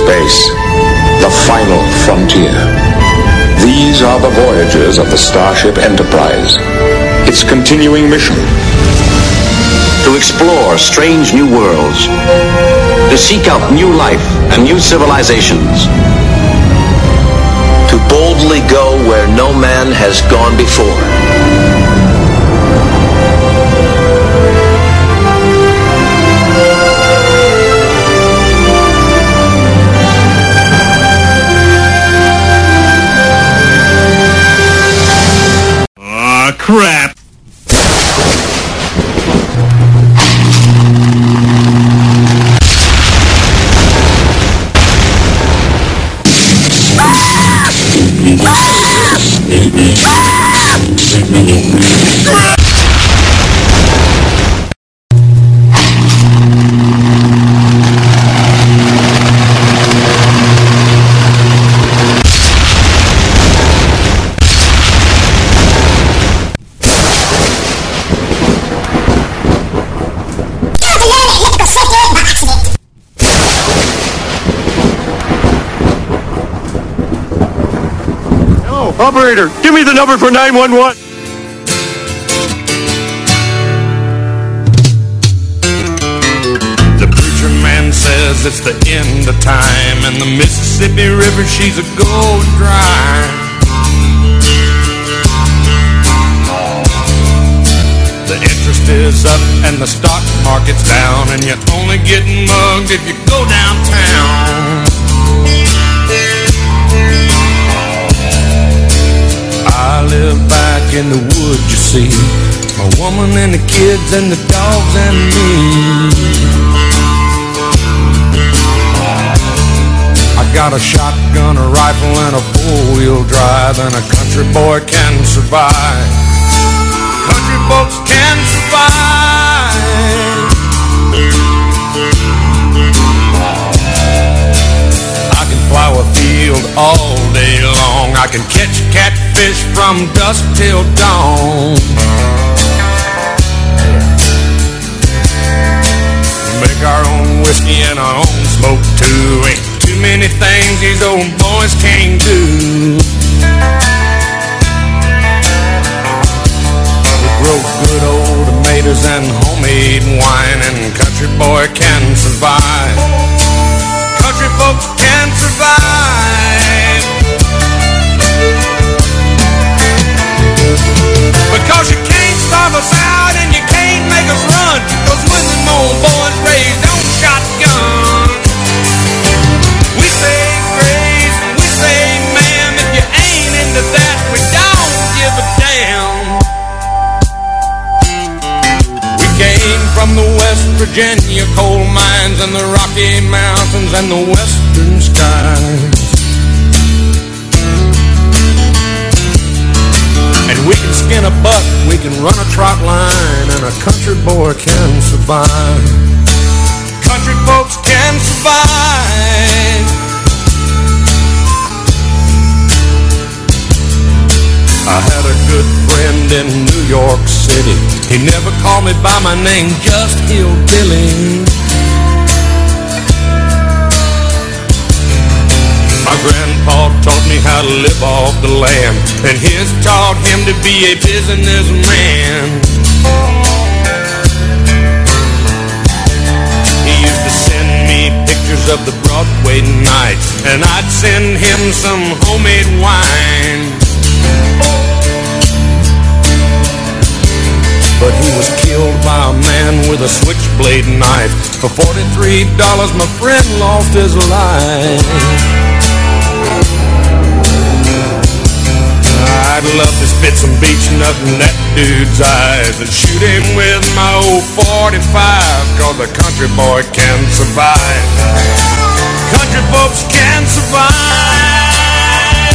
space, the final frontier. These are the voyages of the Starship Enterprise. Its continuing mission: to explore strange new worlds, to seek out new life and new civilizations, to boldly go where no man has gone before. Crap! Operator, give me the number for 911. The preacher man says it's the end of time, and the Mississippi River, she's a gold dry. The interest is up and the stock market's down, and you're only getting mugged if you go downtown. I live back in the woods, you see, my woman and the kids and the dogs and me. I got a shotgun, a rifle, and a four-wheel drive, and a country boy can survive. Country folks can survive. I can plow a field all day long. I can catch catfish from dusk till dawn. Make our own whiskey and our own smoke too. Ain't too many things these old boys can't do. We grow good old tomatoes and homemade wine, and country boy can survive. Country folks can survive. Because you can't starve us out and you can't make us run, 'cause when them old boys raised on shotgun, we say grace and we say ma'am. If you ain't into that, we don't give a damn. We came from the West Virginia coal mines and the Rocky Mountains and the western skies. And we can skin a buck, we can run a trot line, and a country boy can survive. Country folks can survive. I had a good friend in New York City. He never called me by my name, just Hillbilly. My grandpa taught me how to live off the land, and his taught him to be a businessman. He used to send me pictures of the Broadway nights, and I'd send him some homemade wine. But he was killed by a man with a switchblade knife. For $43, my friend lost his life. I'd love to spit some beach nut in that dude's eyes and shoot him with my old 45, 'cause a country boy can survive. Country folks can survive.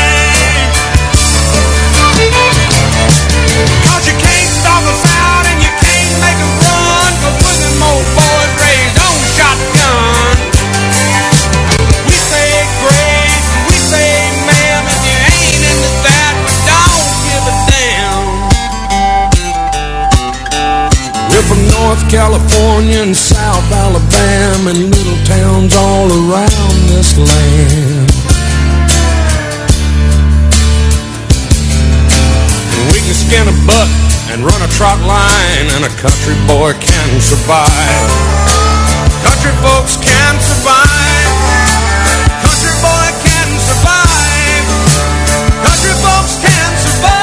'Cause you can't starve us out and you can't make us run, 'cause when them old boys raised on shotgun, we say grace and we say ma'am. If you ain't into that, we're from North California and South Alabama and little towns all around promised land. We can skin a buck and run a trot line, and a country boy can survive. Country folks can survive. Country boy can survive. Country folks can survive.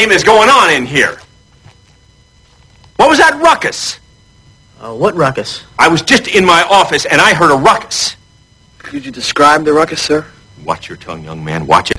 think there's going on in here? What was that ruckus? What ruckus? I was just in my office and I heard a ruckus. Could you describe the ruckus, sir? Watch your tongue, young man. Watch it.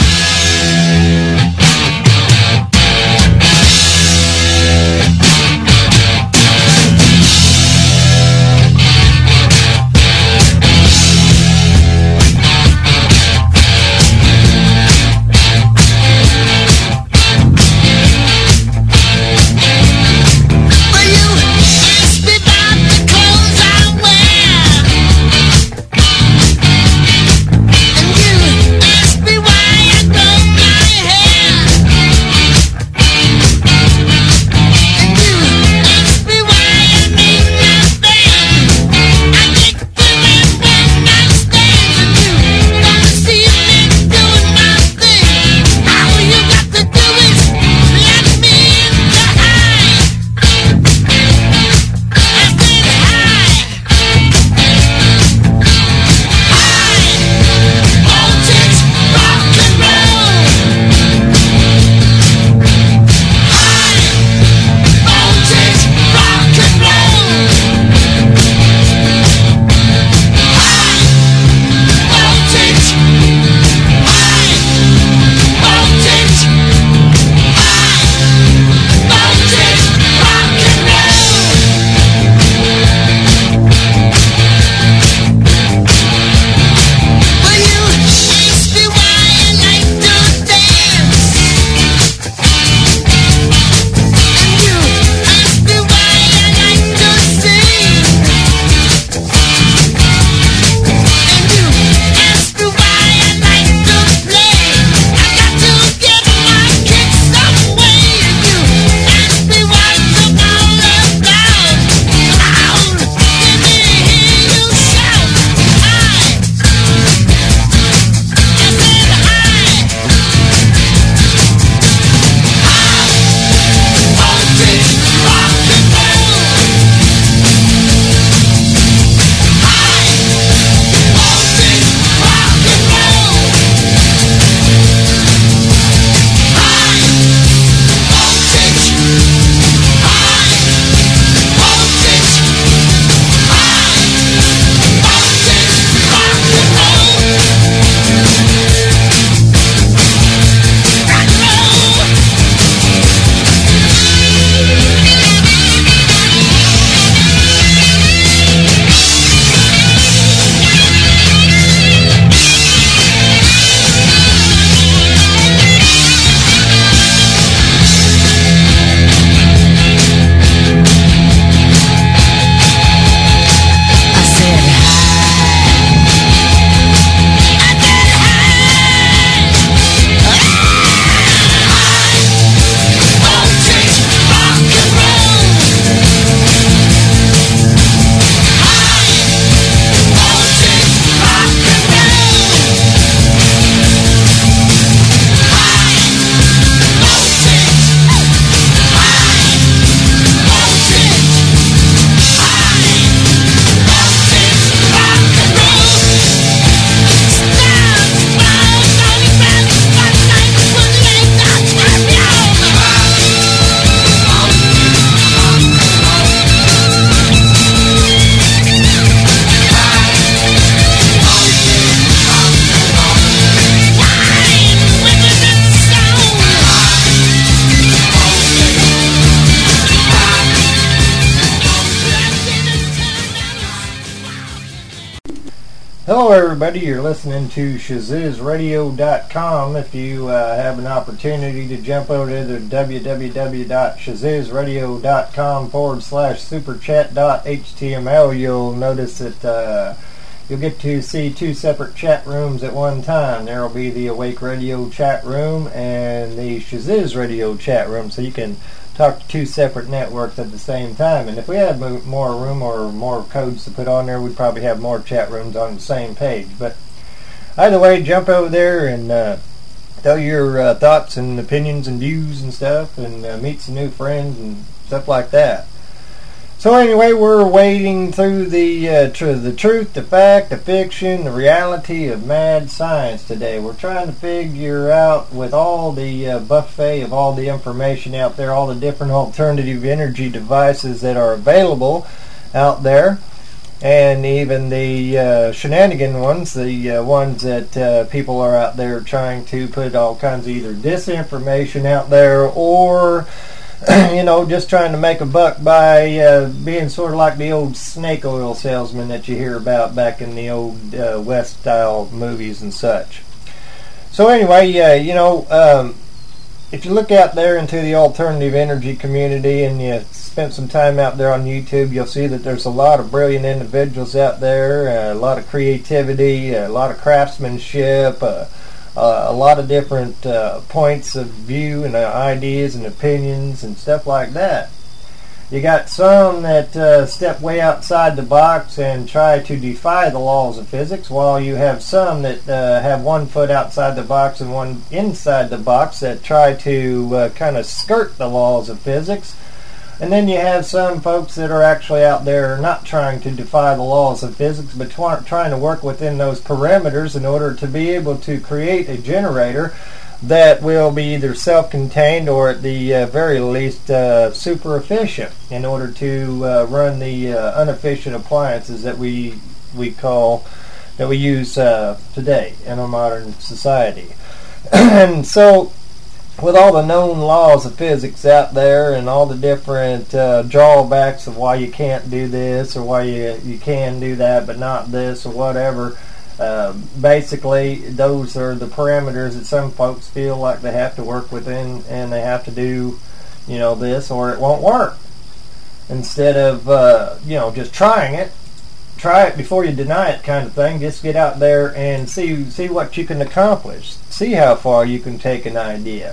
Hello everybody, you're listening to ShazizRadio.com. If you have an opportunity to jump over to the www.shazizradio.com/superchat.html, you'll notice that you'll get to see two separate chat rooms at one time. There will be the Awake Radio chat room and the Shaziz Radio chat room, so you can talk to two separate networks at the same time. And if we had more room or more codes to put on there, we'd probably have more chat rooms on the same page. But either way, jump over there and tell your thoughts and opinions and views and stuff, and meet some new friends and stuff like that. So anyway, we're wading through the truth, the fact, the fiction, the reality of mad science today. We're trying to figure out, with all the buffet of all the information out there, all the different alternative energy devices that are available out there, and even the shenanigan ones, the ones that people are out there trying to put all kinds of either disinformation out there or just trying to make a buck by being sort of like the old snake oil salesman that you hear about back in the old West-style movies and such. So anyway, if you look out there into the alternative energy community and you spend some time out there on YouTube, you'll see that there's a lot of brilliant individuals out there, a lot of creativity, a lot of craftsmanship, a lot of different points of view and ideas and opinions and stuff like that. You got some that step way outside the box and try to defy the laws of physics, while you have some that have one foot outside the box and one inside the box that try to kind of skirt the laws of physics. And then you have some folks that are actually out there not trying to defy the laws of physics, but trying to work within those parameters in order to be able to create a generator that will be either self-contained or at the very least super efficient in order to run the inefficient appliances that we use today in our modern society. And so, with all the known laws of physics out there and all the different drawbacks of why you can't do this or why you can do that but not this or whatever, basically those are the parameters that some folks feel like they have to work within, and they have to do this or it won't work. Instead of just trying it, try it before you deny it kind of thing. Just get out there and see what you can accomplish, see how far you can take an idea.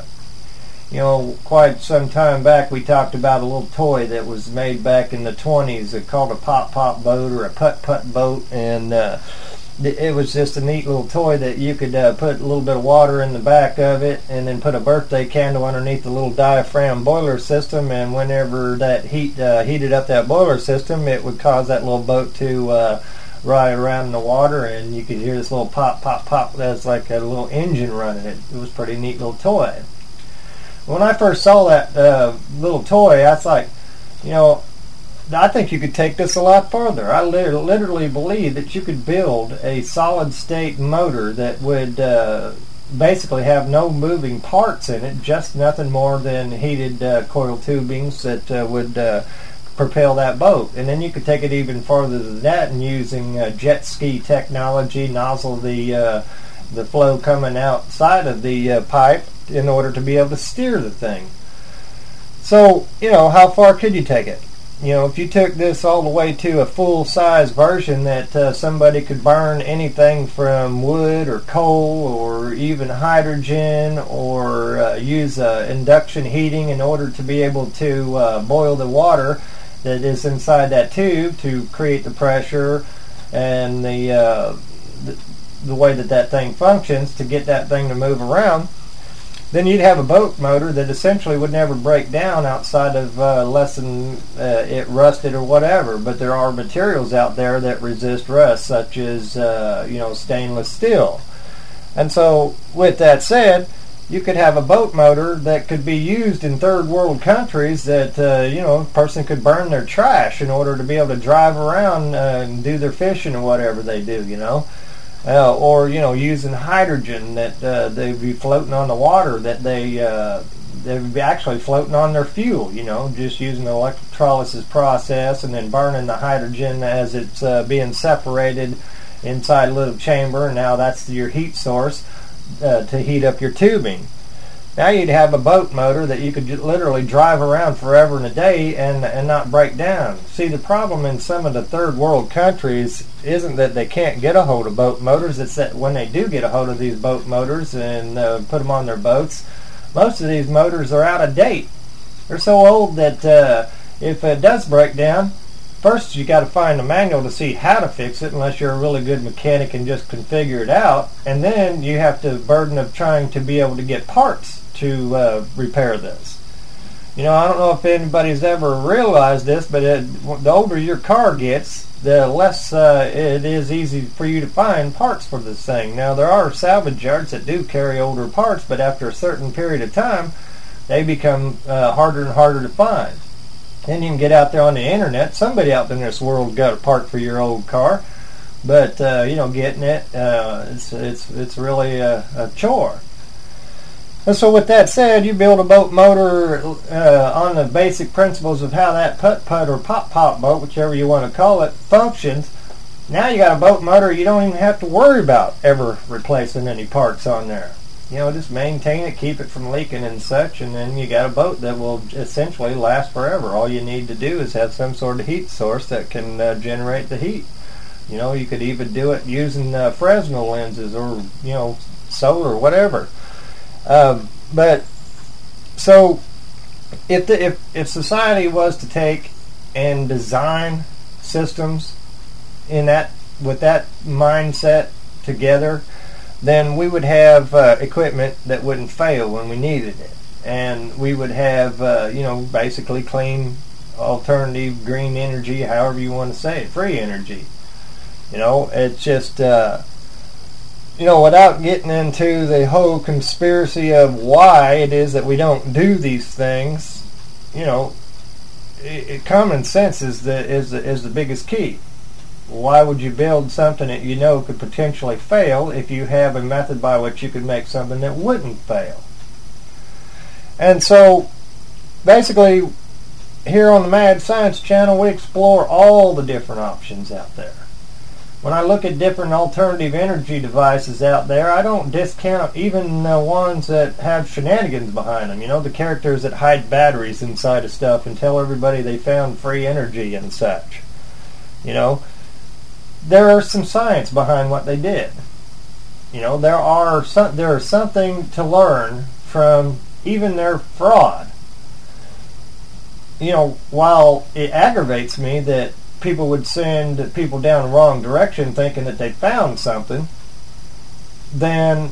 Quite some time back we talked about a little toy that was made back in the 20s called a pop-pop boat or a putt-putt boat, and it was just a neat little toy that you could put a little bit of water in the back of it and then put a birthday candle underneath the little diaphragm boiler system, and whenever that heat heated up that boiler system, it would cause that little boat to ride around in the water, and you could hear this little pop, pop, pop. That's like a little engine running it. It was a pretty neat little toy. When I first saw that little toy, I was like, I think you could take this a lot further. I literally believe that you could build a solid-state motor that would basically have no moving parts in it, just nothing more than heated coil tubings that would propel that boat. And then you could take it even further than that, and using jet ski technology, nozzle the flow coming outside of the pipe in order to be able to steer the thing. So, how far could you take it? If you took this all the way to a full-size version that somebody could burn anything from wood or coal or even hydrogen, or use induction heating in order to be able to boil the water that is inside that tube to create the pressure and the way that thing functions to get that thing to move around, then you'd have a boat motor that essentially would never break down outside of less than it rusted or whatever. But there are materials out there that resist rust, such as stainless steel. And so, with that said, you could have a boat motor that could be used in third world countries that a person could burn their trash in order to be able to drive around and do their fishing or whatever they do. Or using hydrogen that they'd be floating on the water, that they would be actually floating on their fuel, just using the electrolysis process and then burning the hydrogen as it's being separated inside a little chamber, and now that's your heat source to heat up your tubing. Now you'd have a boat motor that you could literally drive around forever and a day and not break down. See, the problem in some of the third world countries isn't that they can't get a hold of boat motors. It's that when they do get a hold of these boat motors and put them on their boats, most of these motors are out of date. They're so old that if it does break down, first you got to find a manual to see how to fix it, unless you're a really good mechanic and just can figure it out. And then you have the burden of trying to be able to get parts to repair this. You know, I don't know if anybody's ever realized this, but the older your car gets, the less it is easy for you to find parts for this thing. Now, there are salvage yards that do carry older parts, but after a certain period of time, they become harder and harder to find. Then you can get out there on the internet. Somebody out there in this world got a part for your old car, but you know, getting it, it's really a chore. And so with that said, you build a boat motor on the basic principles of how that putt-putt or pop-pop boat, whichever you want to call it, functions. Now you got a boat motor you don't even have to worry about ever replacing any parts on there. You know, just maintain it, keep it from leaking and such, and then you got a boat that will essentially last forever. All you need to do is have some sort of heat source that can generate the heat. You know, you could even do it using Fresnel lenses or, you know, solar or whatever. But so if society was to take and design systems in that with that mindset together, then we would have equipment that wouldn't fail when we needed it, and we would have you know, basically clean, alternative, green energy, however you want to say it, free energy. You know, it's just you know, without getting into the whole conspiracy of why it is that we don't do these things, you know, common sense is the biggest key. Why would you build something that you know could potentially fail if you have a method by which you could make something that wouldn't fail? And so, basically, here on the Mad Science Channel, we explore all the different options out there. When I look at different alternative energy devices out there, I don't discount even the ones that have shenanigans behind them. You know, the characters that hide batteries inside of stuff and tell everybody they found free energy and such. You know, there is some science behind what they did. You know, there is something to learn from even their fraud. You know, while it aggravates me that people would send people down the wrong direction thinking that they found something, then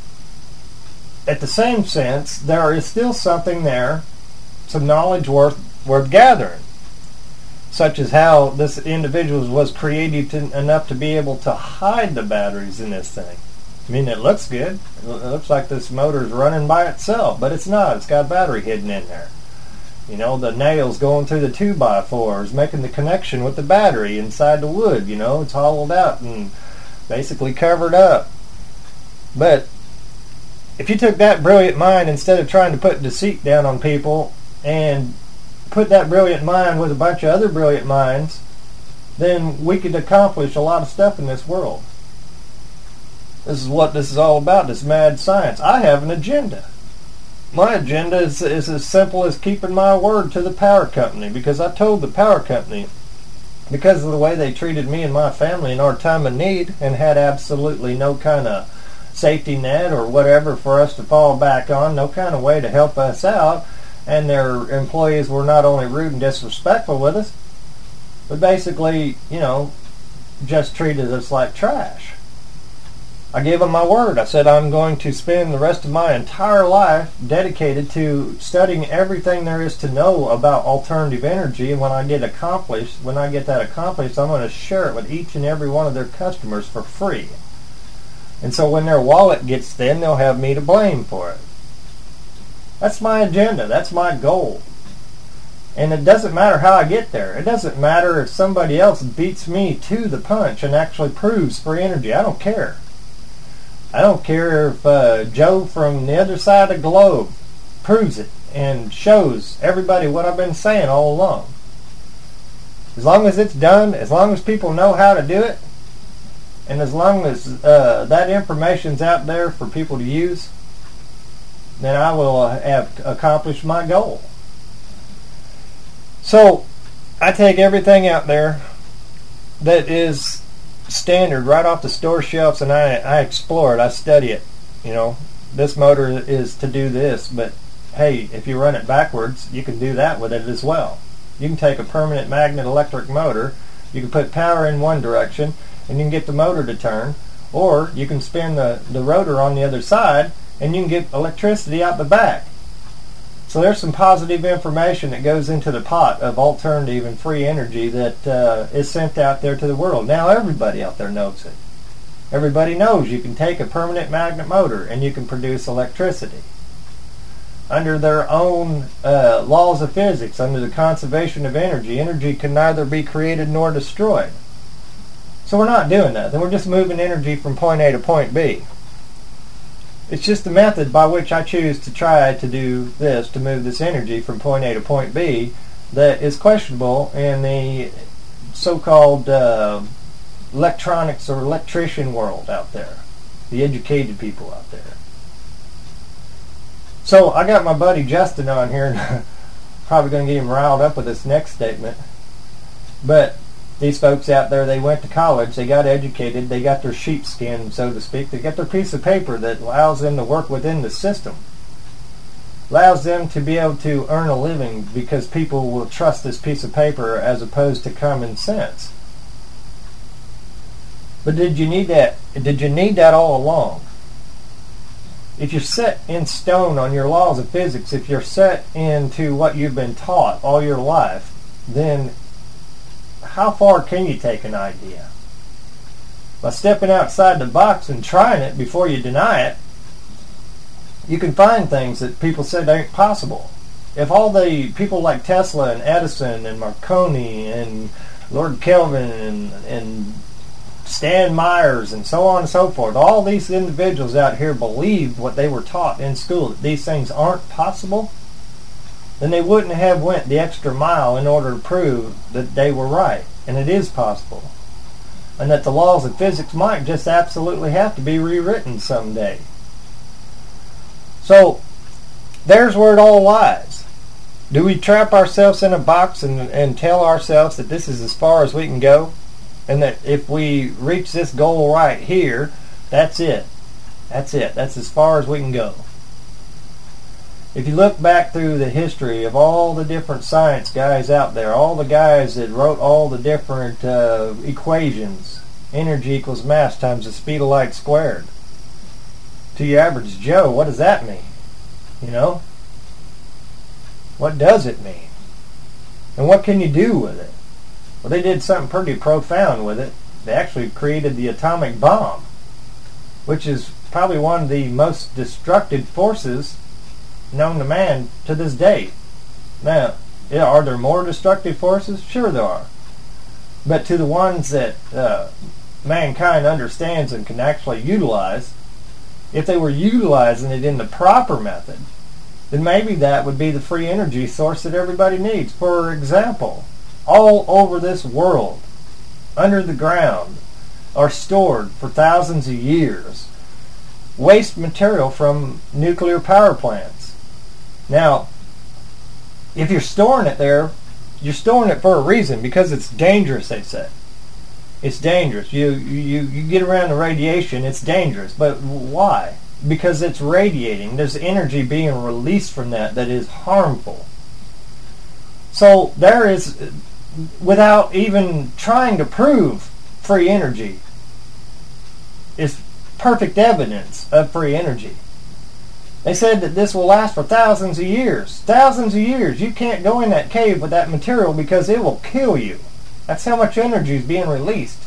at the same sense, there is still something there, some knowledge worth gathering, such as how this individual was creative enough to be able to hide the batteries in this thing. I mean, it looks good. It looks like this motor is running by itself, but it's not. It's got a battery hidden in there. You know, the nails going through the 2x4s, making the connection with the battery inside the wood. You know, it's hollowed out and basically covered up. But if you took that brilliant mind, instead of trying to put deceit down on people, and put that brilliant mind with a bunch of other brilliant minds, then we could accomplish a lot of stuff in this world. This is what this is all about, this mad science. I have an agenda. My agenda is as simple as keeping my word to the power company, because I told the power company, because of the way they treated me and my family in our time of need, and had absolutely no kind of safety net or whatever for us to fall back on, no kind of way to help us out, and their employees were not only rude and disrespectful with us, but basically, you know, just treated us like trash. I gave them my word. I said I'm going to spend the rest of my entire life dedicated to studying everything there is to know about alternative energy, and when I get that accomplished, I'm going to share it with each and every one of their customers for free. And so when their wallet gets thin, they'll have me to blame for it. That's my agenda. That's my goal. And it doesn't matter how I get there. It doesn't matter if somebody else beats me to the punch and actually proves free energy. I don't care. I don't care if Joe from the other side of the globe proves it and shows everybody what I've been saying all along. As long as it's done, as long as people know how to do it, and as long as that information's out there for people to use, then I will have accomplished my goal. So, I take everything out there that is standard right off the store shelves, and I explore it. I study it. You know, this motor is to do this, but hey, if you run it backwards, you can do that with it as well. You can take a permanent magnet electric motor, you can put power in one direction, and you can get the motor to turn, or you can spin the rotor on the other side, and you can get electricity out the back. So there's some positive information that goes into the pot of alternative and free energy that is sent out there to the world. Now everybody out there knows it. Everybody knows you can take a permanent magnet motor and you can produce electricity. Under their own laws of physics, under the conservation of energy, energy can neither be created nor destroyed. So we're not doing that. We're just moving energy from point A to point B. It's just the method by which I choose to try to do this, to move this energy from point A to point B, that is questionable in the so-called electronics or electrician world out there, the educated people out there. So I got my buddy Justin on here, and probably going to get him riled up with this next statement. But these folks out there, they went to college, they got educated, they got their sheepskin, so to speak. They got their piece of paper that allows them to work within the system. Allows them to be able to earn a living because people will trust this piece of paper as opposed to common sense. But did you need that? Did you need that all along? If you're set in stone on your laws of physics, if you're set into what you've been taught all your life, then how far can you take an idea? By stepping outside the box and trying it before you deny it, you can find things that people said ain't possible. If all the people like Tesla and Edison and Marconi and Lord Kelvin and Stan Myers and so on and so forth, all these individuals out here believed what they were taught in school, that these things aren't possible, then they wouldn't have went the extra mile in order to prove that they were right, and it is possible. And that the laws of physics might just absolutely have to be rewritten someday. So, there's where it all lies. Do we trap ourselves in a box and tell ourselves that this is as far as we can go? And that if we reach this goal right here, that's it. That's it. That's as far as we can go. If you look back through the history of all the different science guys out there, all the guys that wrote all the different equations, energy equals mass times the speed of light squared. To your average Joe, what does that mean? You know? What does it mean? And what can you do with it? Well, they did something pretty profound with it. They actually created the atomic bomb, which is probably one of the most destructive forces known to man to this day. Now, are there more destructive forces? Sure there are. But to the ones that mankind understands and can actually utilize, if they were utilizing it in the proper method, then maybe that would be the free energy source that everybody needs. For example, all over this world, under the ground, are stored for thousands of years waste material from nuclear power plants. Now, if you're storing it there, you're storing it for a reason, because it's dangerous, they say. It's dangerous. You get around the radiation, it's dangerous. But why? Because it's radiating. There's energy being released from that is harmful. So there is, without even trying to prove free energy, is perfect evidence of free energy. They said that this will last for thousands of years. Thousands of years. You can't go in that cave with that material because it will kill you. That's how much energy is being released.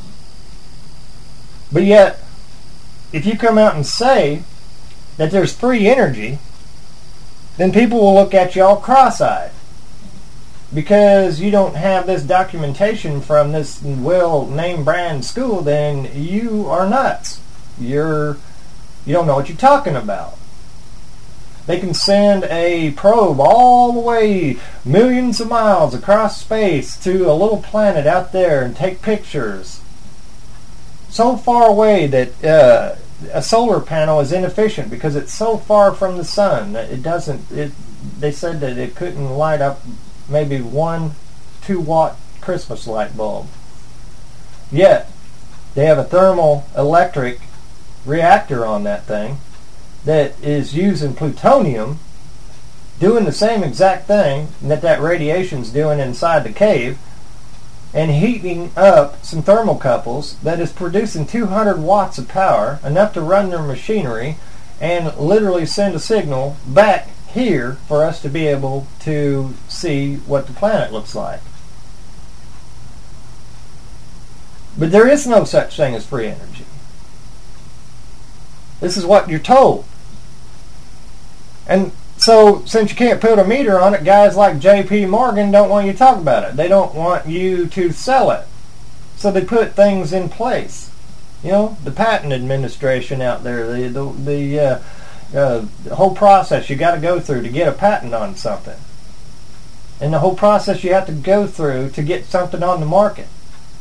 But yet, if you come out and say that there's free energy, then people will look at you all cross-eyed. Because you don't have this documentation from this well-named brand school, then you are nuts. You don't know what you're talking about. They can send a probe all the way millions of miles across space to a little planet out there and take pictures so far away that a solar panel is inefficient because it's so far from the sun that they said that it couldn't light up maybe 1 2-watt Christmas light bulb. Yet they have a thermal electric reactor on that thing that is using plutonium, doing the same exact thing that radiation's doing inside the cave, and heating up some thermocouples that is producing 200 watts of power, enough to run their machinery and literally send a signal back here for us to be able to see what the planet looks like. But there is no such thing as free energy. This is what you're told. And so, since you can't put a meter on it, guys like J.P. Morgan don't want you to talk about it. They don't want you to sell it. So they put things in place. You know, the patent administration out there, the whole process you got to go through to get a patent on something. And the whole process you have to go through to get something on the market.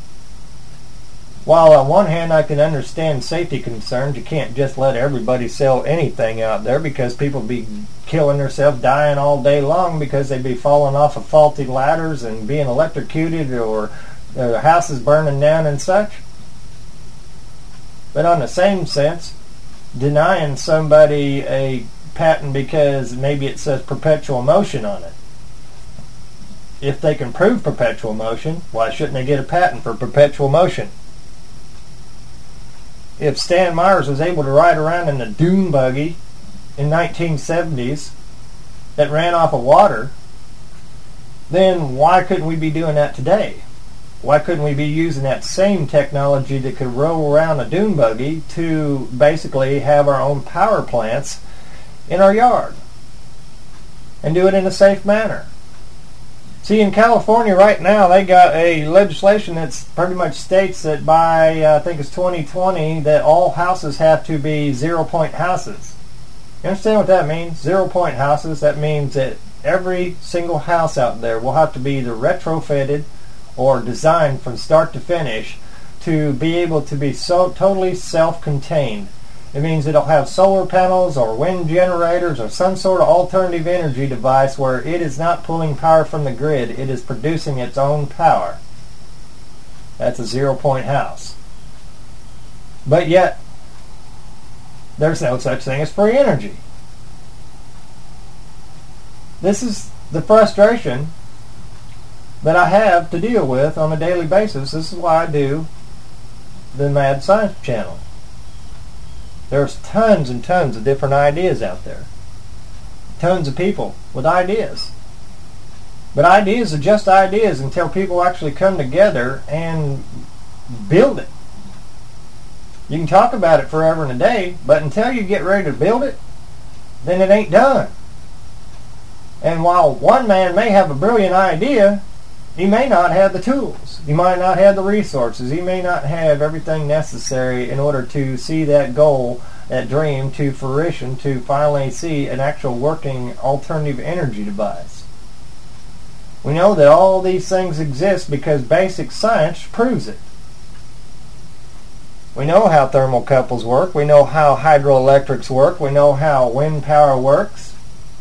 While on one hand I can understand safety concerns, you can't just let everybody sell anything out there because people be killing themselves, dying all day long because they be falling off of faulty ladders and being electrocuted or houses burning down and such. But on the same sense, denying somebody a patent because maybe it says perpetual motion on it. If they can prove perpetual motion, why shouldn't they get a patent for perpetual motion? If Stan Myers was able to ride around in a dune buggy in 1970s that ran off of water, then why couldn't we be doing that today? Why couldn't we be using that same technology that could roll around a dune buggy to basically have our own power plants in our yard and do it in a safe manner? See, in California right now, they got a legislation that pretty much states that by, I think it's 2020, that all houses have to be 0-point houses. You understand what that means? 0-point houses, that means that every single house out there will have to be either retrofitted or designed from start to finish to be able to be so totally self-contained. It means it'll have solar panels or wind generators or some sort of alternative energy device where it is not pulling power from the grid, it is producing its own power. That's a 0-point house. But yet, there's no such thing as free energy. This is the frustration that I have to deal with on a daily basis. This is why I do the Mad Science Channel. There's tons and tons of different ideas out there. Tons of people with ideas. But ideas are just ideas until people actually come together and build it. You can talk about it forever and a day, but until you get ready to build it, then it ain't done. And while one man may have a brilliant idea, he may not have the tools. He might not have the resources. He may not have everything necessary in order to see that goal, that dream to fruition, to finally see an actual working alternative energy device. We know that all these things exist because basic science proves it. We know how thermocouples work. We know how hydroelectrics work. We know how wind power works.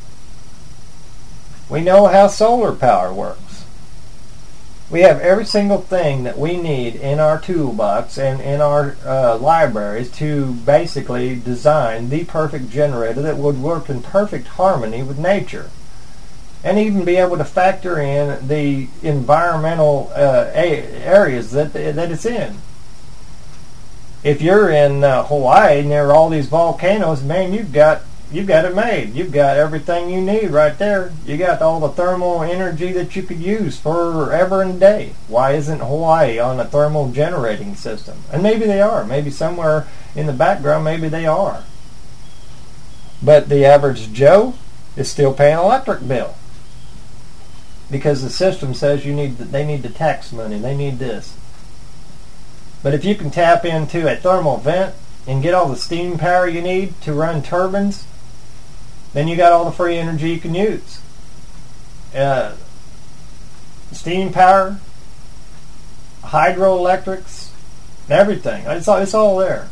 We know how solar power works. We have every single thing that we need in our toolbox and in our libraries to basically design the perfect generator that would work in perfect harmony with nature. And even be able to factor in the environmental areas that it's in. If you're in Hawaii near all these volcanoes, man, you've got it made. You've got everything you need right there. You got all the thermal energy that you could use forever and a day. Why isn't Hawaii on a thermal generating system? And maybe they are. Maybe somewhere in the background, maybe they are. But the average Joe is still paying an electric bill. Because the system says they need the tax money. They need this. But if you can tap into a thermal vent and get all the steam power you need to run turbines, then you got all the free energy you can use. Steam power, hydroelectrics, everything. It's all there.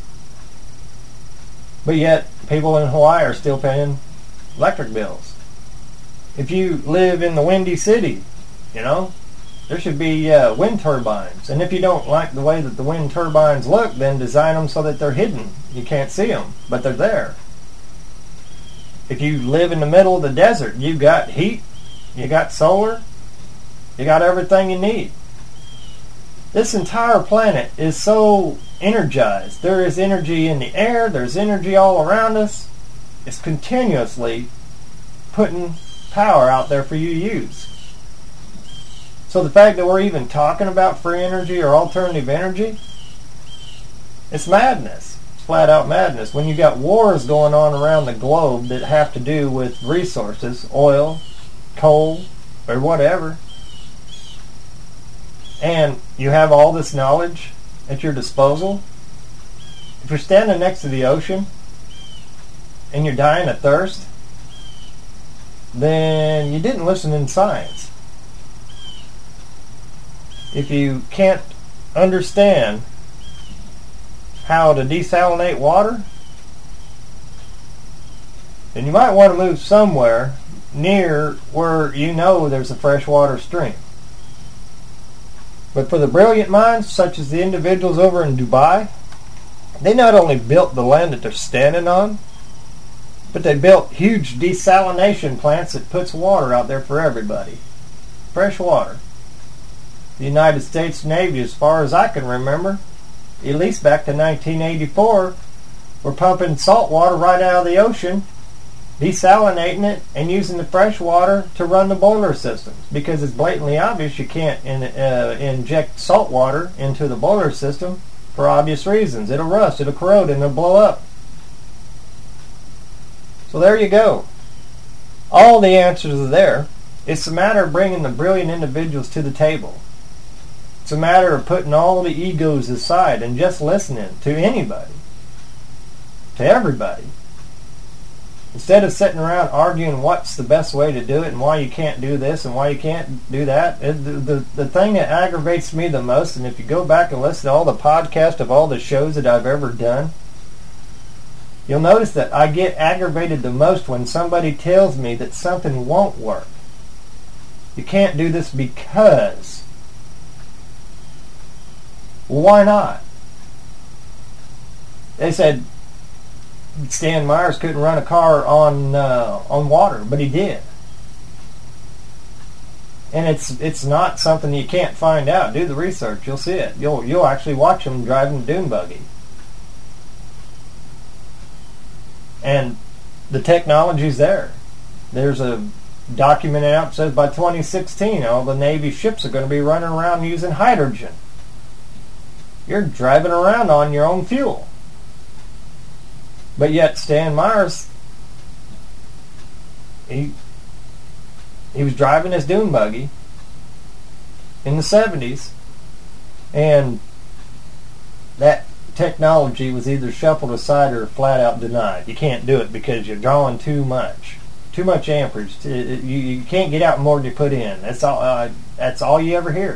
But yet, people in Hawaii are still paying electric bills. If you live in the Windy City, there should be wind turbines. And if you don't like the way that the wind turbines look, then design them so that they're hidden. You can't see them, but they're there. If you live in the middle of the desert, you've got heat, you got solar, you got everything you need. This entire planet is so energized. There is energy in the air, there's energy all around us. It's continuously putting power out there for you to use. So the fact that we're even talking about free energy or alternative energy, it's madness. It's flat out madness. When you got wars going on around the globe that have to do with resources, oil, coal, or whatever, and you have all this knowledge at your disposal, if you're standing next to the ocean and you're dying of thirst, then you didn't listen in science. If you can't understand how to desalinate water, then you might want to move somewhere near where you know there's a freshwater stream. But for the brilliant minds, such as the individuals over in Dubai, they not only built the land that they're standing on, but they built huge desalination plants that puts water out there for everybody. Fresh water. The United States Navy, as far as I can remember, at least back to 1984, were pumping salt water right out of the ocean, desalinating it, and using the fresh water to run the boiler systems. Because it's blatantly obvious you can't inject salt water into the boiler system for obvious reasons. It'll rust, it'll corrode, and it'll blow up. So there you go. All the answers are there. It's a matter of bringing the brilliant individuals to the table. It's a matter of putting all the egos aside and just listening to anybody, to everybody. Instead of sitting around arguing what's the best way to do it and why you can't do this and why you can't do that. The thing that aggravates me the most, and if you go back and listen to all the podcasts of all the shows that I've ever done, you'll notice that I get aggravated the most when somebody tells me that something won't work. You can't do this because... Well, why not? They said Stan Myers couldn't run a car on water, but he did. And it's not something you can't find out. Do the research, you'll see it. You'll actually watch him driving a dune buggy. And the technology's there. There's a document out that says by 2016 all the Navy ships are going to be running around using hydrogen. You're driving around on your own fuel. But yet Stan Myers, he was driving his dune buggy in the 70s, and that technology was either shuffled aside or flat out denied. You can't do it because you're drawing too much amperage. You can't get out more than you put in. That's all you ever hear.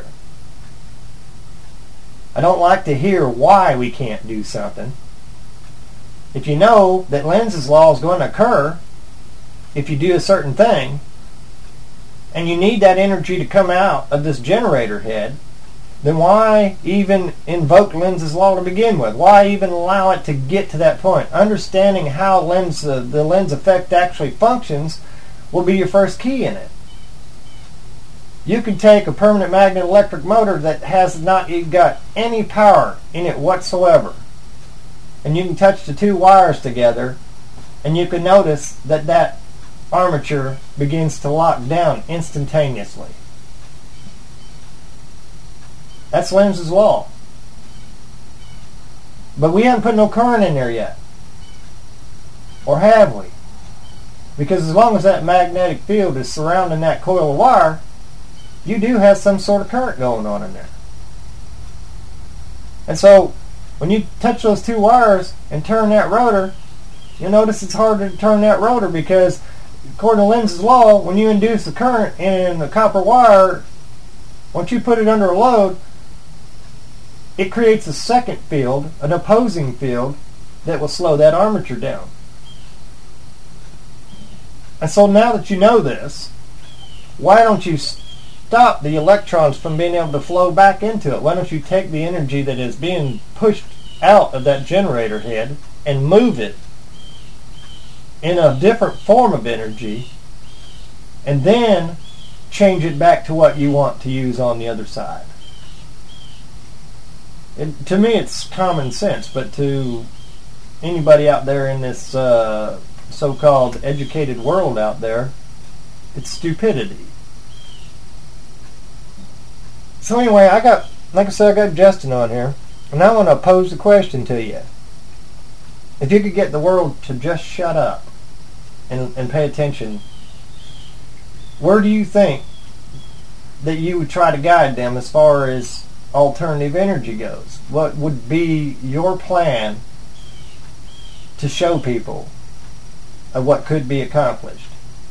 I don't like to hear why we can't do something. If you know that Lenz's law is going to occur if you do a certain thing, and you need that energy to come out of this generator head, then why even invoke Lenz's law to begin with? Why even allow it to get to that point? Understanding how the lens effect actually functions will be your first key in it. You can take a permanent magnet electric motor that has not got any power in it whatsoever, and you can touch the two wires together, and you can notice that armature begins to lock down instantaneously. That's Lenz's law. But we haven't put no current in there yet. Or have we? Because as long as that magnetic field is surrounding that coil of wire, you do have some sort of current going on in there. And so, when you touch those two wires and turn that rotor, you'll notice it's harder to turn that rotor because, according to Lenz's law, when you induce the current in the copper wire, once you put it under a load, it creates a second field, an opposing field, that will slow that armature down. And so now that you know this, why don't you stop the electrons from being able to flow back into it? Why don't you take the energy that is being pushed out of that generator head and move it in a different form of energy, and then change it back to what you want to use on the other side? To me, it's common sense, but to anybody out there in this so-called educated world out there, It's stupidity. So anyway, like I said, I got Justin on here, and I want to pose the question to you. If you could get the world to just shut up and pay attention, where do you think that you would try to guide them as far as alternative energy goes? What would be your plan to show people of what could be accomplished?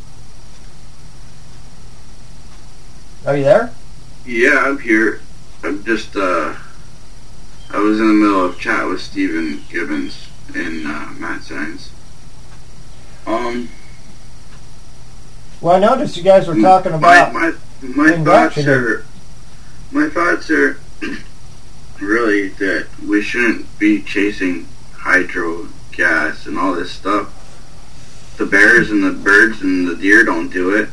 Are you there? Yeah, I'm here. I'm just, I was in the middle of chat with Stephen Gibbons in Mad Science. Well, I noticed you guys were talking about my thoughts are really that we shouldn't be chasing hydro gas and all this stuff. The bears and the birds and the deer don't do it.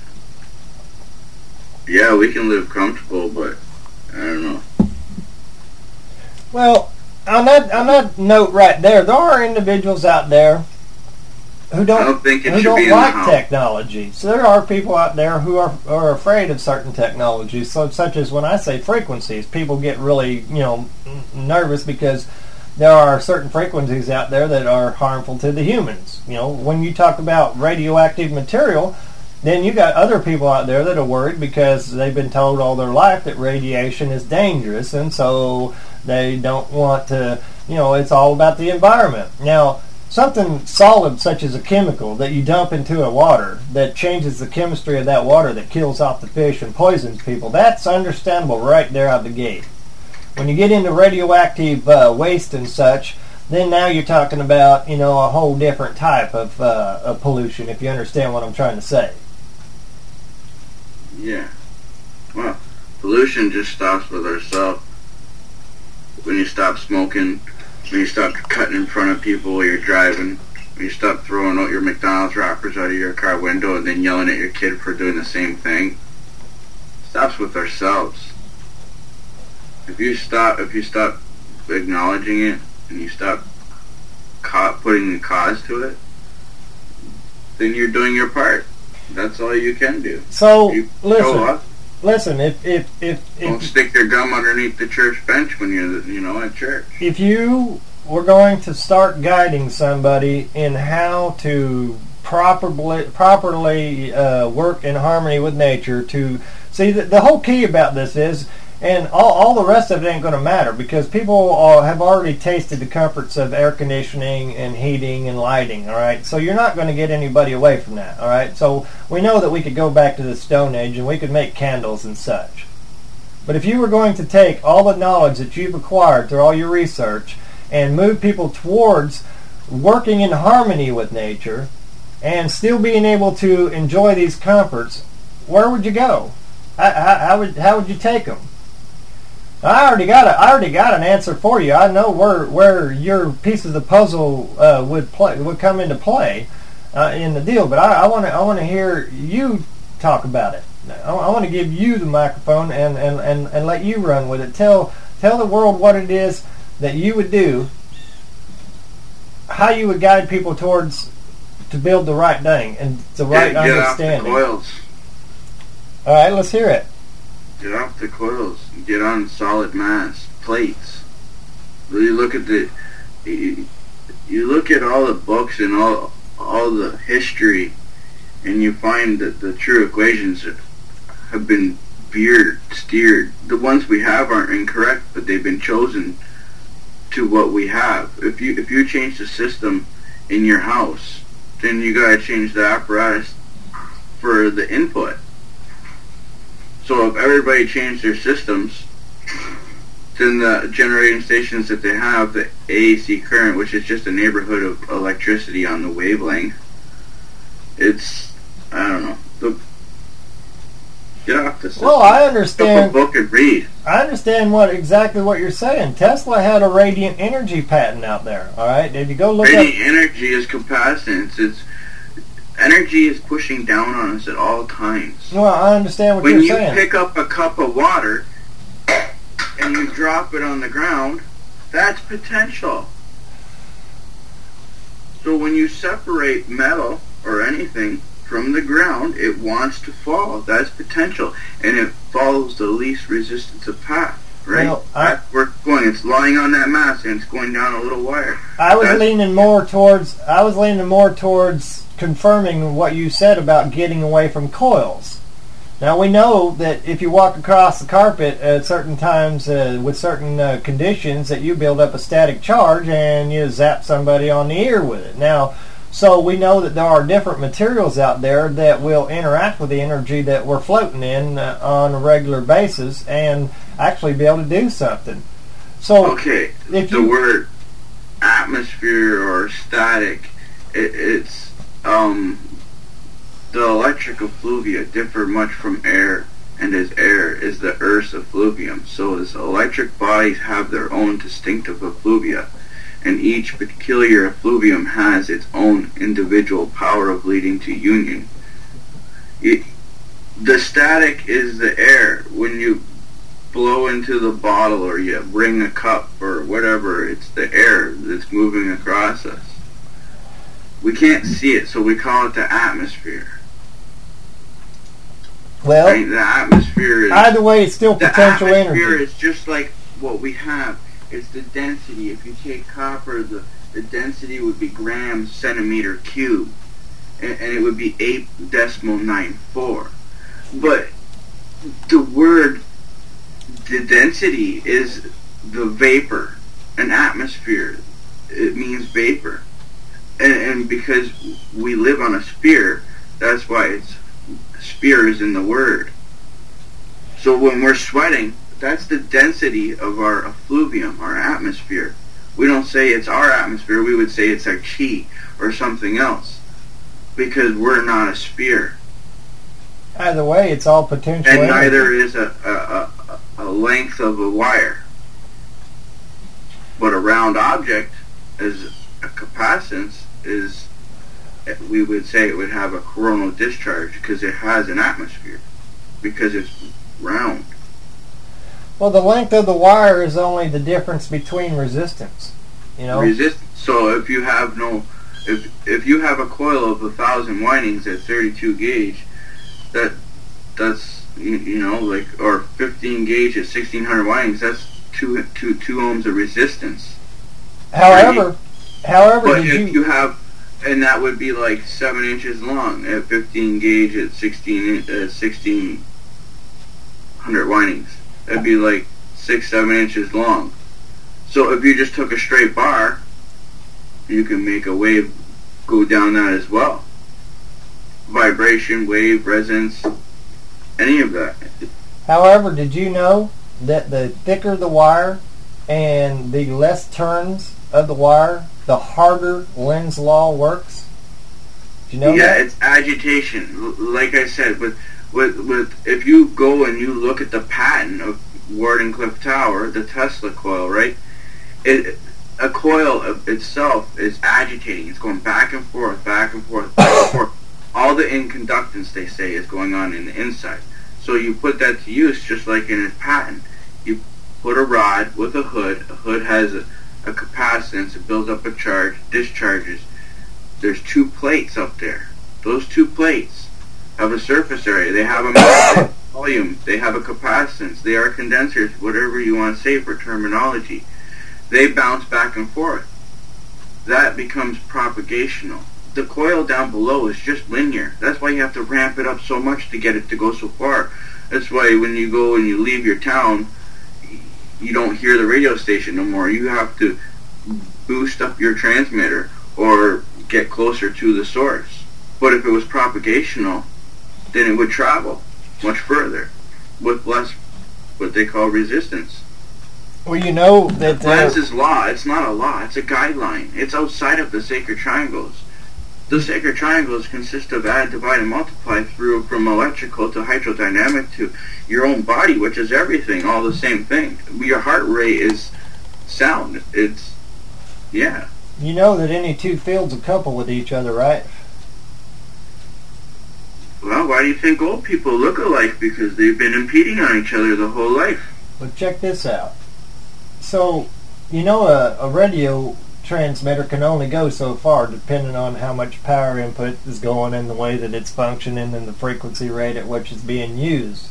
Yeah, we can live comfortable, but I don't know. Well, on that note right there are individuals out there who don't like technology. So there are people out there who are afraid of certain technologies. So such as when I say frequencies, people get really nervous because there are certain frequencies out there that are harmful to the humans. When you talk about radioactive material, then you got other people out there that are worried because they've been told all their life that radiation is dangerous, and so they don't want to, it's all about the environment. Now, something solid such as a chemical that you dump into a water that changes the chemistry of that water that kills off the fish and poisons people, that's understandable right there out the gate. When you get into radioactive waste and such, then now you're talking about, a whole different type of pollution, if you understand what I'm trying to say. Yeah. Well, pollution just stops with ourselves. When you stop smoking, when you stop cutting in front of people while you're driving, when you stop throwing out your McDonald's wrappers out of your car window and then yelling at your kid for doing the same thing, it stops with ourselves. If you stop acknowledging it and you stop putting the cause to it, then you're doing your part. That's all you can do. So listen. If don't stick your gum underneath the church bench when you're at church. If you were going to start guiding somebody in how to properly work in harmony with nature, to see the whole key about this is. And all the rest of it ain't going to matter because people have already tasted the comforts of air conditioning and heating and lighting, all right? So you're not going to get anybody away from that, all right? So we know that we could go back to the Stone Age and we could make candles and such. But if you were going to take all the knowledge that you've acquired through all your research and move people towards working in harmony with nature and still being able to enjoy these comforts, where would you go? How would you take them? I already got an answer for you. I know where your piece of the puzzle would come into play in the deal. But I want to hear you talk about it. I want to give you the microphone and let you run with it. Tell the world what it is that you would do, how you would guide people towards to build the right thing and the right understanding. Get off the coils. All right, let's hear it. Get off the coils and get on solid mass plates. You look at you look at all the books and all the history, and you find that the true equations have been steered. The ones we have aren't incorrect, but they've been chosen to what we have. If you change the system in your house, then you gotta change the apparatus for the input. So if everybody changed their systems, then the generating stations that they have, the AAC current, which is just a neighborhood of electricity on the wavelength, it's, I don't know, get off the system. Well, I understand. Pick up a book and read. I understand exactly what you're saying. Tesla had a radiant energy patent out there, all right? If you go look radiant energy is capacitance. Energy is pushing down on us at all times. Well, I understand what you're saying. When you pick up a cup of water and you drop it on the ground, that's potential. So when you separate metal or anything from the ground, it wants to fall. That's potential. And it follows the least resistance of path, right? Well, That's where it's going. It's lying on that mass and it's going down a little wire. I was leaning more towards confirming what you said about getting away from coils. Now we know that if you walk across the carpet at certain times with certain conditions, that you build up a static charge and you zap somebody on the ear with it. Now, so we know that there are different materials out there that will interact with the energy that we're floating in on a regular basis and actually be able to do something. So, okay, the word atmosphere or static, it's the electric effluvia differ much from air, and as air is the Earth's effluvium. So as electric bodies have their own distinctive effluvia, and each peculiar effluvium has its own individual power of leading to union. The static is the air. When you blow into the bottle or you bring a cup or whatever, it's the air that's moving across us. We can't see it, so we call it the atmosphere. Well, right? The atmosphere is... Either way, it's still potential energy. The atmosphere is just like what we have. It's the density. If you take copper, the density would be grams centimeter cube, and it would be 8.94. But the density is the vapor. An atmosphere, it means vapor. And because we live on a sphere, that's why it's sphere is in the word. So when we're sweating, that's the density of our effluvium, our atmosphere. We don't say it's our atmosphere, we would say it's our chi or something else, because we're not a sphere. Either way, it's all potential and energy. Neither is a length of a wire. But a round object is a capacitance is, we would say it would have a coronal discharge because it has an atmosphere, because it's round. Well, the length of the wire is only the difference between resistance. You know. Resistance. So if you have if you have a coil of 1,000 windings at 32 gauge, that's you know, like, or 15 gauge at 1,600 windings, that's two ohms of resistance. However, but did if you have, and that would be like 7 inches long at 15 gauge at 1,600 windings. That'd be like 6-7 inches long. So if you just took a straight bar, you can make a wave go down that as well. Vibration, wave, resonance, any of that. However, did you know that the thicker the wire and the less turns of the wire, the harder Lenz's law works? Do you know that? Yeah, it's agitation. Like I said, with if you go and you look at the patent of Wardenclyffe Tower, the Tesla coil, right? A coil of itself is agitating. It's going back and forth, back and forth, back and forth. All the inconductance, they say, is going on in the inside. So you put that to use just like in a patent. You put a rod with a hood. A hood has a capacitance. It builds up a charge, discharges. There's 2 plates up there. Those 2 plates have a surface area. They have a mass volume. They have a capacitance. They are condensers, whatever you want to say for terminology. They bounce back and forth. That becomes propagational. The coil down below is just linear. That's why you have to ramp it up so much to get it to go so far. That's why when you go and you leave your town, you don't hear the radio station no more. You have to boost up your transmitter or get closer to the source. But if it was propagational, then it would travel much further with less what they call resistance. Well, you know that Lenz's law, it's not a law, it's a guideline. It's outside of the sacred triangles. The sacred triangles consist of add, divide, and multiply through from electrical to hydrodynamic to your own body, which is everything, all the same thing. Your heart rate is sound. It's, yeah. You know that any 2 fields are coupled with each other, right? Well, why do you think old people look alike? Because they've been impeding on each other the whole life. But check this out. So, you know, a radio transmitter can only go so far depending on how much power input is going and the way that it's functioning and the frequency rate at which it's being used.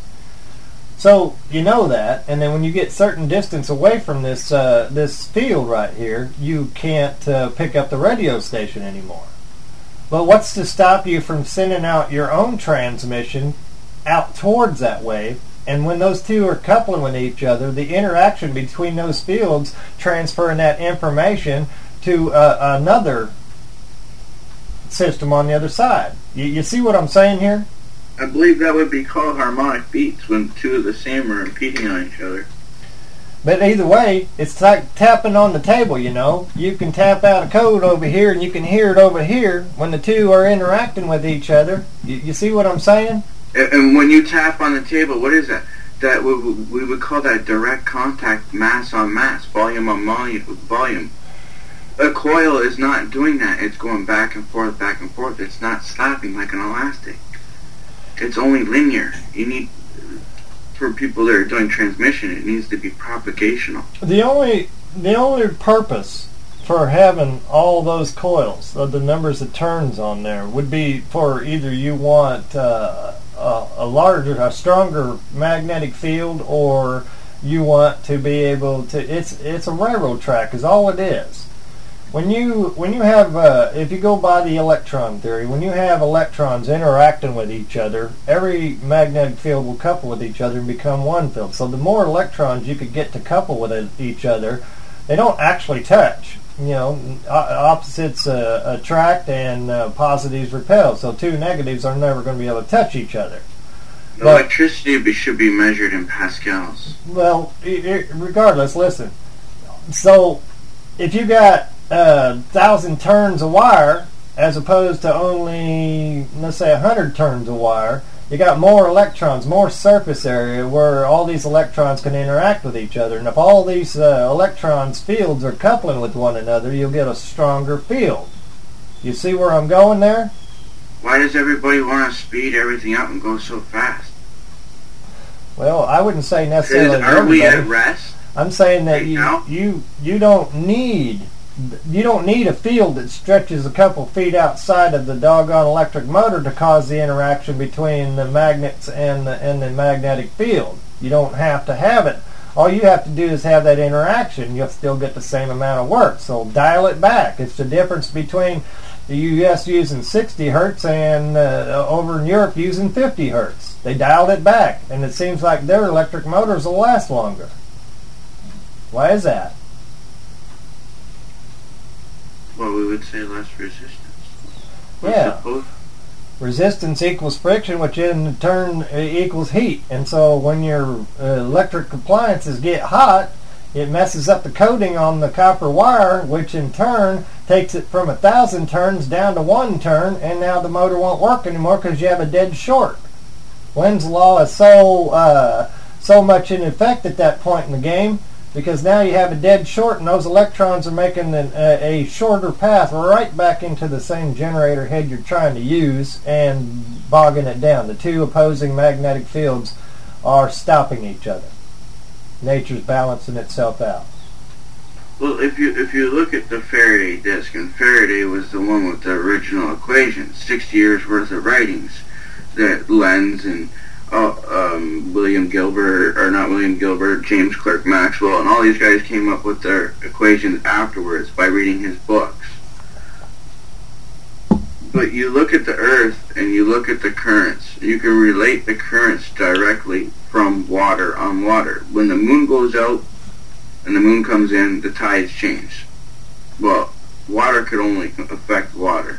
So you know that, and then when you get certain distance away from this this field right here, you can't pick up the radio station anymore. But what's to stop you from sending out your own transmission out towards that wave? And when those two are coupling with each other, the interaction between those fields transferring that information to another system on the other side. You see what I'm saying here? I believe that would be called harmonic beats when two of the same are impeding on each other. But either way, it's like tapping on the table, you know. You can tap out a code over here and you can hear it over here when the two are interacting with each other. You see what I'm saying? And when you tap on the table, what is that? That we would call that direct contact, mass on mass, volume on volume. A coil is not doing that. It's going back and forth, back and forth. It's not slapping like an elastic. It's only linear. You need, for people that are doing transmission, it needs to be propagational. The only purpose for having all those coils, the numbers of turns on there, would be for either you want a larger, a stronger magnetic field, or you want to be able to. It's a railroad track, is all it is. When you have, if you go by the electron theory, when you have electrons interacting with each other, every magnetic field will couple with each other and become one field. So the more electrons you could get to couple with each other, they don't actually touch. You know, opposites attract and positives repel. So two negatives are never going to be able to touch each other. Electricity should be measured in pascals. Well, regardless, listen. So if you got 1,000 turns of wire as opposed to only, let's say, 100 turns of wire, you got more electrons, more surface area where all these electrons can interact with each other. And if all these electrons' fields are coupling with one another, you'll get a stronger field. You see where I'm going there? Why does everybody want to speed everything up and go so fast? Well, I wouldn't say necessarily Are we at rest? I'm saying that right you don't need a field that stretches a couple feet outside of the doggone electric motor to cause the interaction between the magnets and the magnetic field. You don't have to have it. All you have to do is have that interaction. You'll still get the same amount of work. So dial it back. It's the difference between the US using 60 hertz and over in Europe using 50 hertz. They dialed it back, and it seems like their electric motors will last longer. Why is that? Well, we would say less resistance. Yeah. Resistance equals friction, which in turn equals heat. And so when your electric appliances get hot, it messes up the coating on the copper wire, which in turn takes it from 1,000 turns down to 1 turn, and now the motor won't work anymore because you have a dead short. Lenz's law is so much in effect at that point in the game, because now you have a dead short, and those electrons are making a shorter path right back into the same generator head you're trying to use and bogging it down. The two opposing magnetic fields are stopping each other. Nature's balancing itself out. Well, if you look at the Faraday disc, and Faraday was the one with the original equation, 60 years worth of writings that Lenz and James Clerk Maxwell, and all these guys came up with their equations afterwards by reading his books. But you look at the Earth and you look at the currents. You can relate the currents directly from water on water. When the moon goes out and the moon comes in, the tides change. Well, water could only affect water.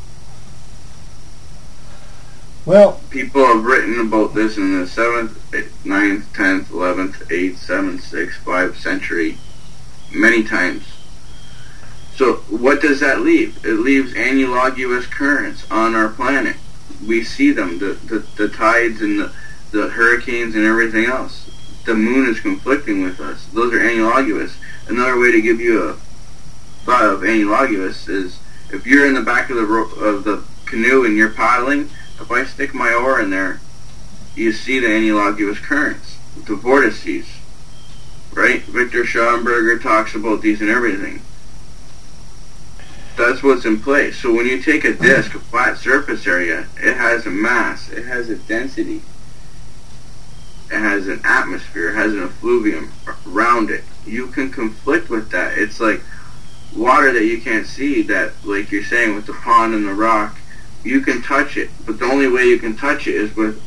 Well, people have written about this in the 7th, 9th, 10th, 11th, 8th, 7th, 6th, 5th century many times. So what does that leave? It leaves analogous currents on our planet. We see them, the tides and the hurricanes and everything else. The moon is conflicting with us. Those are analogous. Another way to give you a thought of analogous is if you're in the back of the canoe and you're paddling, if I stick my oar in there, you see the analogous currents, the vortices, right? Victor Schauenberger talks about these and everything. That's what's in place. So when you take a disc, a flat surface area, it has a mass, it has a density, it has an atmosphere, it has an effluvium around it. You can conflict with that. It's like water that you can't see, that, like you're saying, with the pond and the rock, you can touch it, but the only way you can touch it is with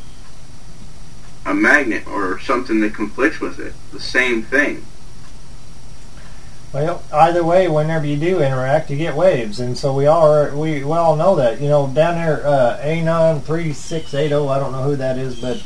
a magnet or something that conflicts with it. The same thing. Well, either way, whenever you do interact, you get waves, and so we all know that. You know, down there, Anon 3680, I don't know who that is, but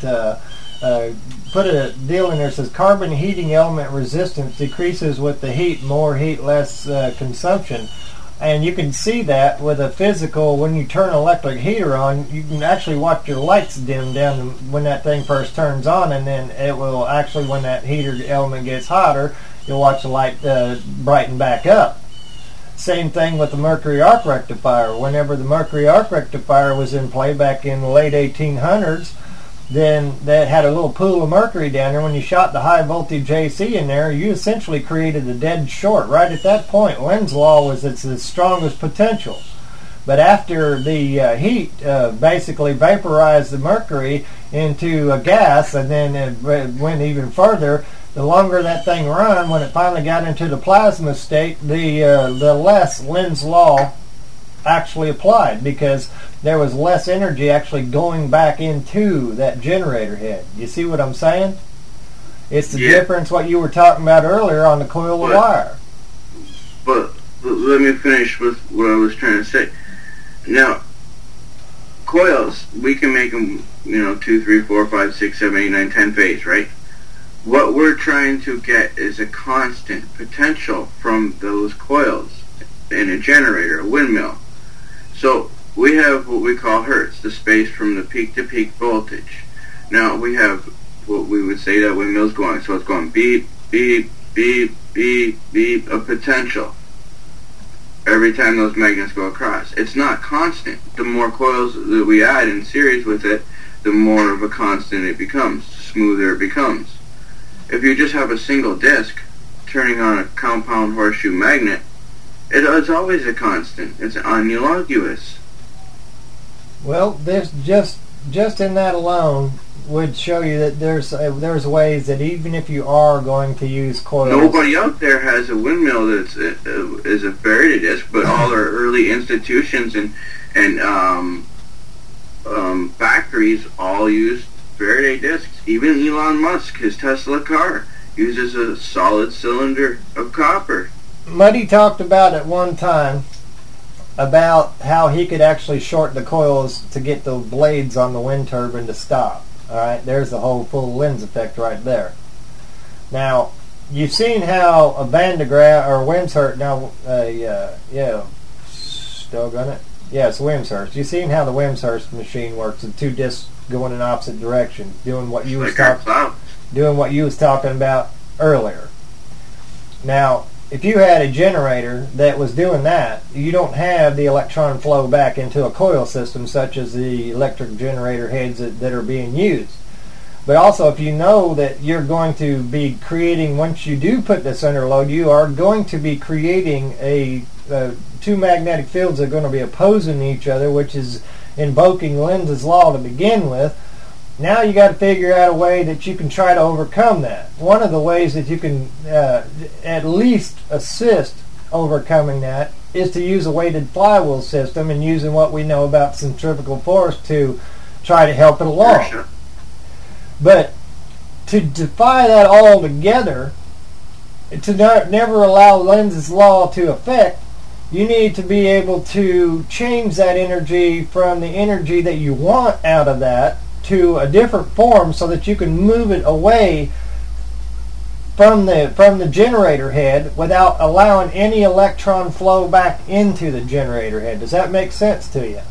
put a deal in there that says carbon heating element resistance decreases with the heat, more heat, less consumption. And you can see that with a physical, when you turn an electric heater on, you can actually watch your lights dim down when that thing first turns on, and then it will actually, when that heater element gets hotter, you'll watch the light brighten back up. Same thing with the mercury arc rectifier. Whenever the mercury arc rectifier was in play back in the late 1800s, then that had a little pool of mercury down there. When you shot the high voltage AC in there, you essentially created a dead short. Right at that point, Lenz's law was its strongest potential. But after the heat basically vaporized the mercury into a gas, and then it went even further, the longer that thing ran, when it finally got into the plasma state, the less Lenz's law actually applied, because there was less energy actually going back into that generator head. You see what I'm saying? It's the difference what you were talking about earlier on the coil of wire. But let me finish with what I was trying to say. Now, coils, we can make them, 2, 3, 4, 5, 6, 7, 8, 9, 10 phase, right? What we're trying to get is a constant potential from those coils in a generator, a windmill. So we have what we call hertz, the space from the peak to peak voltage. Now we have what we would say that windmill's going. So it's going beep, beep, beep, beep, beep, a potential every time those magnets go across. It's not constant. The more coils that we add in series with it, the more of a constant it becomes, the smoother it becomes. If you just have a single disc turning on a compound horseshoe magnet, it is always a constant. It's unilogous. Well, there's just in that alone would show you that there's ways that even if you are going to use coils, nobody out there has a windmill that's is a Faraday disc, but all our early institutions and factories all used Faraday discs. Even Elon Musk, his Tesla car, uses a solid cylinder of copper. Muddy talked about at one time about how he could actually short the coils to get the blades on the wind turbine to stop. All right, there's the whole full Lenz effect right there. Now, you've seen how a Van de Graaff or Wimshurst, still got it? Yeah, it's Wimshurst. You've seen how the Wimshurst machine works, the two discs going in opposite directions, doing what you was talking about earlier. Now, if you had a generator that was doing that, you don't have the electron flow back into a coil system such as the electric generator heads that are being used. But also, if you know that you're going to be creating, once you do put this under load, you are going to be creating two magnetic fields that are going to be opposing each other, which is invoking Lenz's law to begin with. Now you got to figure out a way that you can try to overcome that. One of the ways that you can at least assist overcoming that is to use a weighted flywheel system and using what we know about centrifugal force to try to help it along. Sure. But to defy that altogether, to never allow Lenz's law to affect, you need to be able to change that energy from the energy that you want out of that to a different form so that you can move it away from the generator head without allowing any electron flow back into the generator head. Does that make sense to you?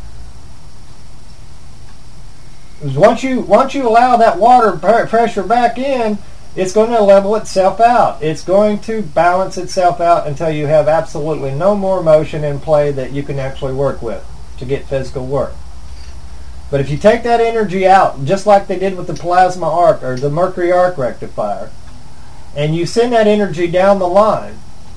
Once you allow that water pressure back in, it's going to level itself out. It's going to balance itself out until you have absolutely no more motion in play that you can actually work with to get physical work. But if you take that energy out, just like they did with the plasma arc or the mercury arc rectifier, and you send that energy down the line,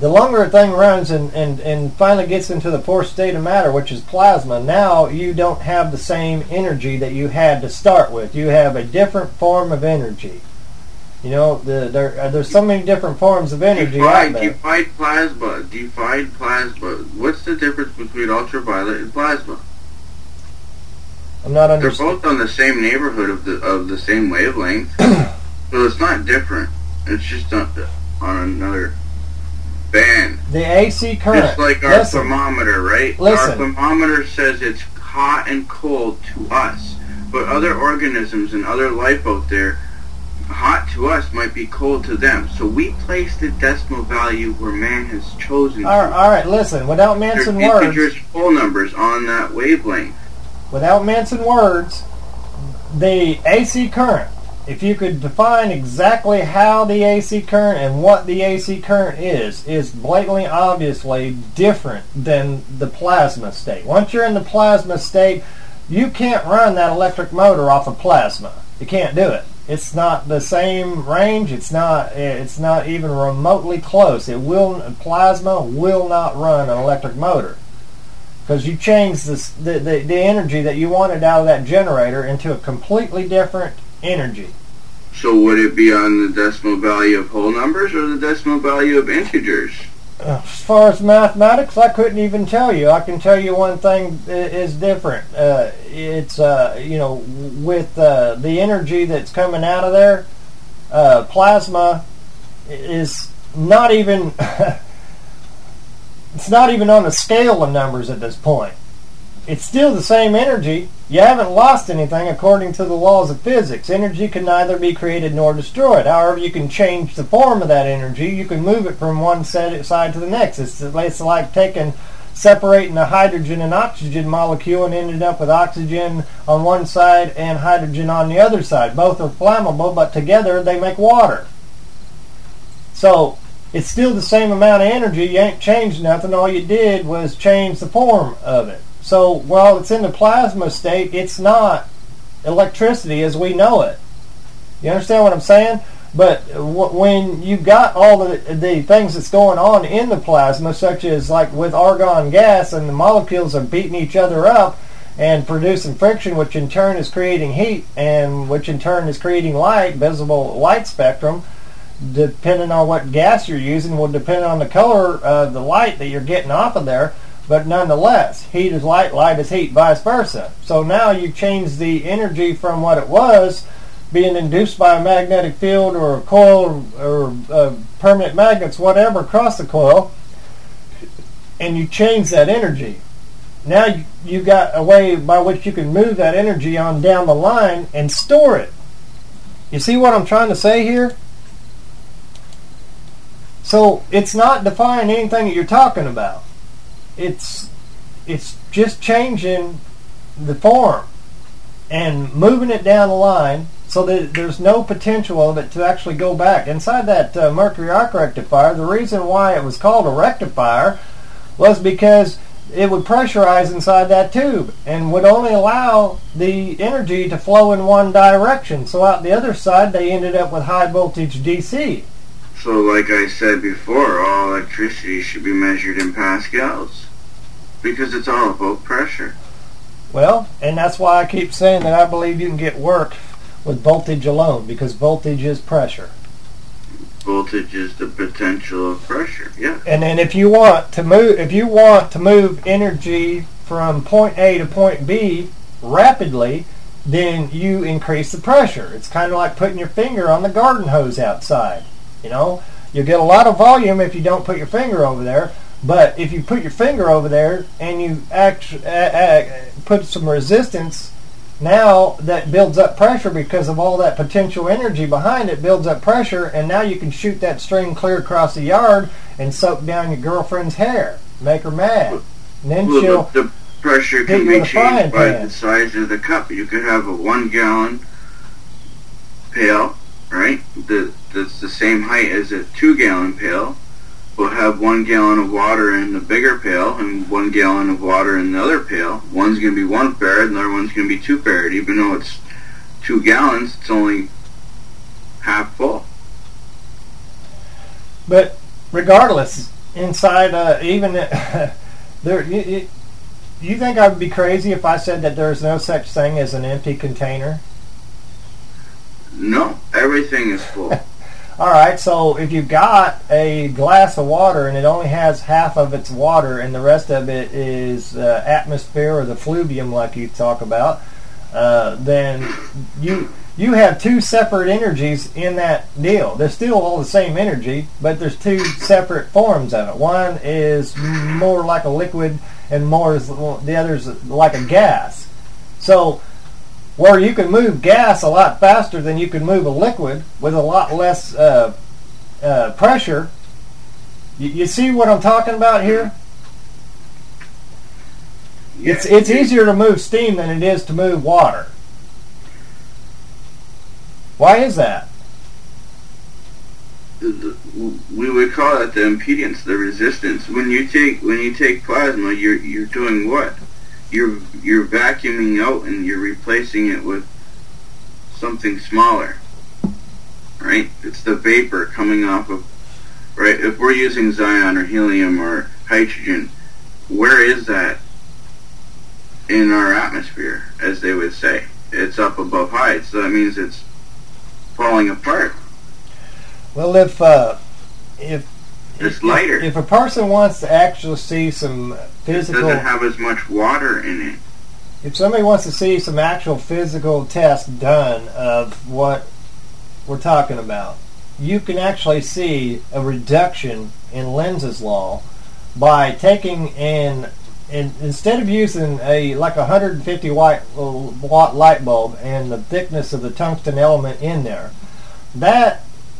The longer a thing runs and finally gets into the fourth state of matter, which is plasma, now you don't have the same energy that you had to start with. You have a different form of energy. You know, there's so many different forms of energy out there. Defied plasma. What's the difference between ultraviolet and plasma? I'm not They're understanding. both on the same neighborhood of the same wavelength, so it's not different. It's just on another band. The AC current. Just like our thermometer, right? Listen. Our thermometer says it's hot and cold to us, but other organisms and other life out there, hot to us might be cold to them. So we place the decimal value where man has chosen to. All right, listen. Without mincing There's words. integers, whole numbers on that wavelength. Without mincing words, the AC current. If you could define exactly how the AC current and what the AC current is blatantly, obviously different than the plasma state. Once you're in the plasma state, you can't run that electric motor off of plasma. You can't do it. It's not the same range. It's not even remotely close. Plasma will not run an electric motor because you changed the energy that you wanted out of that generator into a completely different energy. So would it be on the decimal value of whole numbers or the decimal value of integers? As far as mathematics, I couldn't even tell you. I can tell you one thing is different. It's with the energy that's coming out of there, plasma is not even it's not even on the scale of numbers at this point. It's still the same energy. You haven't lost anything according to the laws of physics. Energy can neither be created nor destroyed. However, you can change the form of that energy. You can move it from one side to the next. It's like separating a hydrogen and oxygen molecule and ending up with oxygen on one side and hydrogen on the other side. Both are flammable, but together they make water. So it's still the same amount of energy. You ain't changed nothing. All you did was change the form of it. So while it's in the plasma state, it's not electricity as we know it. You understand what I'm saying? But when you got all the things that's going on in the plasma, such as like with argon gas, and the molecules are beating each other up and producing friction, which in turn is creating heat, and which in turn is creating light, visible light spectrum, depending on what gas you're using, will depend on the color of the light that you're getting off of there. But nonetheless, heat is light, light is heat, vice versa. So now you change the energy from what it was, being induced by a magnetic field or a coil or permanent magnets, whatever, across the coil, and you change that energy. Now you got a way by which you can move that energy on down the line and store it. You see what I'm trying to say here? So it's not defying anything that you're talking about. It's just changing the form and moving it down the line so that there's no potential of it to actually go back. Inside that mercury arc rectifier, the reason why it was called a rectifier was because it would pressurize inside that tube and would only allow the energy to flow in one direction. So out the other side, they ended up with high voltage DC. So like I said before, all electricity should be measured in pascals because it's all about pressure. Well, and that's why I keep saying that I believe you can get work with voltage alone, because voltage is pressure. Voltage is the potential of pressure, yeah. And then if you want to move energy from point A to point B rapidly, then you increase the pressure. It's kind of like putting your finger on the garden hose outside. You know, you'll get a lot of volume if you don't put your finger over there, but if you put your finger over there and you put some resistance, now that builds up pressure because of all that potential energy behind it, builds up pressure, and now you can shoot that string clear across the yard and soak down your girlfriend's hair, make her mad. And then the pressure can be changed by the size of the cup. You could have a 1 gallon pail, right? That's the same height as a 2 gallon pail. We'll have 1 gallon of water in the bigger pail and 1 gallon of water in the other pail. One's going to be 1 farad, and the other one's going to be 2 farad. Even though it's 2 gallons, it's only half full. But regardless, inside, even there. You think I would be crazy if I said that there's no such thing as an empty container? No, everything is full. All right, so if you've got a glass of water and it only has half of its water and the rest of it is atmosphere or the fluvium like you talk about, then you have two separate energies in that deal. They're still all the same energy, but there's two separate forms of it. One is more like a liquid and the other's like a gas. So where you can move gas a lot faster than you can move a liquid with a lot less pressure. You see what I'm talking about here? Yeah, It's easier to move steam than it is to move water. Why is that? We would call it the impedance, the resistance. When you take plasma, you're doing what? You're vacuuming out and you're replacing it with something smaller, right? It's the vapor coming off of, right? If we're using xenon or helium or hydrogen, where is that in our atmosphere, as they would say? It's up above high, so that means it's falling apart. Well, if It's lighter. If a person wants to actually see some It physical, doesn't have as much water in it. if somebody wants to see some actual physical tests done of what we're talking about, you can actually see a reduction in Lenz's law by taking instead of using a 150 watt light bulb and the thickness of the tungsten element in there, that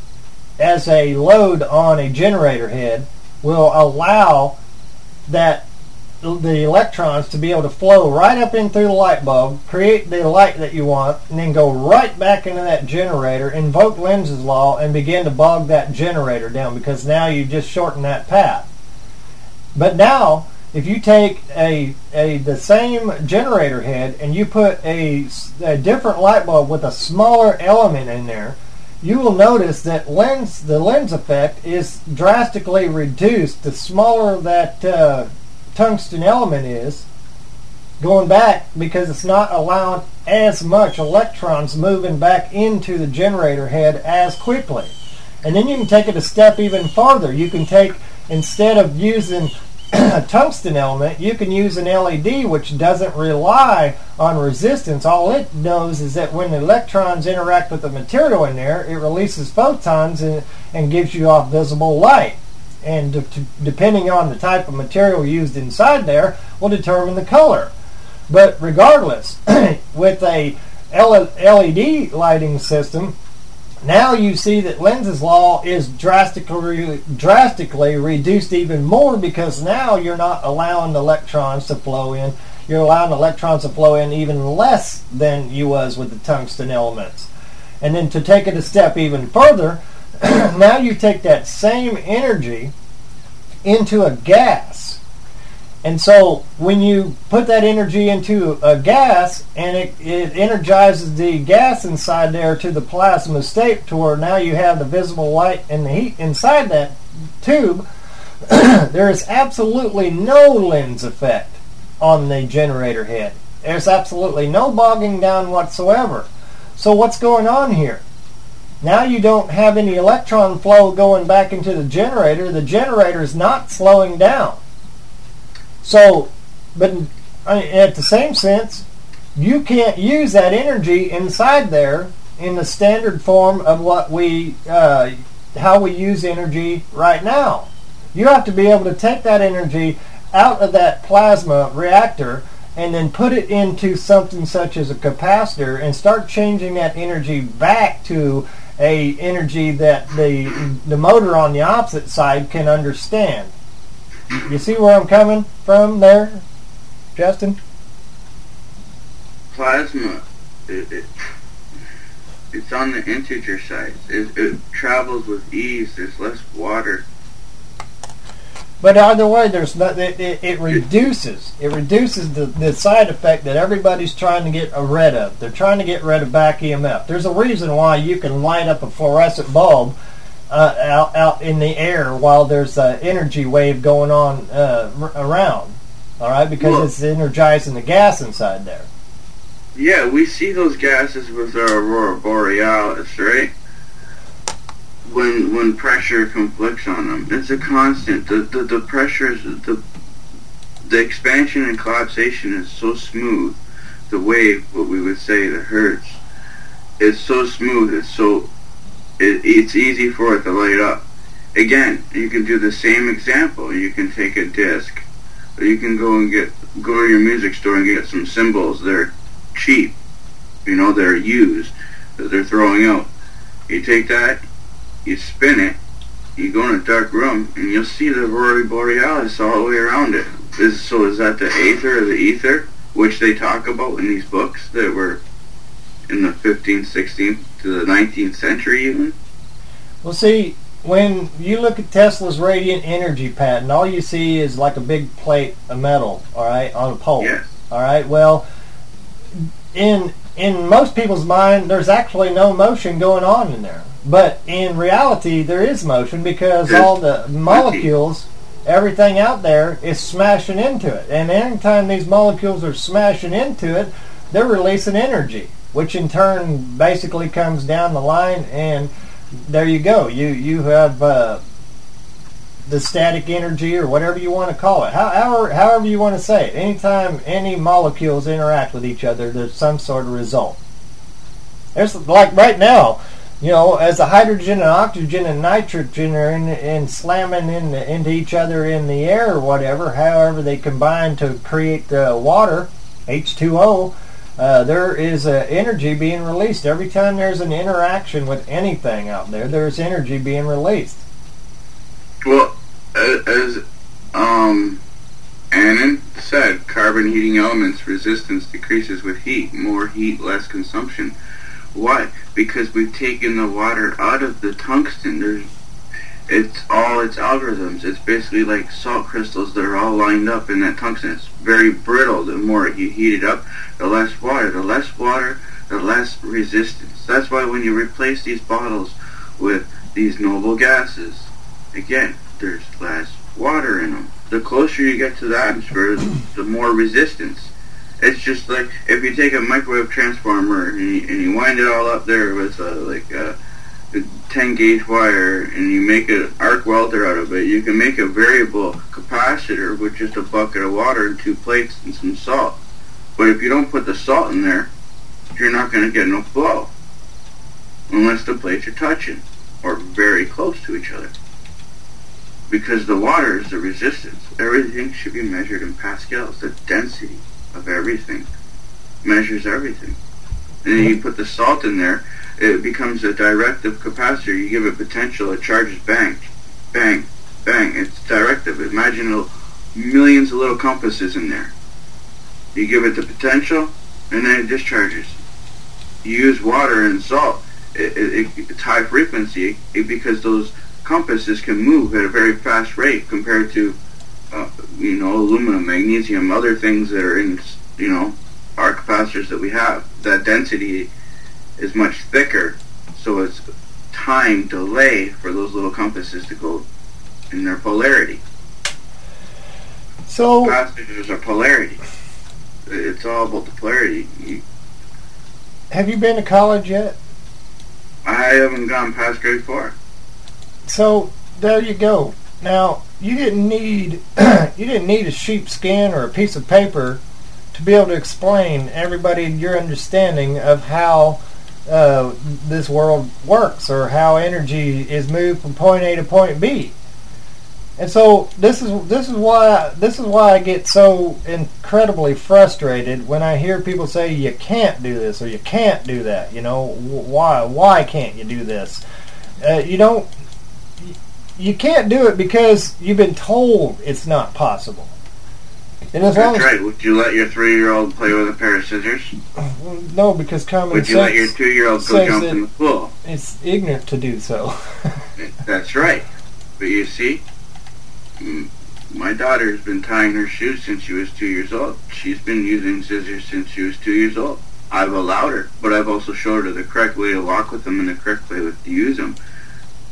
as a load on a generator head will allow that the electrons to be able to flow right up in through the light bulb, create the light that you want, and then go right back into that generator, invoke Lenz's law, and begin to bog that generator down, because now you just shorten that path. But now, if you take the same generator head and you put a different light bulb with a smaller element in there, you will notice that the lens effect is drastically reduced. The smaller that tungsten element is going back, because it's not allowing as much electrons moving back into the generator head as quickly. And then you can take it a step even farther. You can take, instead of using a tungsten element, you can use an LED, which doesn't rely on resistance. All it knows is that when the electrons interact with the material in there, it releases photons and gives you off visible light. And depending on the type of material used inside there will determine the color. But regardless, with a LED lighting system, now you see that Lenz's law is drastically reduced even more, because now you're not allowing the electrons to flow in. You're allowing the electrons to flow in even less than you was with the tungsten elements. And then to take it a step even further, now you take that same energy into a gas. And so when you put that energy into a gas, and it energizes the gas inside there to the plasma state, to where now you have the visible light and the heat inside that tube, there is absolutely no lens effect on the generator head. There's absolutely no bogging down whatsoever. So what's going on here? Now you don't have any electron flow going back into the generator. The generator is not slowing down. So, but at the same sense, you can't use that energy inside there in the standard form of what how we use energy right now. You have to be able to take that energy out of that plasma reactor and then put it into something such as a capacitor and start changing that energy back to a energy that the motor on the opposite side can understand. You see where I'm coming from there, Justin? Plasma, it's on the integer side. It travels with ease. There's less water. But either way, there's not. It reduces. It reduces the side effect that everybody's trying to get rid of. They're trying to get rid of back EMF. There's a reason why you can light up a fluorescent bulb out in the air while there's an energy wave going on around. All right, because it's energizing the gas inside there. Yeah, we see those gases with our aurora borealis, right? When pressure conflicts on them, it's a constant. The pressure is the expansion and collapsation is so smooth. The wave, what we would say, the hertz, is so smooth. It's easy for it to light up. Again, you can do the same example. You can take a disc, or you can go to your music store and get some cymbals. They're cheap, they're used, that they're throwing out. You take that, you spin it, you go in a dark room, and you'll see the aurora borealis all the way around it. Is that the aether or the ether, which they talk about in these books that were in the 15th, 16th to the 19th century even? Well, see, when you look at Tesla's radiant energy patent, all you see is like a big plate of metal, all right, on a pole. Yes. All right, well, in most people's mind, there's actually no motion going on in there. But in reality, there is motion because all the molecules, everything out there is smashing into it. And anytime these molecules are smashing into it, they're releasing energy, which in turn basically comes down the line, and there you go. You have the static energy, or whatever you want to call it, however you want to say it. Anytime any molecules interact with each other, there's some sort of result. There's, like right now, as the hydrogen and oxygen and nitrogen are in slamming into each other in the air or whatever, however they combine to create water, H2O, there is energy being released. Every time there's an interaction with anything out there, there's energy being released. Well, as Annan said, carbon heating elements resistance decreases with heat. More heat, less consumption. Why? Because we've taken the water out of the tungsten. It's algorithms. It's basically like salt crystals that are all lined up in that tungsten. It's very brittle. The more you heat it up, the less water. The less water, the less resistance. That's why when you replace these bottles with these noble gases, again, there's less water in them. The closer you get to the atmosphere, the more resistance. It's just like if you take a microwave transformer and you wind it all up there with a 10 gauge wire, and you make an arc welder out of it, you can make a variable capacitor with just a bucket of water and 2 plates and some salt. But if you don't put the salt in there, you're not going to get no flow unless the plates are touching or very close to each other. Because the water is the resistance. Everything should be measured in pascals. The density of everything measures everything. And then you put the salt in there, it becomes a directive capacitor. You give it potential, it charges bang, bang, bang. It's directive. Imagine millions of little compasses in there. You give it the potential, and then it discharges. You use water and salt. It's high frequency because those compasses can move at a very fast rate compared to aluminum, magnesium, other things that are in our capacitors that we have. That density is much thicker, so it's time delay for those little compasses to go in their polarity. So capacitors are polarity. It's all about the polarity. Have you been to college yet? I haven't gone past grade 4. So there you go. Now you didn't need a sheepskin or a piece of paper to be able to explain everybody your understanding of how this world works, or how energy is moved from point A to point B. And so this is why I get so incredibly frustrated when I hear people say you can't do this or you can't do that. Why can't you do this? You can't do it because you've been told it's not possible. And as That's right. Would you let your 3-year-old play with a pair of scissors? No, because common sense. Would you let your 2-year-old go jump in the pool? It's ignorant to do so. That's right. But you see, my daughter's been tying her shoes since she was 2 years old. She's been using scissors since she was 2 years old. I've allowed her, but I've also showed her the correct way to walk with them and the correct way to use them.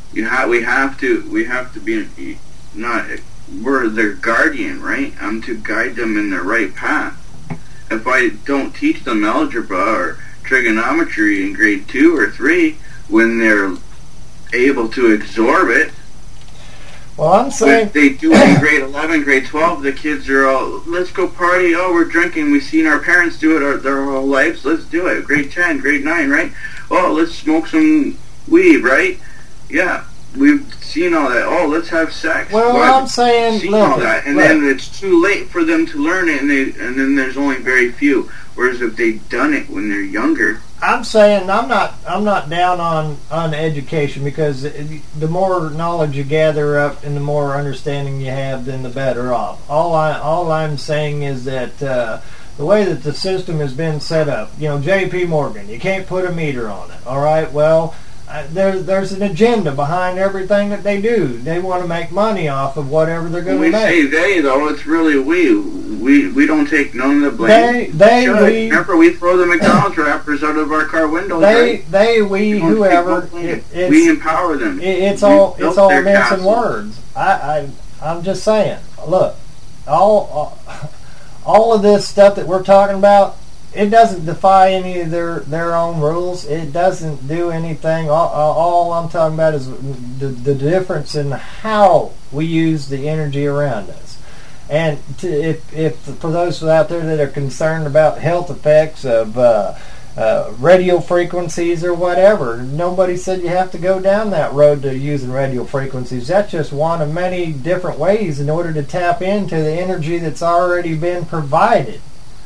We have to be not. We're their guardian, right? I'm to guide them in the right path. If I don't teach them algebra or trigonometry in grade 2 or 3, when they're able to absorb it, well, I'm saying if they do it in grade 11, grade 12, the kids are all, let's go party. Oh, we're drinking. We've seen our parents do it their whole lives. Let's do it. Grade 10, grade 9, right? Oh, let's smoke some weed, right? Yeah. We've seen all that. Oh, let's have sex. Well, I'm saying, seen all that, and then it's too late for them to learn it, and then there's only very few. Whereas if they've done it when they're younger, I'm saying I'm not down on education, because the more knowledge you gather up and the more understanding you have, then the better off. All I'm saying is that the way that the system has been set up, J.P. Morgan, you can't put a meter on it. All right, well. There's an agenda behind everything that they do. They want to make money off of whatever they're going to make. When we say they, though, it's really we don't take none of the blame. Remember, we throw the McDonald's wrappers out of our car windows. We, whoever. We empower them. It's all mention words. I'm just saying. Look, all of this stuff that we're talking about, it doesn't defy any of their own rules. It doesn't do anything. All I'm talking about is the difference in how we use the energy around us. And if for those out there that are concerned about health effects of radio frequencies or whatever, nobody said you have to go down that road to using radio frequencies. That's just one of many different ways in order to tap into the energy that's already been provided.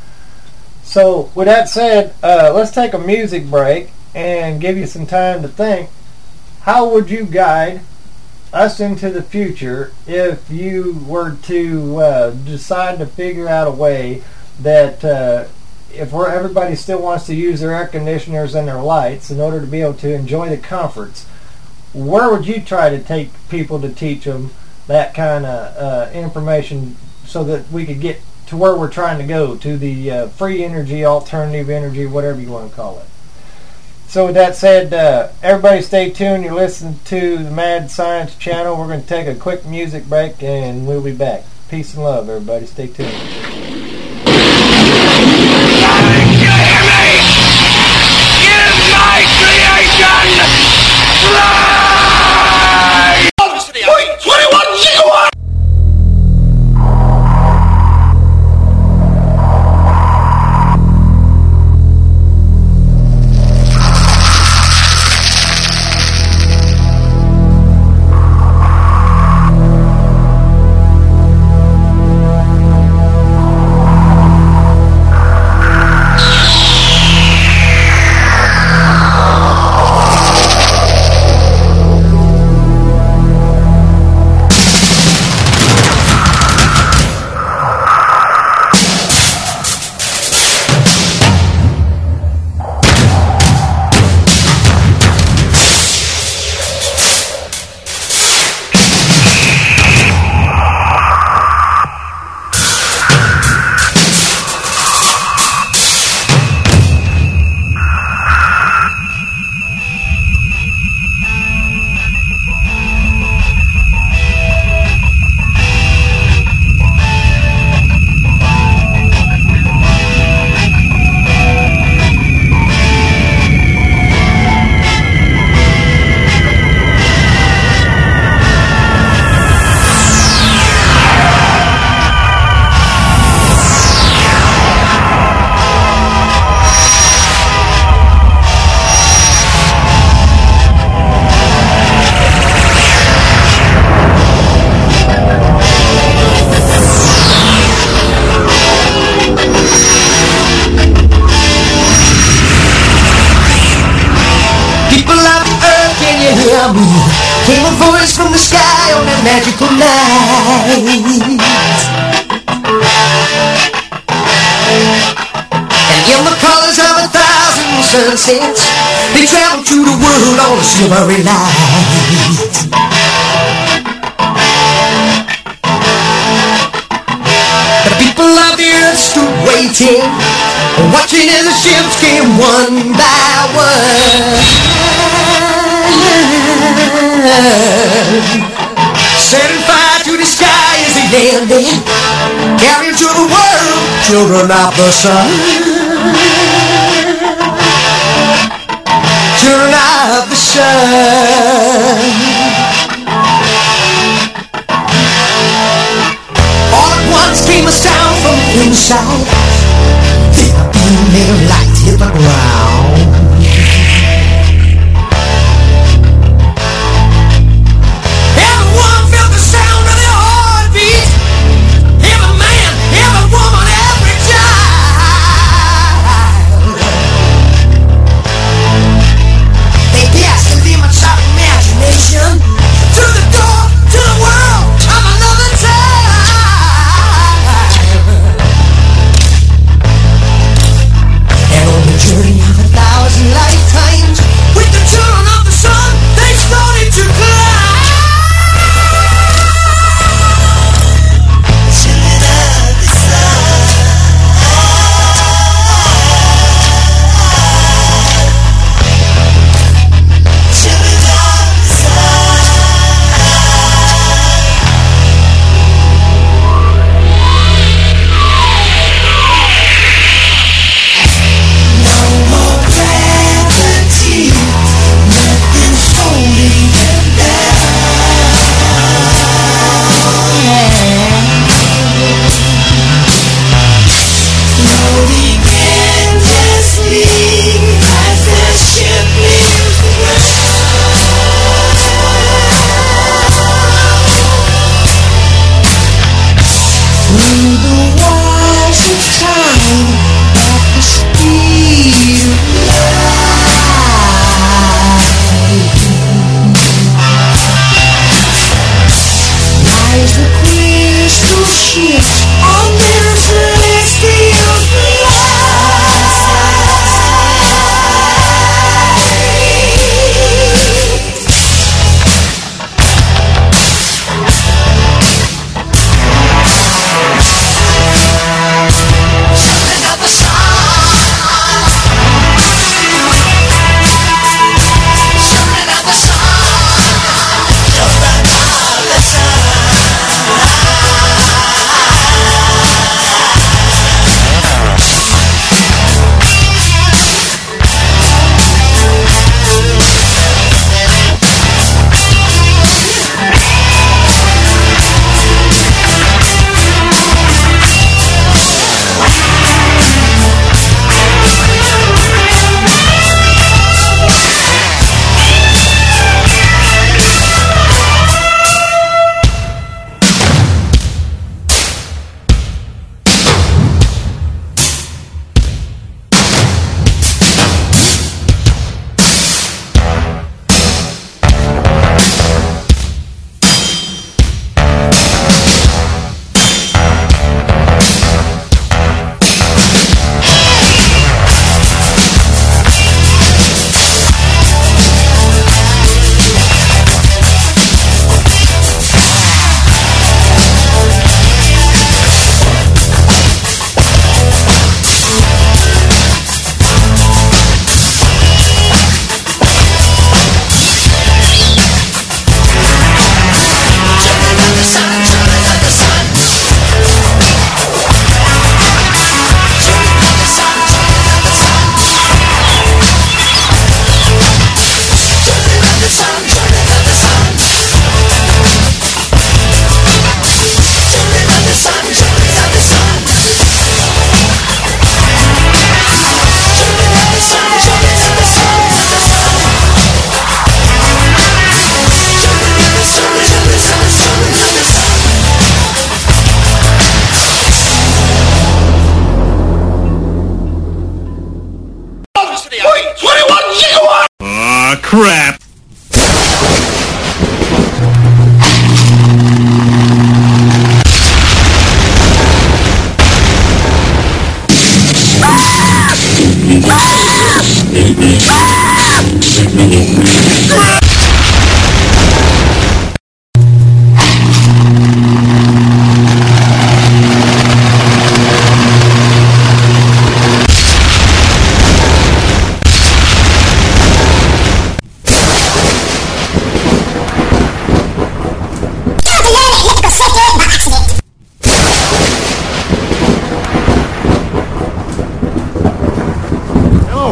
So, with that said, let's take a music break and give you some time to think. How would you guide us into the future if you were to decide to figure out a way that if everybody still wants to use their air conditioners and their lights in order to be able to enjoy the comforts, where would you try to take people to teach them that kind of information so that we could get to where we're trying to go, to the free energy, alternative energy, whatever you want to call it? So with that said, everybody stay tuned. You're listening to the Mad Science Channel. We're going to take a quick music break and we'll be back. Peace and love, everybody. Stay tuned. Can you hear me? Give my creation fly! 21 gigawatts! Came a voice from the sky on that magical night, and in the colors of 1,000 sunsets, they traveled through the world on a silvery light. The people of the earth stood waiting, watching as the ships came one by one. humanity. Carry into the world, children of the sun. Children of the sun. All at once came a sound from inside. Then a beam of light hit the ground. Everyone felt the sound of their heartbeat. Every man, every woman, every child.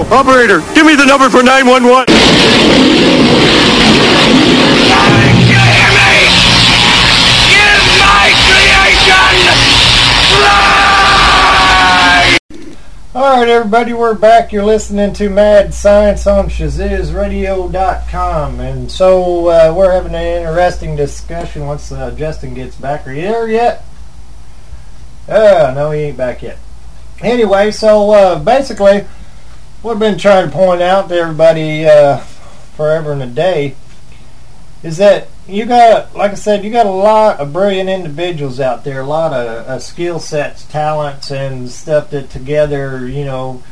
now! Operator, give me the number for 911! Can you hear me? Give my creation life! Alright everybody, we're back. You're listening to Mad Science on ShazizRadio.com. And so we're having an interesting discussion once Justin gets back. Are you there yet? No, he ain't back yet. Anyway, so basically what I've been trying to point out to everybody forever and a day is that you got, like I said, you got a lot of brilliant individuals out there, a lot of skill sets, talents, and stuff that together, you know,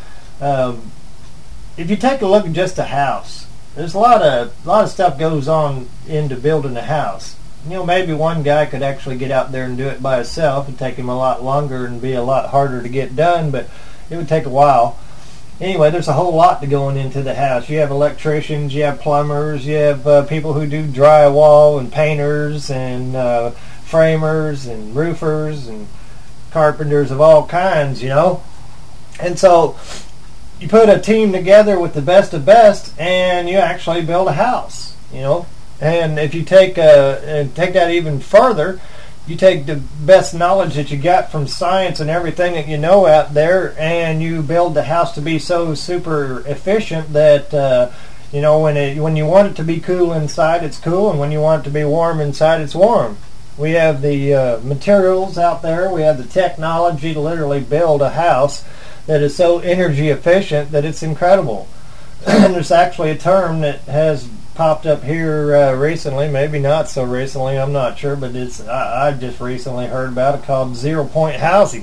if you take a look at just a house, there's a lot of stuff goes on into building a house. You know, maybe one guy could actually get out there and do it by himself. It'd take him a lot longer and be a lot harder to get done, but it would take a while. Anyway, there's a whole lot to going into the house. You have electricians, you have plumbers, you have people who do drywall and painters and framers and roofers and carpenters of all kinds, you know. And so you put a team together with the best of best and you actually build a house, you know. And if you take that even further, you take the best knowledge that you got from science and everything that you know out there, and you build the house to be so super efficient that you know, when you want it to be cool inside, it's cool, and when you want it to be warm inside, it's warm. We have the materials out there. We have the technology to literally build a house that is so energy efficient that it's incredible. And there's actually a term that has popped up here recently, maybe not so recently, I'm not sure, but I just recently heard about it, called zero-point housing.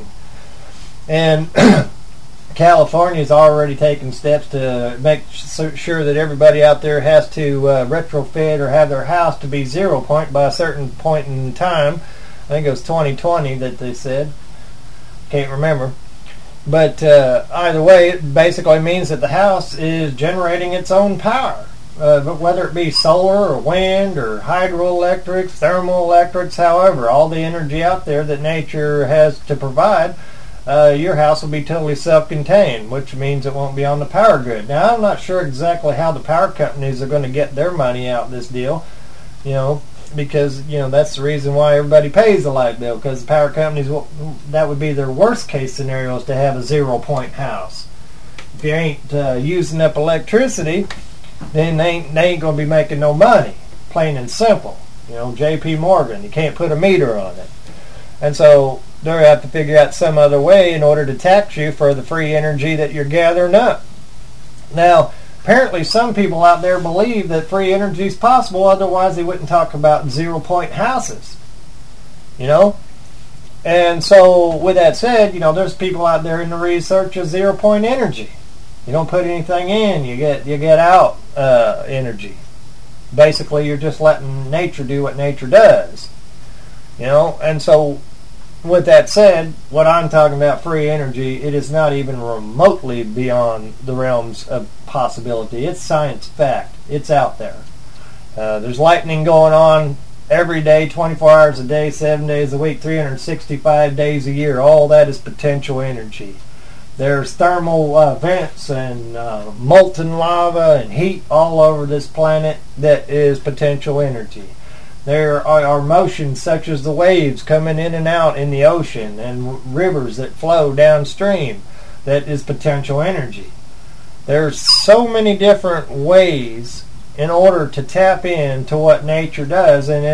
And California's already taken steps to make sure that everybody out there has to retrofit or have their house to be 0 point by a certain point in time. I think it was 2020 that they said. Can't remember. But either way, it basically means that the house is generating its own power. But whether it be solar or wind or hydroelectrics, thermoelectrics, however, all the energy out there that nature has to provide, your house will be totally self-contained, which means it won't be on the power grid. Now, I'm not sure exactly how the power companies are going to get their money out of this deal, you know, because, you know, that's the reason why everybody pays the light bill, because the power companies, that would be their worst case scenario, is to have a 0-point house. If you ain't using up electricity, then they ain't going to be making no money, plain and simple. You know, J.P. Morgan, you can't put a meter on it. And so they'll have to figure out some other way in order to tax you for the free energy that you're gathering up. Now, apparently some people out there believe that free energy is possible, otherwise they wouldn't talk about 0-point houses. You know? And so with that said, you know, there's people out there in the research of 0-point energy. You don't put anything in, you get out energy. Basically, you're just letting nature do what nature does. You know, and so with that said, what I'm talking about, free energy, it is not even remotely beyond the realms of possibility. It's science fact. It's out there. There's lightning going on every day, 24 hours a day, 7 days a week, 365 days a year. All that is potential energy. There's thermal vents and molten lava and heat all over this planet that is potential energy. There are motions such as the waves coming in and out in the ocean and rivers that flow downstream that is potential energy. There's so many different ways in order to tap into what nature does, and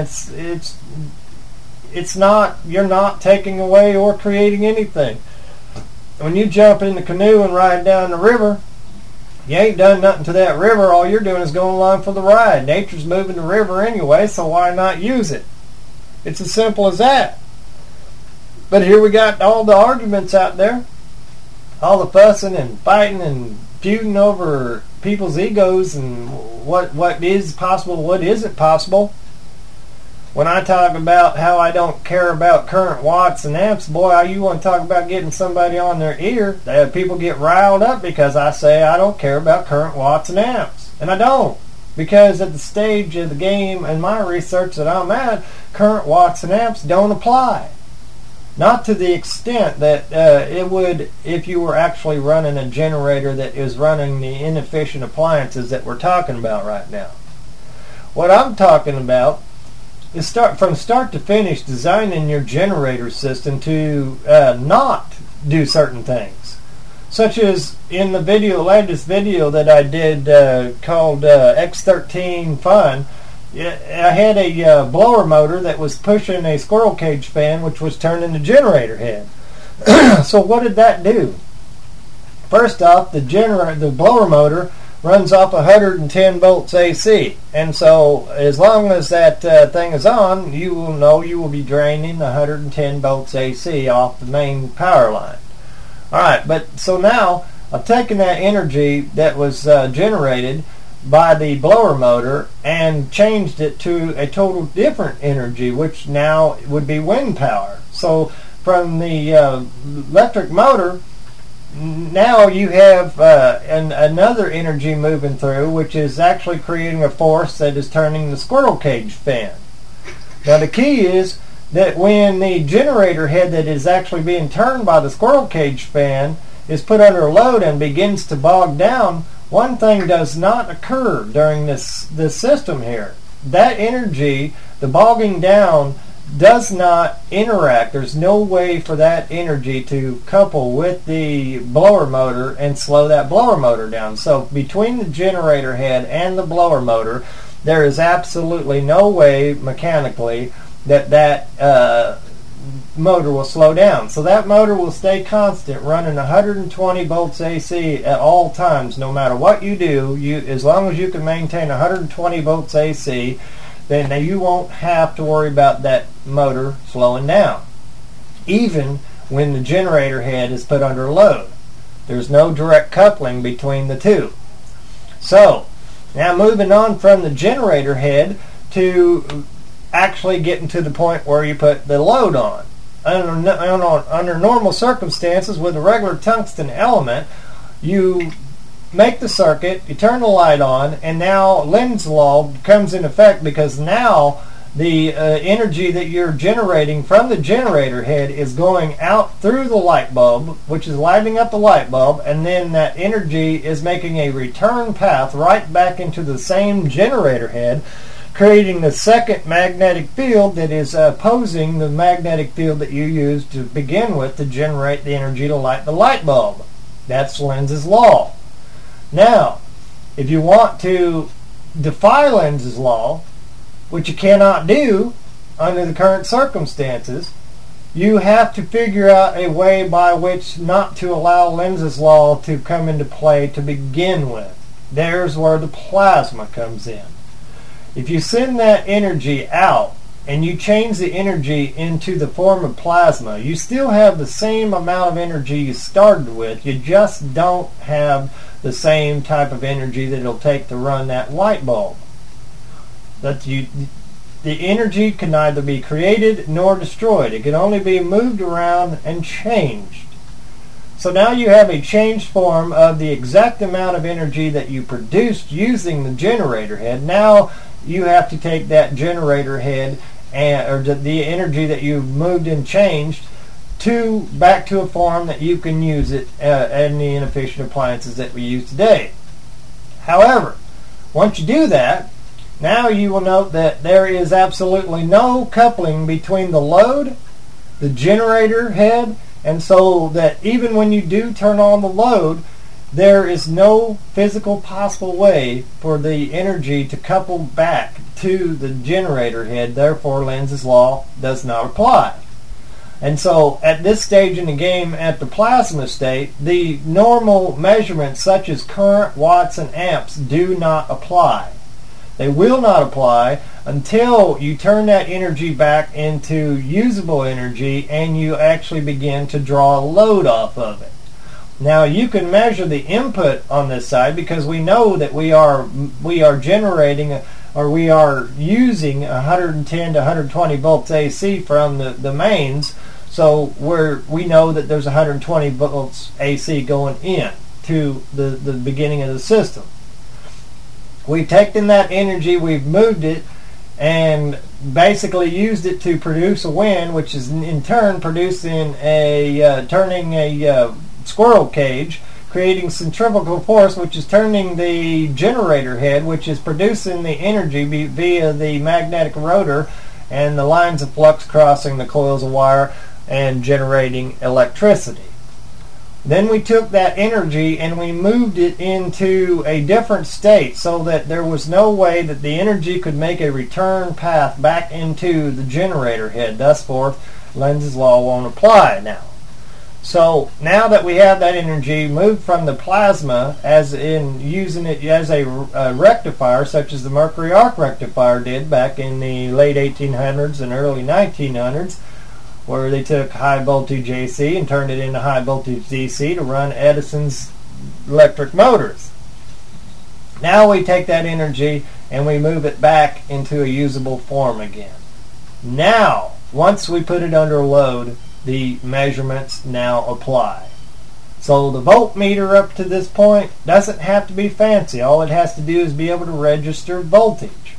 it's not, you're not taking away or creating anything. When you jump in the canoe and ride down the river, you ain't done nothing to that river. All you're doing is going along for the ride. Nature's moving the river anyway, so why not use it? It's as simple as that. But here we got all the arguments out there, all the fussing and fighting and feuding over people's egos and what is possible, what isn't possible. When I talk about how I don't care about current watts and amps, boy, you want to talk about getting somebody on their ear. People get riled up because I say I don't care about current watts and amps. And I don't. Because at the stage of the game and my research that I'm at, current watts and amps don't apply. Not to the extent that it would if you were actually running a generator that is running the inefficient appliances that we're talking about right now. What I'm talking about is from start to finish designing your generator system to not do certain things. Such as in the latest video that I did called X13 Fun, I had a blower motor that was pushing a squirrel cage fan, which was turning the generator head. So what did that do? First off, the blower motor runs off 110 volts AC, and so as long as that thing is on, you will know you will be draining 110 volts AC off the main power line. Alright, but so now I've taken that energy that was generated by the blower motor and changed it to a total different energy, which now would be wind power. So from the electric motor, now you have another energy moving through, which is actually creating a force that is turning the squirrel cage fan. Now the key is that when the generator head that is actually being turned by the squirrel cage fan is put under load and begins to bog down, one thing does not occur during this system here. That energy, the bogging down, does not interact. There's no way for that energy to couple with the blower motor and slow that blower motor down. So between the generator head and the blower motor, there is absolutely no way mechanically that motor will slow down. So that motor will stay constant, running 120 volts AC at all times, no matter what you do. As long as you can maintain 120 volts AC, then you won't have to worry about that motor slowing down, even when the generator head is put under load. There's no direct coupling between the two. So, now moving on from the generator head to actually getting to the point where you put the load on. Under normal circumstances, with a regular tungsten element, you make the circuit, you turn the light on, and now Lenz's law comes in effect, because now the energy that you're generating from the generator head is going out through the light bulb, which is lighting up the light bulb, and then that energy is making a return path right back into the same generator head, creating the second magnetic field that is opposing the magnetic field that you used to begin with to generate the energy to light the light bulb. That's Lenz's law. Now, if you want to defy Lenz's law, which you cannot do under the current circumstances, you have to figure out a way by which not to allow Lenz's law to come into play to begin with. There's where the plasma comes in. If you send that energy out and you change the energy into the form of plasma, you still have the same amount of energy you started with. You just don't have the same type of energy that it'll take to run that light bulb. The energy can neither be created nor destroyed. It can only be moved around and changed. So now you have a changed form of the exact amount of energy that you produced using the generator head. Now you have to take that generator head or the energy that you've moved and changed back to a form that you can use it in the inefficient appliances that we use today. However, once you do that, now you will note that there is absolutely no coupling between the load, the generator head, and so that even when you do turn on the load, there is no physical possible way for the energy to couple back to the generator head. Therefore, Lenz's law does not apply. And so at this stage in the game, at the plasma state, the normal measurements such as current, watts, and amps do not apply. They will not apply until you turn that energy back into usable energy and you actually begin to draw a load off of it. Now you can measure the input on this side, because we know that we are generating or we are using 110 to 120 volts AC from the mains. So we know that there's 120 volts AC going in to the beginning of the system. We've taken that energy, we've moved it, and basically used it to produce a wind, which is in turn producing turning a squirrel cage, creating centrifugal force, which is turning the generator head, which is producing the energy via the magnetic rotor and the lines of flux crossing the coils of wire and generating electricity. Then we took that energy and we moved it into a different state so that there was no way that the energy could make a return path back into the generator head. Thus forth, Lenz's law won't apply now. So now that we have that energy moved from the plasma, as in using it as a rectifier, such as the mercury arc rectifier did back in the late 1800s and early 1900s, where they took high voltage AC and turned it into high voltage DC to run Edison's electric motors. Now we take that energy and we move it back into a usable form again. Now, once we put it under load, the measurements now apply. So the voltmeter up to this point doesn't have to be fancy. All it has to do is be able to register voltage.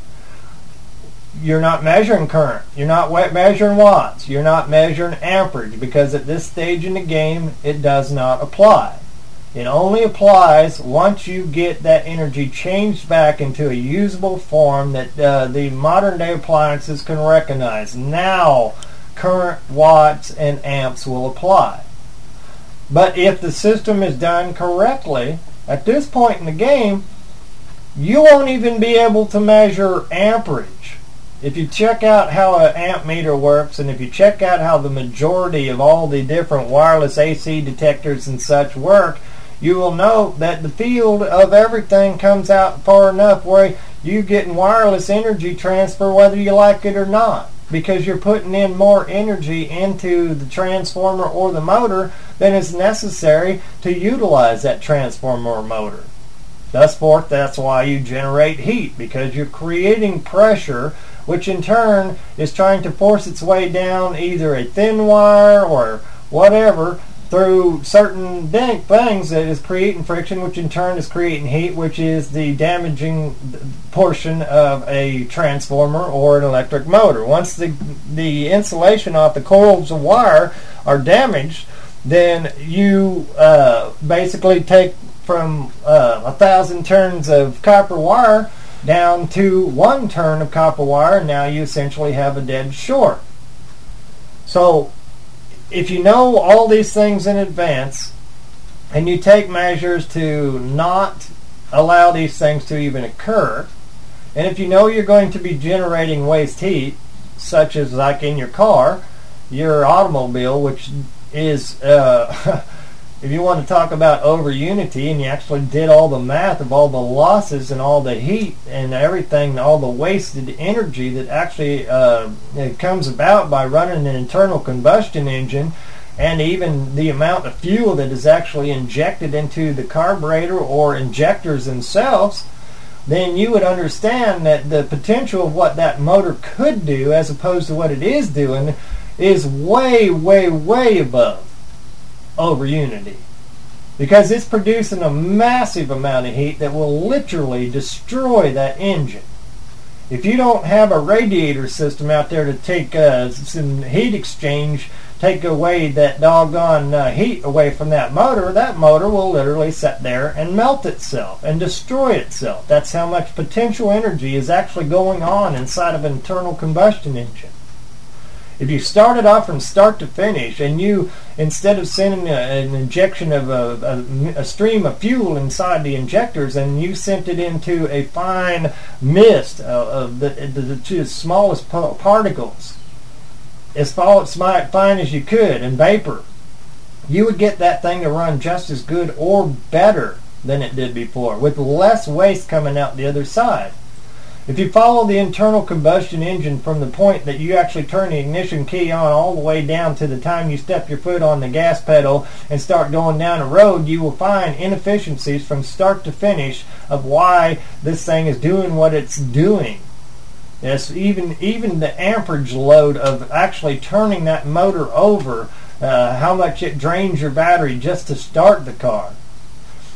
You're not measuring current. You're not measuring watts. You're not measuring amperage, because at this stage in the game it does not apply. It only applies once you get that energy changed back into a usable form that the modern day appliances can recognize. Now current, watts, and amps will apply. But if the system is done correctly, at this point in the game, you won't even be able to measure amperage. If you check out how an amp meter works, and if you check out how the majority of all the different wireless AC detectors and such work, you will know that the field of everything comes out far enough where you're getting wireless energy transfer whether you like it or not, because you're putting in more energy into the transformer or the motor than is necessary to utilize that transformer or motor. Thus forth, that's why you generate heat, because you're creating pressure, which in turn is trying to force its way down either a thin wire or whatever through certain things that is creating friction, which in turn is creating heat, which is the damaging portion of a transformer or an electric motor. Once the insulation off the coils of wire are damaged, then you basically take from 1,000 turns of copper wire down to 1 turn of copper wire, and now you essentially have a dead short. So if you know all these things in advance and you take measures to not allow these things to even occur, and if you know you're going to be generating waste heat, such as like in your car, your automobile, which is if you want to talk about over unity, and you actually did all the math of all the losses and all the heat and everything, all the wasted energy that actually it comes about by running an internal combustion engine, and even the amount of fuel that is actually injected into the carburetor or injectors themselves, then you would understand that the potential of what that motor could do as opposed to what it is doing is way, way, way above over unity, because it's producing a massive amount of heat that will literally destroy that engine. If you don't have a radiator system out there to take some heat exchange, take away that doggone heat away from that motor will literally sit there and melt itself and destroy itself. That's how much potential energy is actually going on inside of an internal combustion engine. If you started off from start to finish, and you, instead of sending an injection of a stream of fuel inside the injectors, and you sent it into a fine mist of the smallest particles, as fine as you could, and vapor, you would get that thing to run just as good or better than it did before, with less waste coming out the other side. If you follow the internal combustion engine from the point that you actually turn the ignition key on all the way down to the time you step your foot on the gas pedal and start going down the road, you will find inefficiencies from start to finish of why this thing is doing what it's doing. Yes, even the amperage load of actually turning that motor over, how much it drains your battery just to start the car.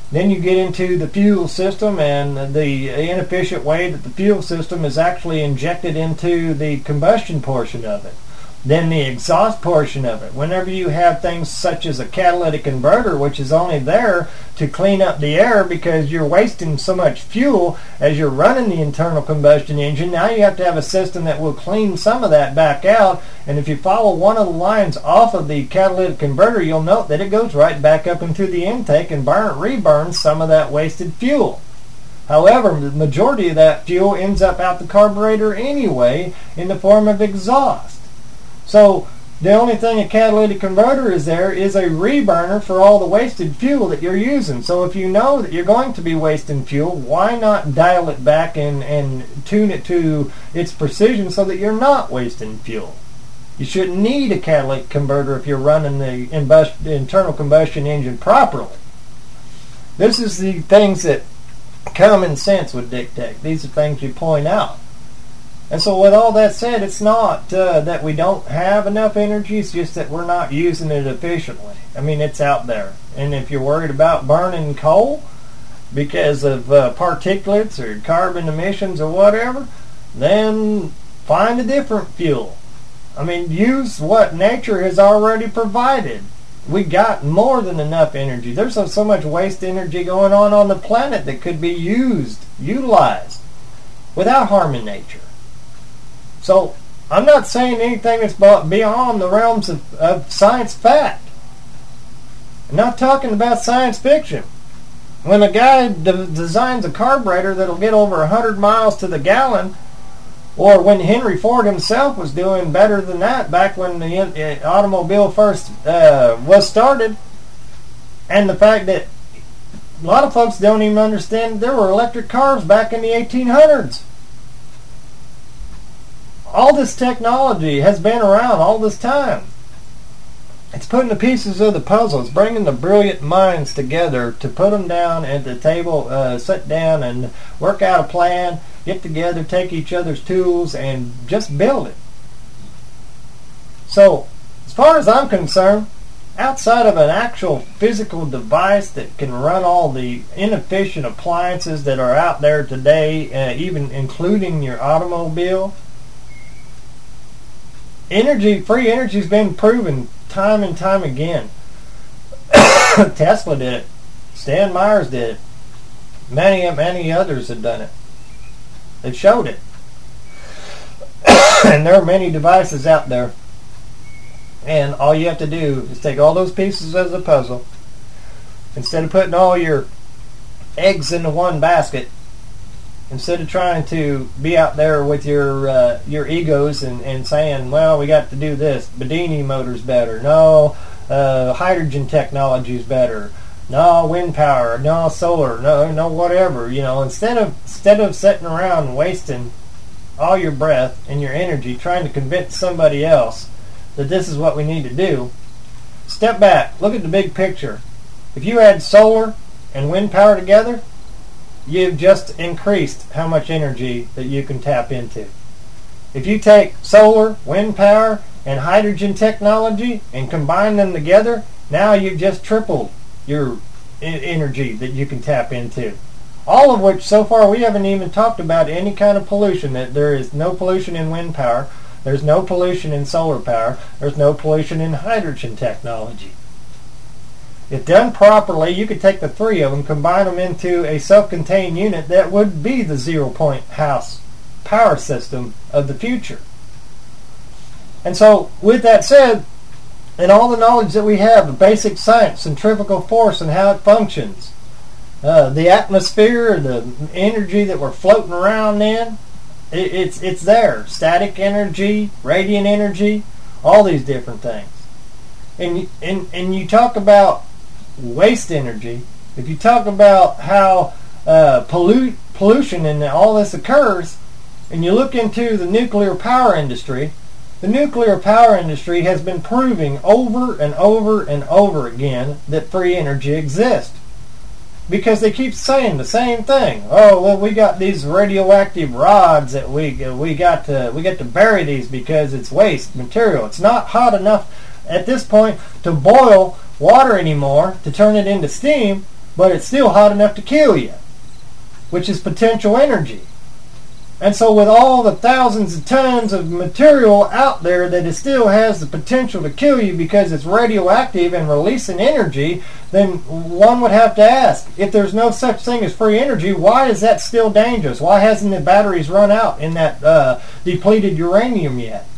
Then you get into the fuel system and the inefficient way that the fuel system is actually injected into the combustion portion of it. Then the exhaust portion of it. Whenever you have things such as a catalytic converter, which is only there to clean up the air because you're wasting so much fuel as you're running the internal combustion engine, now you have to have a system that will clean some of that back out. And if you follow one of the lines off of the catalytic converter, you'll note that it goes right back up into the intake and reburns some of that wasted fuel. However, the majority of that fuel ends up out the carburetor anyway in the form of exhaust. So the only thing a catalytic converter is there is a reburner for all the wasted fuel that you're using. So if you know that you're going to be wasting fuel, why not dial it back and tune it to its precision so that you're not wasting fuel? You shouldn't need a catalytic converter if you're running the internal combustion engine properly. This is the things that common sense would dictate. These are things you point out. And so with all that said, it's not that we don't have enough energy, it's just that we're not using it efficiently. I mean, it's out there. And if you're worried about burning coal because of particulates or carbon emissions or whatever, then find a different fuel. I mean, use what nature has already provided. We got more than enough energy. There's so much waste energy going on the planet that could be utilized without harming nature. So, I'm not saying anything that's beyond the realms of science fact. I'm not talking about science fiction. When a guy designs a carburetor that'll get over 100 miles to the gallon, or when Henry Ford himself was doing better than that back when the automobile first was started, and the fact that a lot of folks don't even understand there were electric cars back in the 1800s. All this technology has been around all this time. It's putting the pieces of the puzzle. It's bringing the brilliant minds together to put them down at the table, sit down and work out a plan, get together, take each other's tools, and just build it. So, as far as I'm concerned, outside of an actual physical device that can run all the inefficient appliances that are out there today, even including your automobile, free energy has been proven time and time again. Tesla did it. Stan Myers did it. Many others have done it. They've showed it. And there are many devices out there. And all you have to do is take all those pieces of the puzzle. Instead of putting all your eggs into one basket, instead of trying to be out there with your egos and saying, well, we got to do this, Bedini motor's better, no, hydrogen technology's better, no, wind power, no, solar, no, whatever, instead of sitting around wasting all your breath and your energy trying to convince somebody else that this is what we need to do, step back, look at the big picture. If you add solar and wind power together, you've just increased how much energy that you can tap into. If you take solar, wind power, and hydrogen technology and combine them together, now you've just tripled your energy that you can tap into. All of which, so far, we haven't even talked about any kind of pollution. That there is no pollution in wind power, there's no pollution in solar power, there's no pollution in hydrogen technology. If done properly, you could take the three of them, combine them into a self-contained unit that would be the zero-point house power system of the future. And so, with that said, and all the knowledge that we have, the basic science, centrifugal force and how it functions, the atmosphere, the energy that we're floating around in, it's there. Static energy, radiant energy, all these different things. And you talk about waste energy. If you talk about how pollution and all this occurs, and you look into the nuclear power industry, the nuclear power industry has been proving over and over and over again that free energy exists. Because they keep saying the same thing. Oh, well, we got these radioactive rods that we got to bury these because it's waste material. It's not hot enough at this point to boil water anymore to turn it into steam. but it's still hot enough to kill you, which is potential energy. And so with all the thousands of tons of material out there that it still has the potential to kill you because it's radioactive and releasing energy, then one would have to ask, if there's no such thing as free energy, why is that still dangerous? Why hasn't the batteries run out in that depleted uranium yet?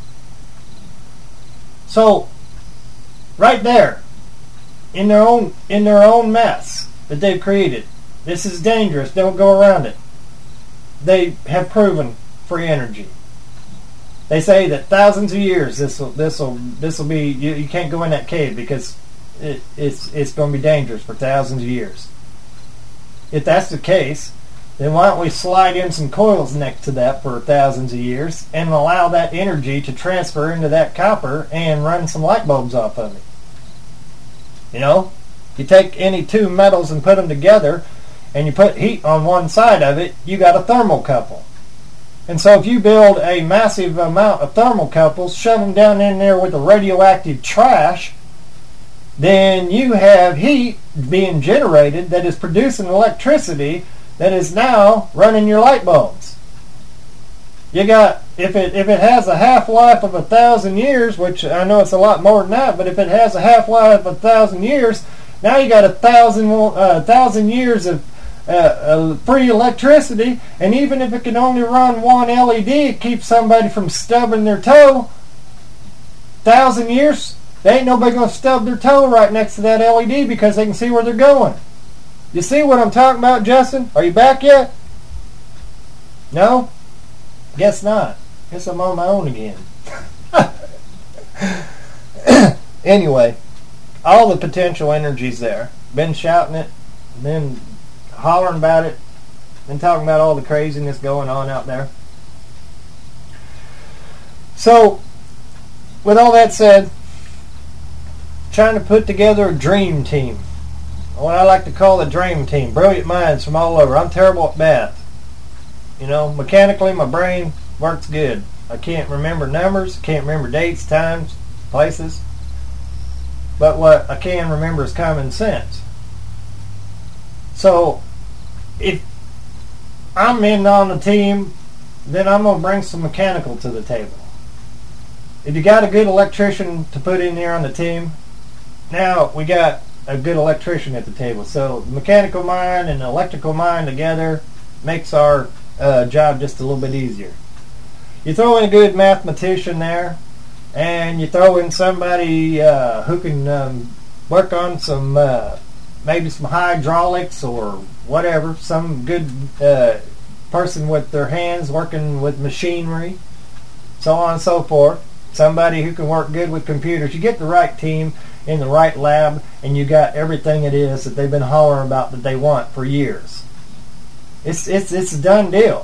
So, right there, in their own mess that they've created, this is dangerous, don't go around it. They have proven free energy. They say that thousands of years this will be, you can't go in that cave because it's going to be dangerous for thousands of years. If that's the case, then why don't we slide in some coils next to that for thousands of years and allow that energy to transfer into that copper and run some light bulbs off of it? You know, you take any two metals and put them together, and you put heat on one side of it, you got a thermocouple. And so if you build a massive amount of thermocouples, shove them down in there with the radioactive trash, then you have heat being generated that is producing electricity that is now running your light bulbs. You got, if it has a half-life of 1,000 years, which I know it's a lot more than that, but if it has a half-life of 1,000 years, now you got 1,000 years of free electricity, and even if it can only run one LED, it keeps somebody from stubbing their toe. 1,000 years, they ain't nobody going to stub their toe right next to that LED because they can see where they're going. You see what I'm talking about, Justin? Are you back yet? No? Guess not. Guess I'm on my own again. Anyway, all the potential energy's there. Been shouting it, been hollering about it, been talking about all the craziness going on out there. So, with all that said, trying to put together a dream team. What I like to call a dream team. Brilliant minds from all over. I'm terrible at math. You know, mechanically my brain works good. I can't remember numbers, can't remember dates, times, places. But what I can remember is common sense. So, if I'm in on the team, then I'm going to bring some mechanical to the table. If you got a good electrician to put in there on the team, now we got a good electrician at the table. So, mechanical mind and electrical mind together makes our job just a little bit easier. You throw in a good mathematician there, and you throw in somebody who can work on some maybe some hydraulics or whatever, some good person with their hands working with machinery, so on and so forth. Somebody who can work good with computers. You get the right team in the right lab, and you got everything it is that they've been hollering about that they want for years. It's a done deal.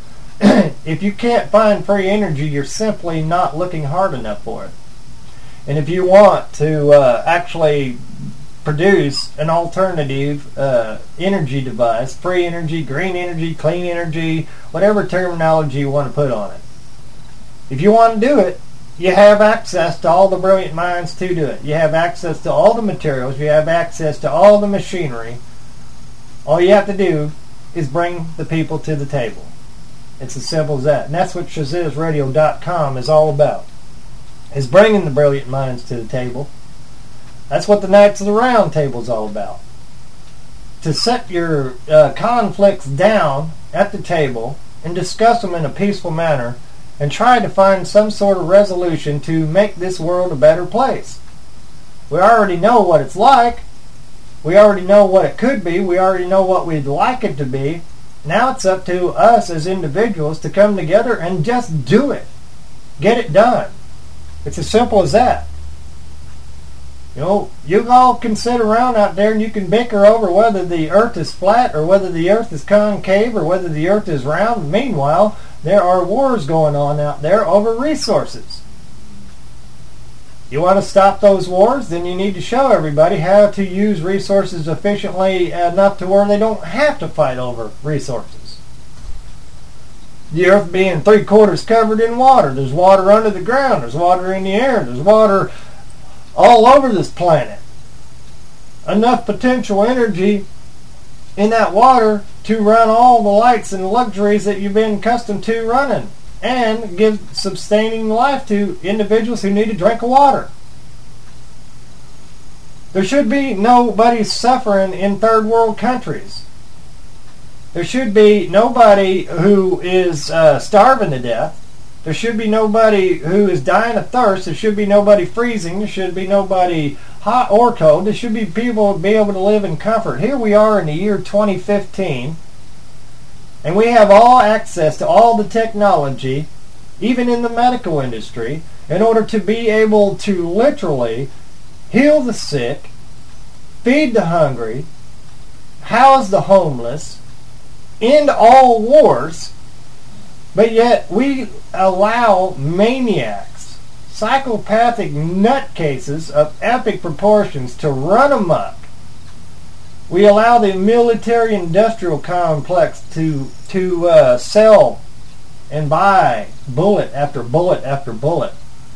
If you can't find free energy, you're simply not looking hard enough for it. And if you want to actually produce an alternative energy device, free energy, green energy, clean energy, whatever terminology you want to put on it, if you want to do it, you have access to all the brilliant minds to do it. You have access to all the materials. You have access to all the machinery. All you have to do is bring the people to the table. It's as simple as that. And that's what ShazizRadio.com is all about, is bringing the brilliant minds to the table. That's what the Knights of the Round Table is all about. To set your conflicts down at the table and discuss them in a peaceful manner and try to find some sort of resolution to make this world a better place. We already know what it's like. We already know what it could be. We already know what we'd like it to be. Now it's up to us as individuals to come together and just do it. Get it done. It's as simple as that. You know, you all can sit around out there and you can bicker over whether the earth is flat or whether the earth is concave or whether the earth is round. Meanwhile, there are wars going on out there over resources. You want to stop those wars? Then you need to show everybody how to use resources efficiently enough to where they don't have to fight over resources. The earth being 3/4 covered in water. There's water under the ground. There's water in the air. There's water all over this planet. Enough potential energy in that water to run all the lights and luxuries that you've been accustomed to running, and give sustaining life to individuals who need a drink of water. There should be nobody suffering in third world countries. There should be nobody who is starving to death. There should be nobody who is dying of thirst. There should be nobody freezing. There should be nobody hot or cold. There should be people be able to live in comfort. Here we are in the year 2015, and we have all access to all the technology, even in the medical industry, in order to be able to literally heal the sick, feed the hungry, house the homeless, end all wars. But yet we allow maniacs, psychopathic nutcases of epic proportions to run amok. We allow the military-industrial complex to sell and buy bullet after bullet after bullet.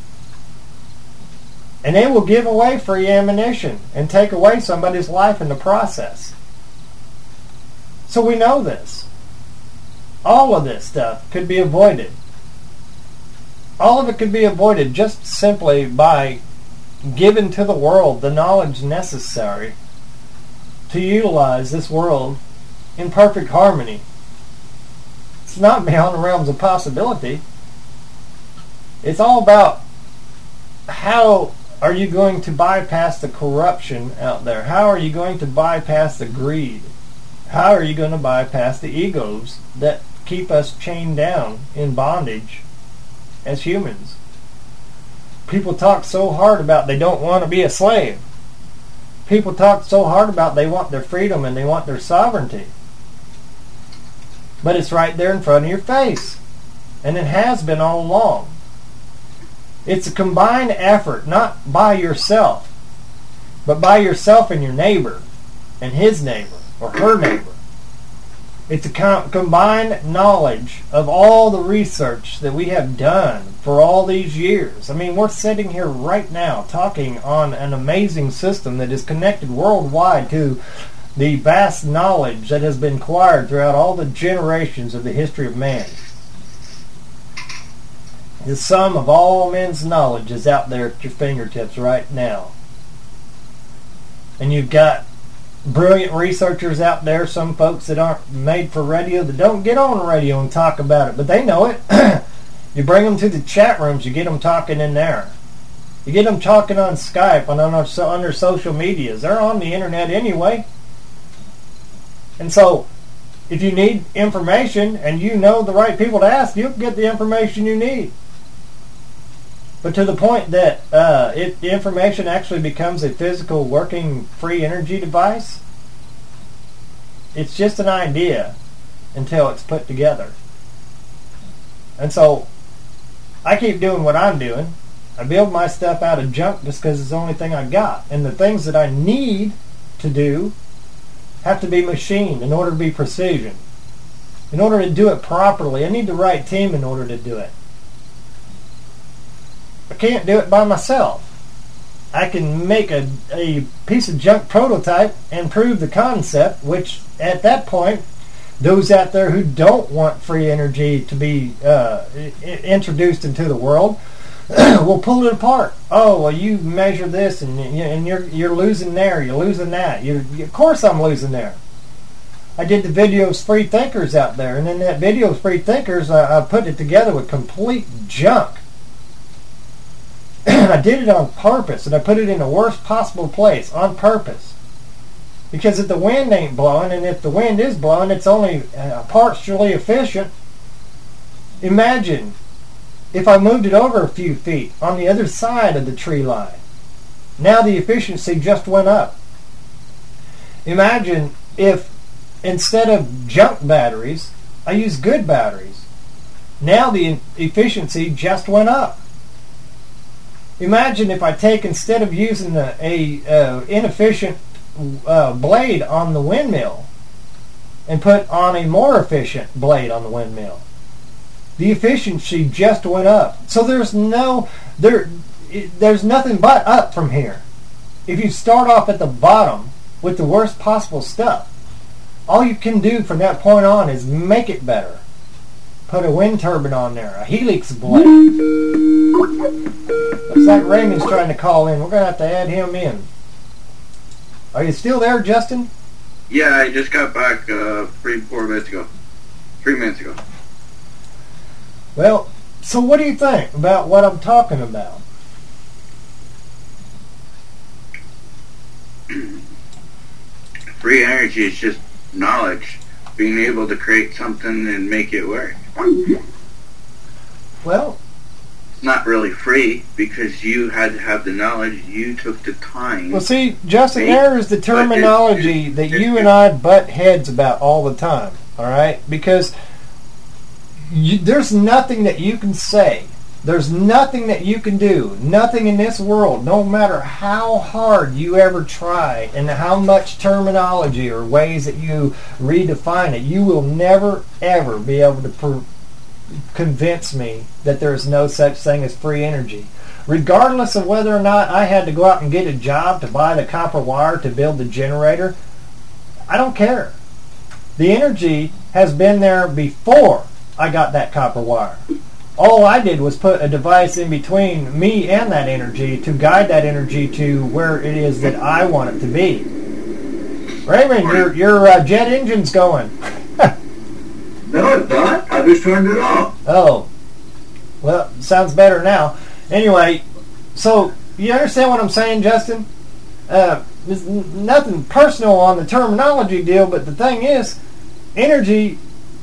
And they will give away free ammunition and take away somebody's life in the process. So we know this. All of this stuff could be avoided. All of it could be avoided just simply by giving to the world the knowledge necessary to utilize this world in perfect harmony. It's not beyond the realms of possibility. It's all about how are you going to bypass the corruption out there? How are you going to bypass the greed? How are you going to bypass the egos that keep us chained down in bondage as humans? People talk so hard about they don't want to be a slave. People talk so hard about they want their freedom and they want their sovereignty. But it's right there in front of your face. And it has been all along. It's a combined effort, not by yourself, but by yourself and your neighbor, and his neighbor, or her neighbor. It's a combined knowledge of all the research that we have done for all these years. I mean, we're sitting here right now talking on an amazing system that is connected worldwide to the vast knowledge that has been acquired throughout all the generations of the history of man. The sum of all men's knowledge is out there at your fingertips right now. And you've got brilliant researchers out there, some folks that aren't made for radio, that don't get on the radio and talk about it, but they know it. You bring them to the chat rooms, you get them talking in there. You get them talking on Skype and on their social medias. They're on the internet anyway. And so, if you need information and you know the right people to ask, you'll get the information you need. But to the point that the information actually becomes a physical working free energy device, it's just an idea until it's put together. And so I keep doing what I'm doing. I build my stuff out of junk just because it's the only thing I got. And the things that I need to do have to be machined in order to be precision. In order to do it properly, I need the right team in order to do it. I can't do it by myself. I can make a piece of junk prototype and prove the concept, which at that point, those out there who don't want free energy to be introduced into the world will pull it apart. Oh, well, you measure this and you're losing there, you're losing that. Of course I'm losing there. I did the video of Free Thinkers out there, and in that video of Free Thinkers, I put it together with complete junk. I did it on purpose, and I put it in the worst possible place on purpose. Because if the wind ain't blowing, and if the wind is blowing, it's only partially efficient. Imagine if I moved it over a few feet on the other side of the tree line. Now the efficiency just went up. Imagine if instead of junk batteries, I use good batteries. Now the efficiency just went up. Imagine if I take, instead of using a inefficient blade on the windmill, and put on a more efficient blade on the windmill. The efficiency just went up. So there's nothing but up from here. If you start off at the bottom with the worst possible stuff, all you can do from that point on is make it better. Put a wind turbine on there, a helix blade. Looks like Raymond's trying to call in. We're going to have to add him in. Are you still there, Justin? Yeah, I just got back 3 minutes ago. Well, so what do you think about what I'm talking about? Free energy is just knowledge, being able to create something and make it work. Well, it's not really free because you had to have the knowledge. You took the time. Well, see, Justin, there is the terminology that you and I butt heads about all the time, all right? Because there's nothing that you can say. There's nothing that you can do. Nothing in this world, no matter how hard you ever try and how much terminology or ways that you redefine it, you will never, ever be able to convince me that there is no such thing as free energy. Regardless of whether or not I had to go out and get a job to buy the copper wire to build the generator, I don't care. The energy has been there before I got that copper wire. All I did was put a device in between me and that energy to guide that energy to where it is that I want it to be. Raymond, your jet engine's going. No, it's not. I just turned it off. Oh. Well, sounds better now. Anyway, so you understand what I'm saying, Justin? There's nothing personal on the terminology deal, but the thing is, energy,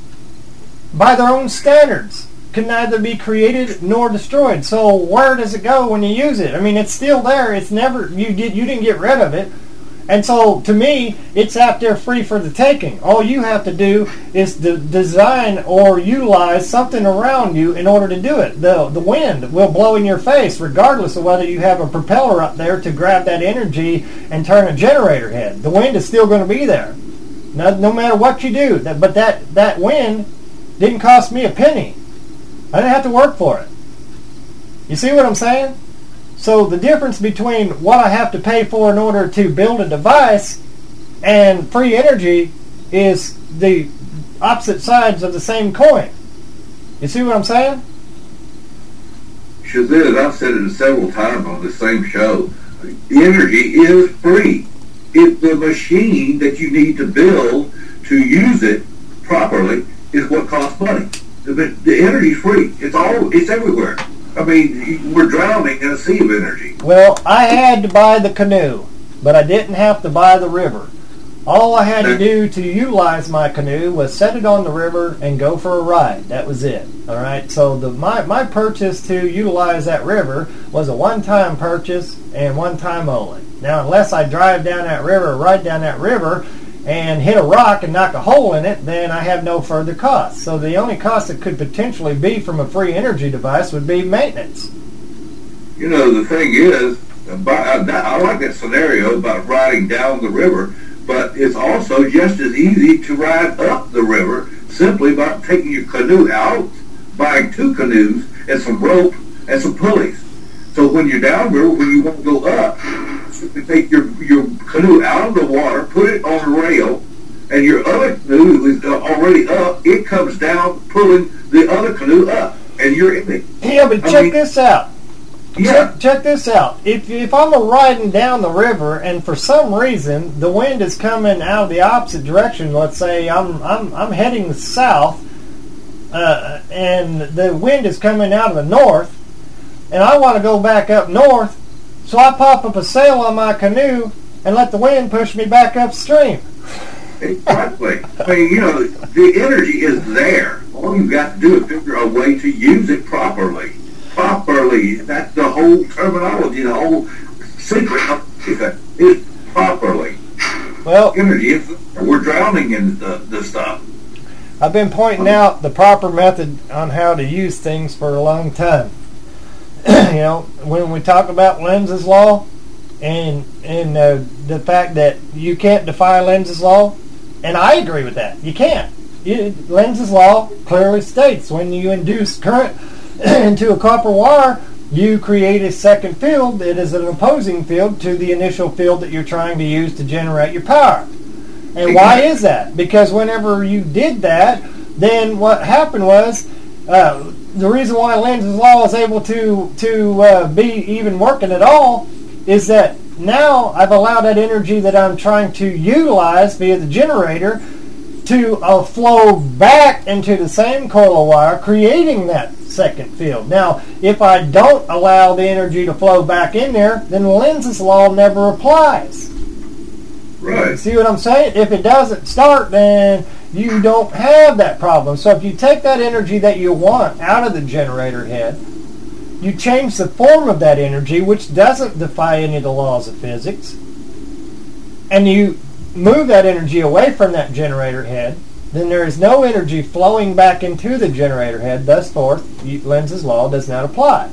by their own standards, can neither be created nor destroyed. So where does it go when you use it? I mean, it's still there. It's never, you didn't get rid of it. And so to me, it's out there free for the taking. All you have to do is design or utilize something around you in order to do it. The wind will blow in your face regardless of whether you have a propeller up there to grab that energy and turn a generator head. The wind is still going to be there, no matter what you do. But that wind didn't cost me a penny. I didn't have to work for it. You see what I'm saying? So the difference between what I have to pay for in order to build a device and free energy is the opposite sides of the same coin. You see what I'm saying? Shazid, I've said it several times on the same show. The energy is free. It's the machine that you need to build to use it properly is what costs money. The energy's free. It's everywhere. I mean, we're drowning in a sea of energy. Well, I had to buy the canoe, but I didn't have to buy the river. All I had to do to utilize my canoe was set it on the river and go for a ride. That was it. All right. So my purchase to utilize that river was a one-time purchase and one time only. Now, unless I drive down that river, ride down that river, and hit a rock and knock a hole in it, then I have no further cost. So the only cost that could potentially be from a free energy device would be maintenance. You know, the thing is, I like that scenario about riding down the river, but it's also just as easy to ride up the river simply by taking your canoe out, buying 2 canoes and some rope and some pulleys. So when you're downriver, when you want to go up, you take your canoe out of the water, put it on a rail, and your other canoe is already up. It comes down, pulling the other canoe up, and you're in it. Yeah, but check this out. Yeah. Check this out. If I'm riding down the river and for some reason the wind is coming out of the opposite direction, let's say I'm heading south, and the wind is coming out of the north, and I want to go back up north, so I pop up a sail on my canoe and let the wind push me back upstream. Exactly. I mean, you know, the energy is there. All you've got to do is figure a way to use it properly. Properly. That's the whole terminology, the whole secret of it is properly. Well, energy, we're drowning in the stuff. I've been pointing out the proper method on how to use things for a long time. You know, when we talk about Lenz's law and the fact that you can't defy Lenz's law, and I agree with that. You can't. Lenz's law clearly states when you induce current into a copper wire, you create a second field that is an opposing field to the initial field that you're trying to use to generate your power. And why is that? Because whenever you did that, then what happened was the reason why Lenz's law is able to be even working at all is that now I've allowed that energy that I'm trying to utilize via the generator to flow back into the same coil of wire, creating that second field. Now, if I don't allow the energy to flow back in there, then Lenz's law never applies. Right. See what I'm saying? If it doesn't start, then you don't have that problem. So if you take that energy that you want out of the generator head, you change the form of that energy, which doesn't defy any of the laws of physics, and you move that energy away from that generator head, then there is no energy flowing back into the generator head. Thus forth, Lenz's law does not apply.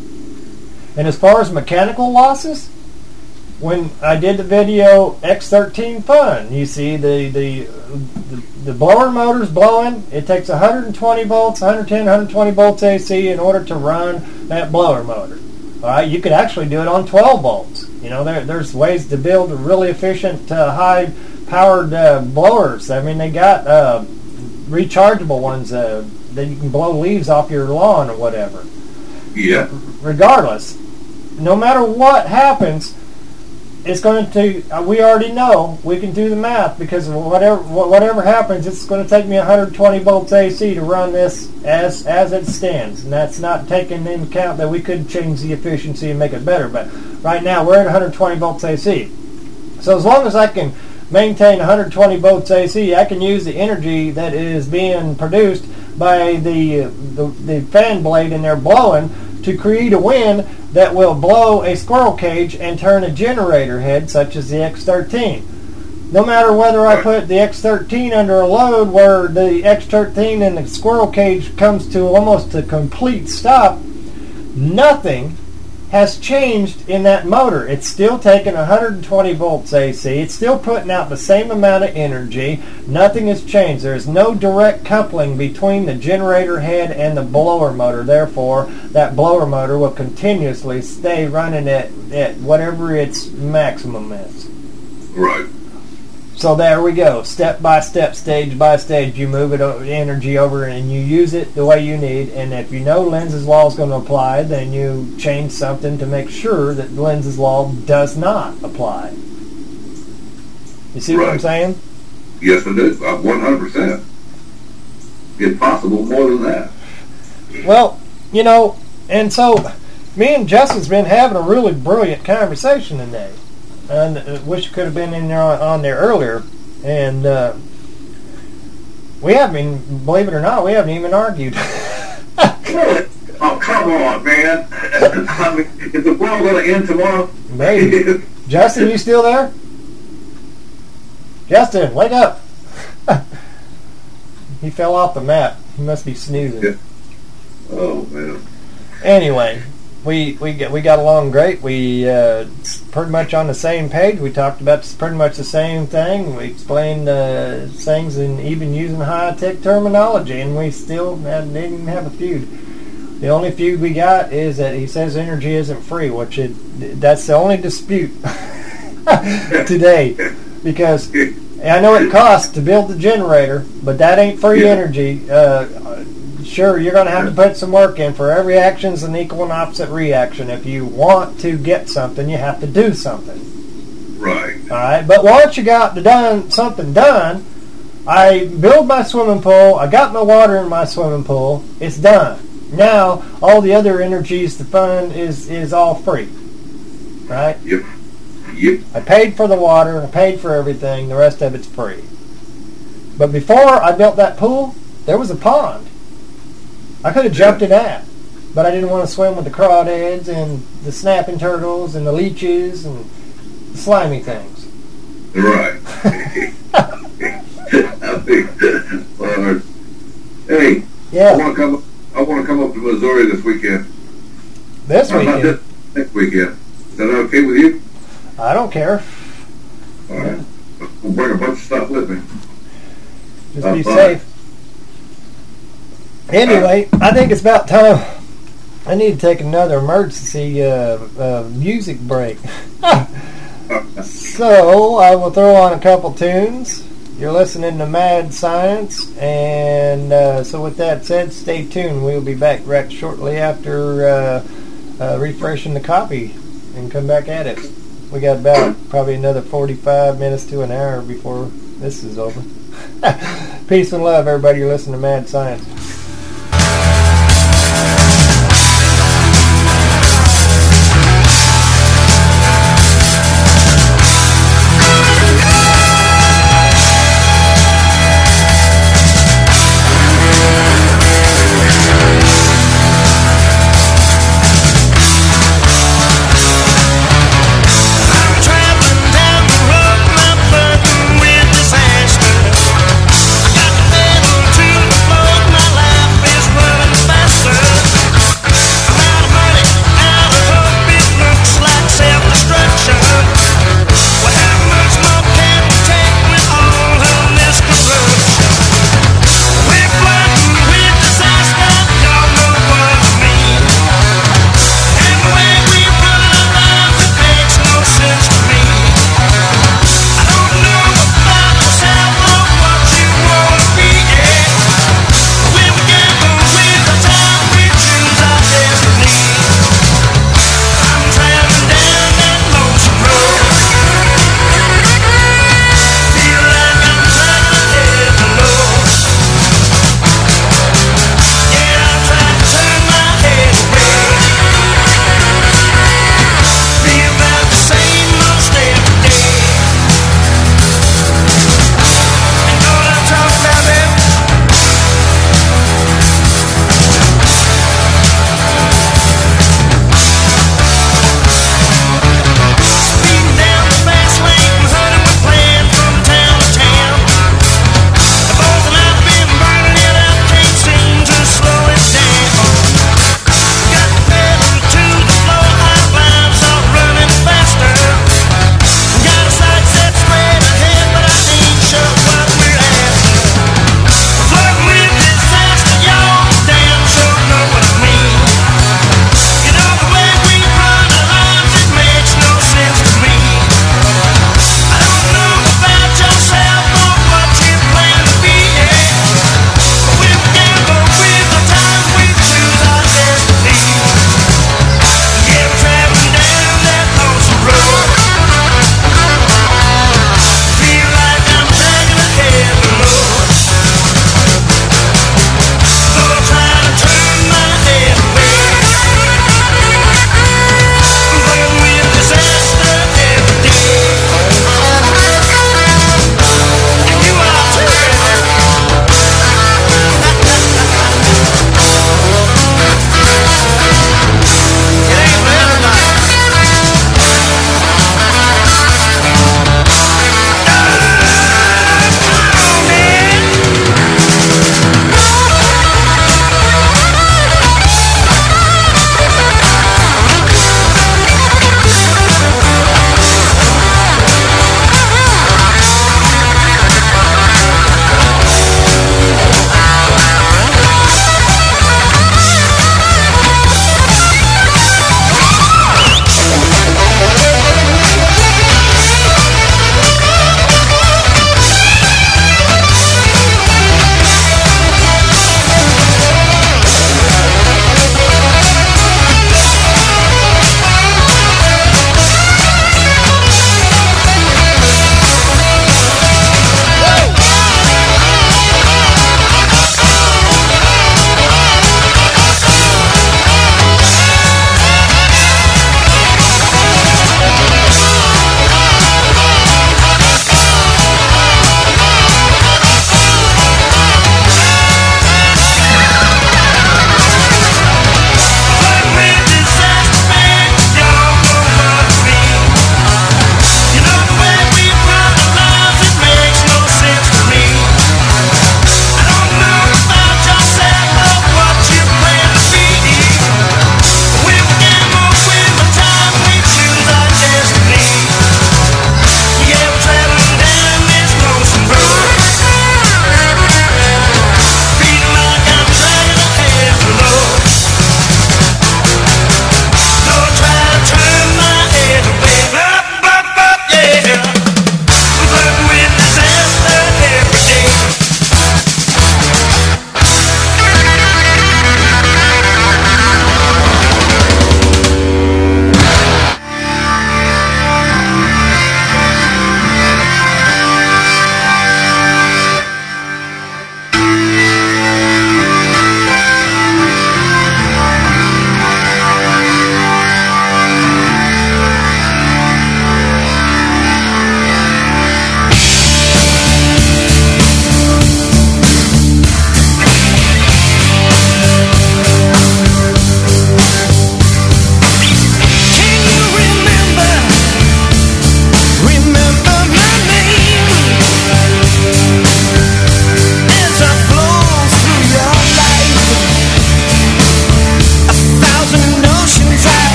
And as far as mechanical losses, when I did the video X13 Fun, you see the blower motor's blowing. It takes 120 volts, 110, 120 volts AC in order to run that blower motor. All right, you could actually do it on 12 volts. You know, there's ways to build really efficient, high-powered blowers. I mean, they got rechargeable ones that you can blow leaves off your lawn or whatever. Yeah. Regardless, no matter what happens, it's going to. We already know, we can do the math, because whatever happens, it's going to take me 120 volts AC to run this as it stands, and that's not taking into account that we could change the efficiency and make it better. But right now we're at 120 volts AC. So as long as I can maintain 120 volts AC, I can use the energy that is being produced by the fan blade in there blowing to create a wind that will blow a squirrel cage and turn a generator head such as the X13. No matter whether I put the X13 under a load where the X13 and the squirrel cage comes to almost a complete stop, nothing has changed in that motor. It's still taking 120 volts AC. It's still putting out the same amount of energy. Nothing has changed. There's no direct coupling between the generator head and the blower motor. Therefore, that blower motor will continuously stay running at whatever its maximum is. Right. So there we go. Step by step, stage by stage, you move energy over and you use it the way you need. And if you know Lenz's law is going to apply, then you change something to make sure that Lenz's law does not apply. You see what I'm saying? Yes, I do. 100%. If possible, more than that. Well, you know, and so me and Justin's been having a really brilliant conversation today. And wish could have been in there on there earlier, and we haven't even, believe it or not, we haven't even argued. Oh, come on, man! I mean, is the world going to end tomorrow? Maybe. Justin, you still there? Justin, wake up! He fell off the map. He must be snoozing. Yeah. Oh man. Anyway. We got along great. We pretty much on the same page. We talked about pretty much the same thing. We explained things and even using high-tech terminology, and we still didn't even have a feud. The only feud we got is that he says energy isn't free, which that's the only dispute today, because I know it costs to build the generator, but that ain't free energy. Sure, you're going to have to put some work in. For every action is an equal and opposite reaction. If you want to get something, you have to do something. Right. All right. But once you got something done, I build my swimming pool. I got my water in my swimming pool. It's done. Now all the other energies, the fun is all free. Right. Yep. I paid for the water. I paid for everything. The rest of it's free. But before I built that pool, there was a pond. I could have jumped in that, but I didn't want to swim with the crawdads and the snapping turtles and the leeches and the slimy things. Right. Hey. Yeah. I want to come up to Missouri this weekend. This weekend? Next weekend. Is that okay with you? I don't care. All right. We'll bring a bunch of stuff with me. Just be safe. Anyway, I think it's about time. I need to take another emergency music break. So I will throw on a couple tunes. You're listening to Mad Science, and so with that said, stay tuned. We'll be back right shortly after refreshing the copy and come back at it. We got about probably another 45 minutes to an hour before this is over. Peace and love, everybody. You're listening to Mad Science. Got the pedal to the floor, my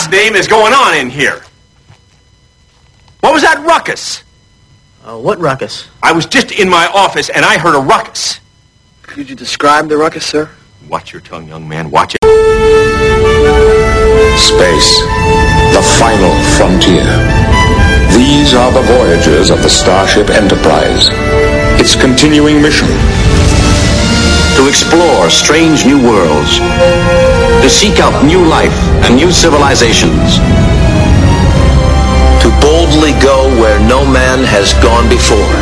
goddamn is going on in here? What was that ruckus? What ruckus? I was just in my office and I heard a ruckus. Could you describe the ruckus, sir? Watch your tongue, young man. Watch it. Space, the final frontier. These are the voyages of the Starship Enterprise. Its continuing mission: to explore strange new worlds, to seek out new life and new civilizations, to boldly go where no man has gone before.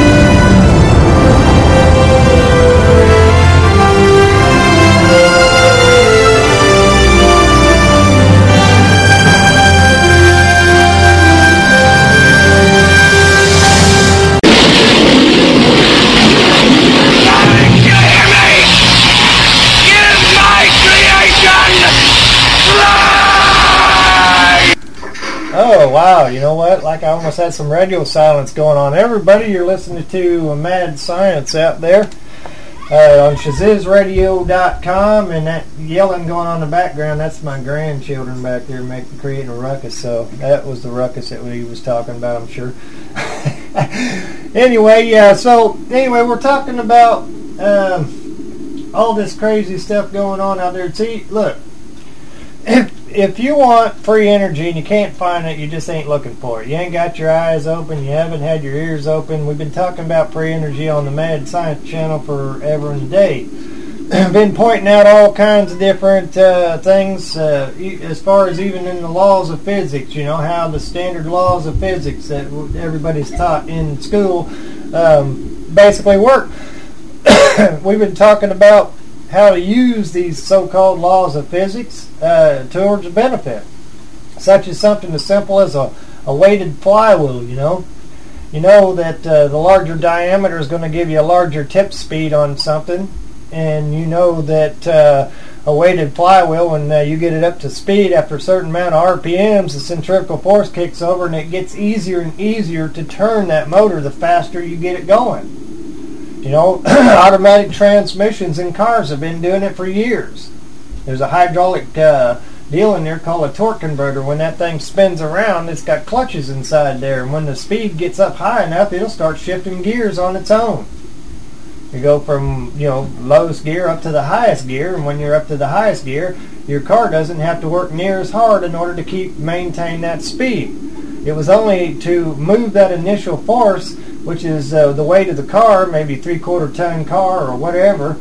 Oh, wow, you know what? Like I almost had some radio silence going on. Everybody, you're listening to Mad Science out there on ShazizRadio.com, and that yelling going on in the background, that's my grandchildren back there creating a ruckus, so that was the ruckus that we was talking about, I'm sure. Anyway, we're talking about all this crazy stuff going on out there. See, look, if you want free energy and you can't find it, you just ain't looking for it. You ain't got your eyes open. You haven't had your ears open. We've been talking about free energy on the Mad Science channel forever and a day. I've been pointing out all kinds of different things as far as even in the laws of physics, you know, how the standard laws of physics that everybody's taught in school basically work. We've been talking about how to use these so-called laws of physics towards a benefit, such as something as simple as a weighted flywheel. You know that the larger diameter is going to give you a larger tip speed on something, and you know that a weighted flywheel, when you get it up to speed after a certain amount of RPMs, the centrifugal force kicks over and it gets easier and easier to turn that motor the faster you get it going. You know, automatic transmissions in cars have been doing it for years. There's a hydraulic deal in there called a torque converter. When that thing spins around, it's got clutches inside there, and when the speed gets up high enough, it'll start shifting gears on its own. You go from, lowest gear up to the highest gear, and when you're up to the highest gear, your car doesn't have to work near as hard in order to maintain that speed. It was only to move that initial force, which is the weight of the car, maybe 3/4 ton car or whatever,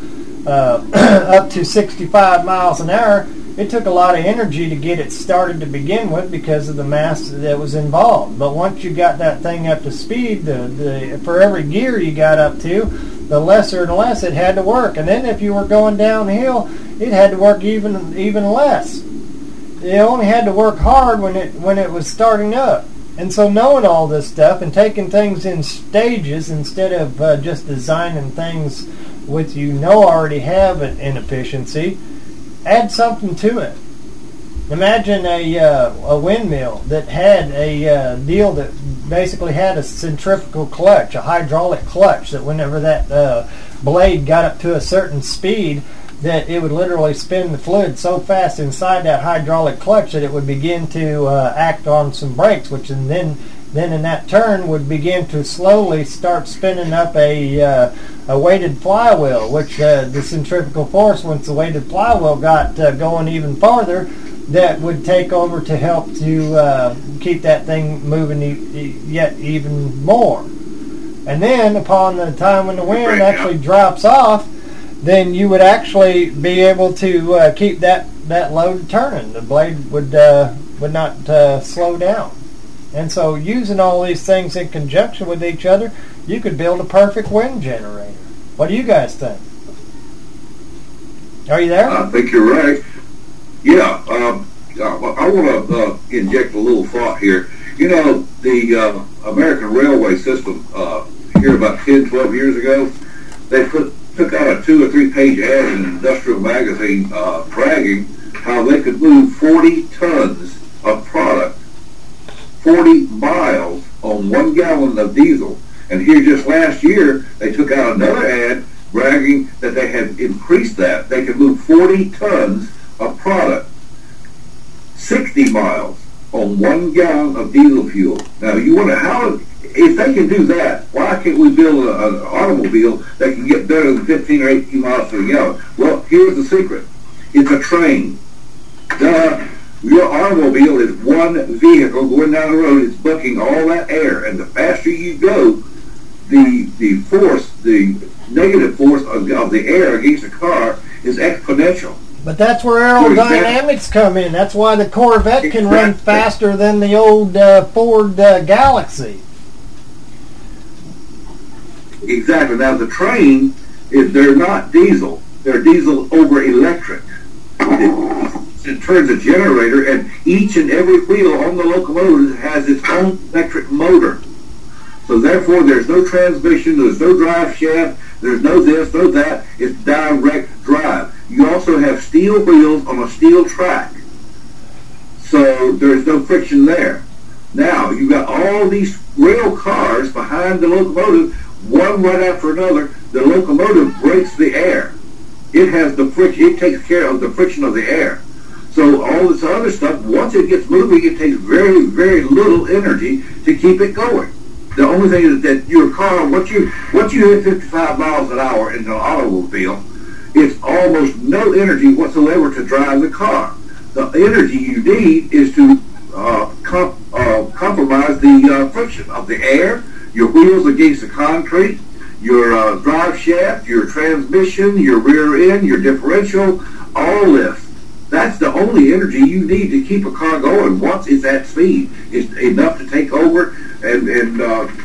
up to 65 miles an hour. It took a lot of energy to get it started to begin with because of the mass that was involved. But once you got that thing up to speed, for every gear you got up to, the lesser and less it had to work. And then if you were going downhill, it had to work even less. It only had to work hard when it was starting up. And so knowing all this stuff and taking things in stages instead of just designing things with already have an inefficiency, add something to it. Imagine a windmill that had a deal that basically had a centrifugal clutch, a hydraulic clutch, that whenever that blade got up to a certain speed, that it would literally spin the fluid so fast inside that hydraulic clutch that it would begin to act on some brakes, which then in that turn would begin to slowly start spinning up a weighted flywheel, which the centrifugal force, once the weighted flywheel got going even farther, that would take over to help to keep that thing moving yet even more. And then upon the time when the wind actually drops off, then you would actually be able to keep that load turning. The blade would not slow down. And so using all these things in conjunction with each other, you could build a perfect wind generator. What do you guys think? Are you there? I think you're right. Yeah, I want to inject a little thought here. You know, the American railway system here about 10, 12 years ago, they took out a 2 or 3 page ad in an industrial magazine bragging how they could move 40 tons of product 40 miles on 1 gallon of diesel. And here just last year, they took out another ad bragging that they had increased that. They could move 40 tons of product 6 60 miles on 1 gallon of diesel fuel. Now, you wonder how, if they can do that, why can't we build an automobile that can get better than 15 or 18 miles per gallon? Well, here's the secret. It's a train. Duh. Your automobile is one vehicle going down the road. It's bucking all that air, and the faster you go, the force, the negative force of the air against the car is exponential. But that's where aerodynamics come in. That's why the Corvette can run faster than the old Ford Galaxy. Exactly. Now, the train, they're not diesel. They're diesel over electric. It turns a generator, and each and every wheel on the locomotive has its own electric motor. So therefore, there's no transmission, there's no drive shaft, there's no this, no that. It's direct drive. You also have steel wheels on a steel track. So there's no friction there. Now, you've got all these rail cars behind the locomotive, one right after another. The locomotive breaks the air. It has the friction. It takes care of the friction of the air. So all this other stuff, once it gets moving, it takes very, very little energy to keep it going. The only thing is that your car, once you hit 55 miles an hour in an automobile, it's almost no energy whatsoever to drive the car. The energy you need is to compromise the friction of the air, your wheels against the concrete, your drive shaft, your transmission, your rear end, your differential, all this. That's the only energy you need to keep a car going once it's at speed. It's enough to take over and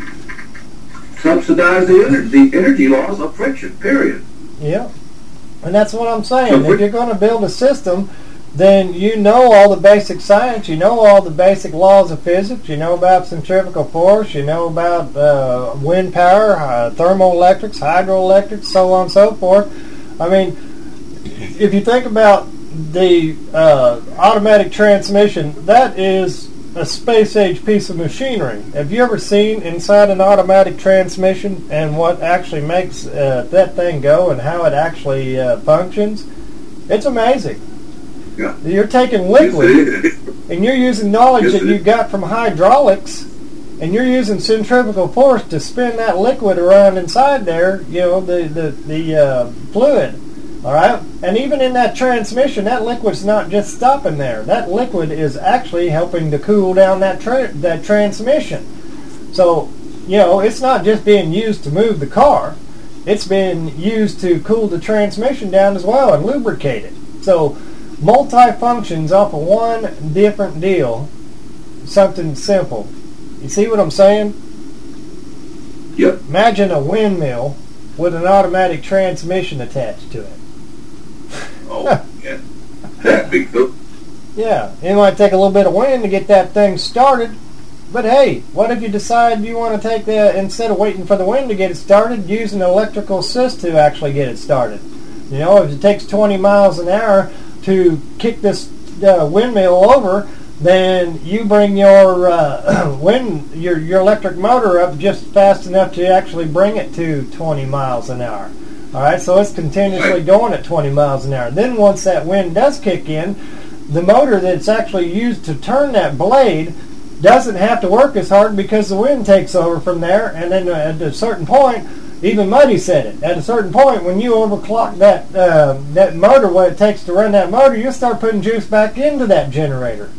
subsidize the energy loss of friction, period. Yeah. And that's what I'm saying. If you're going to build a system, then you know all the basic science, you know all the basic laws of physics, you know about centrifugal force, you know about wind power, thermoelectrics, hydroelectrics, so on and so forth. I mean, if you think about the automatic transmission, that is a space-age piece of machinery. Have you ever seen inside an automatic transmission and what actually makes that thing go and how it actually functions? It's amazing. Yeah. You're taking liquid and you're using knowledge that you got from hydraulics, and you're using centrifugal force to spin that liquid around inside there, you know, the fluid. All right, and even in that transmission, that liquid's not just stopping there. That liquid is actually helping to cool down that transmission. So, you know, it's not just being used to move the car. It's been used to cool the transmission down as well and lubricate it. So, multi-functions off of one different deal, something simple. You see what I'm saying? Yep. Imagine a windmill with an automatic transmission attached to it. Oh, yeah. That big though. Yeah, it might take a little bit of wind to get that thing started, but hey, what if you decide you want to take instead of waiting for the wind to get it started, use an electrical assist to actually get it started? You know, if it takes 20 miles an hour to kick this windmill over, then you bring your your electric motor up just fast enough to actually bring it to 20 miles an hour. All right, so it's continuously going at 20 miles an hour. Then once that wind does kick in, the motor that's actually used to turn that blade doesn't have to work as hard because the wind takes over from there. And then at a certain point, even Muddy said it, at a certain point when you overclock that motor, what it takes to run that motor, you'll start putting juice back into that generator.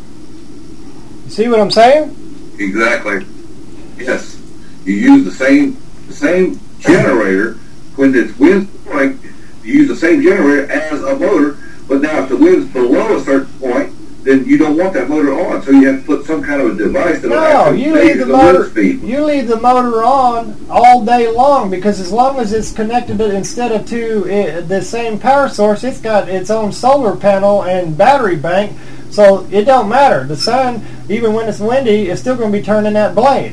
You see what I'm saying? Exactly. Yes. You use the same generator. When the wind's blowing, you use the same generator as a motor, but now if the wind's below a certain point, then you don't want that motor on, so you have to put some kind of a device that will actually measure the wind speed. You leave the motor on all day long, because as long as it's connected instead of to the same power source, it's got its own solar panel and battery bank, so it don't matter. The sun, even when it's windy, is still going to be turning that blade.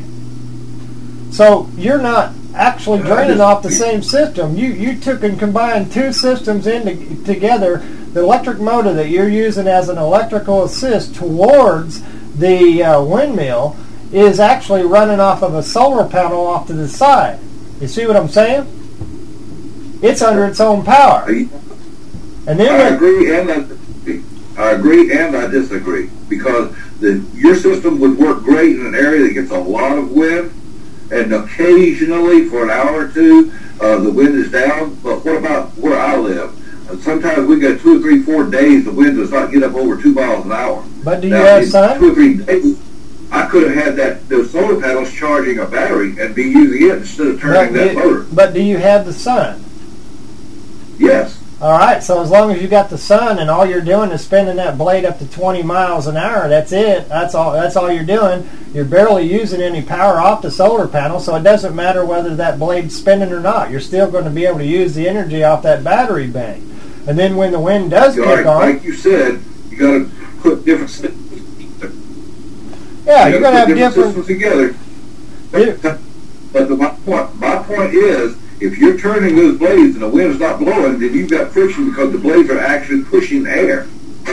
So you're not actually draining off the same system. You took and combined two systems together. The electric motor that you're using as an electrical assist towards the windmill is actually running off of a solar panel off to the side. You see what I'm saying? It's under its own power. And then I agree, and I agree and I disagree, because your system would work great in an area that gets a lot of wind, and occasionally for an hour or two the wind is down. But what about where I live? Sometimes we get 2 or 3, 4 days the wind does not get up over 2 miles an hour. But do you have sun? 2 or 3 days, I could have had those solar panels charging a battery and be using it instead of turning that motor. But do you have the sun? Yes. All right, so as long as you got the sun and all you're doing is spinning that blade up to 20 miles an hour, that's it. That's all you're doing. You're barely using any power off the solar panel, so it doesn't matter whether that blade's spinning or not. You're still going to be able to use the energy off that battery bank. And then when the wind does kick on... Like you said, you got to put different systems. Yeah, you're going to have different systems together. But my point is, if you're turning those blades and the wind's not blowing, then you've got friction because the blades are actually pushing air.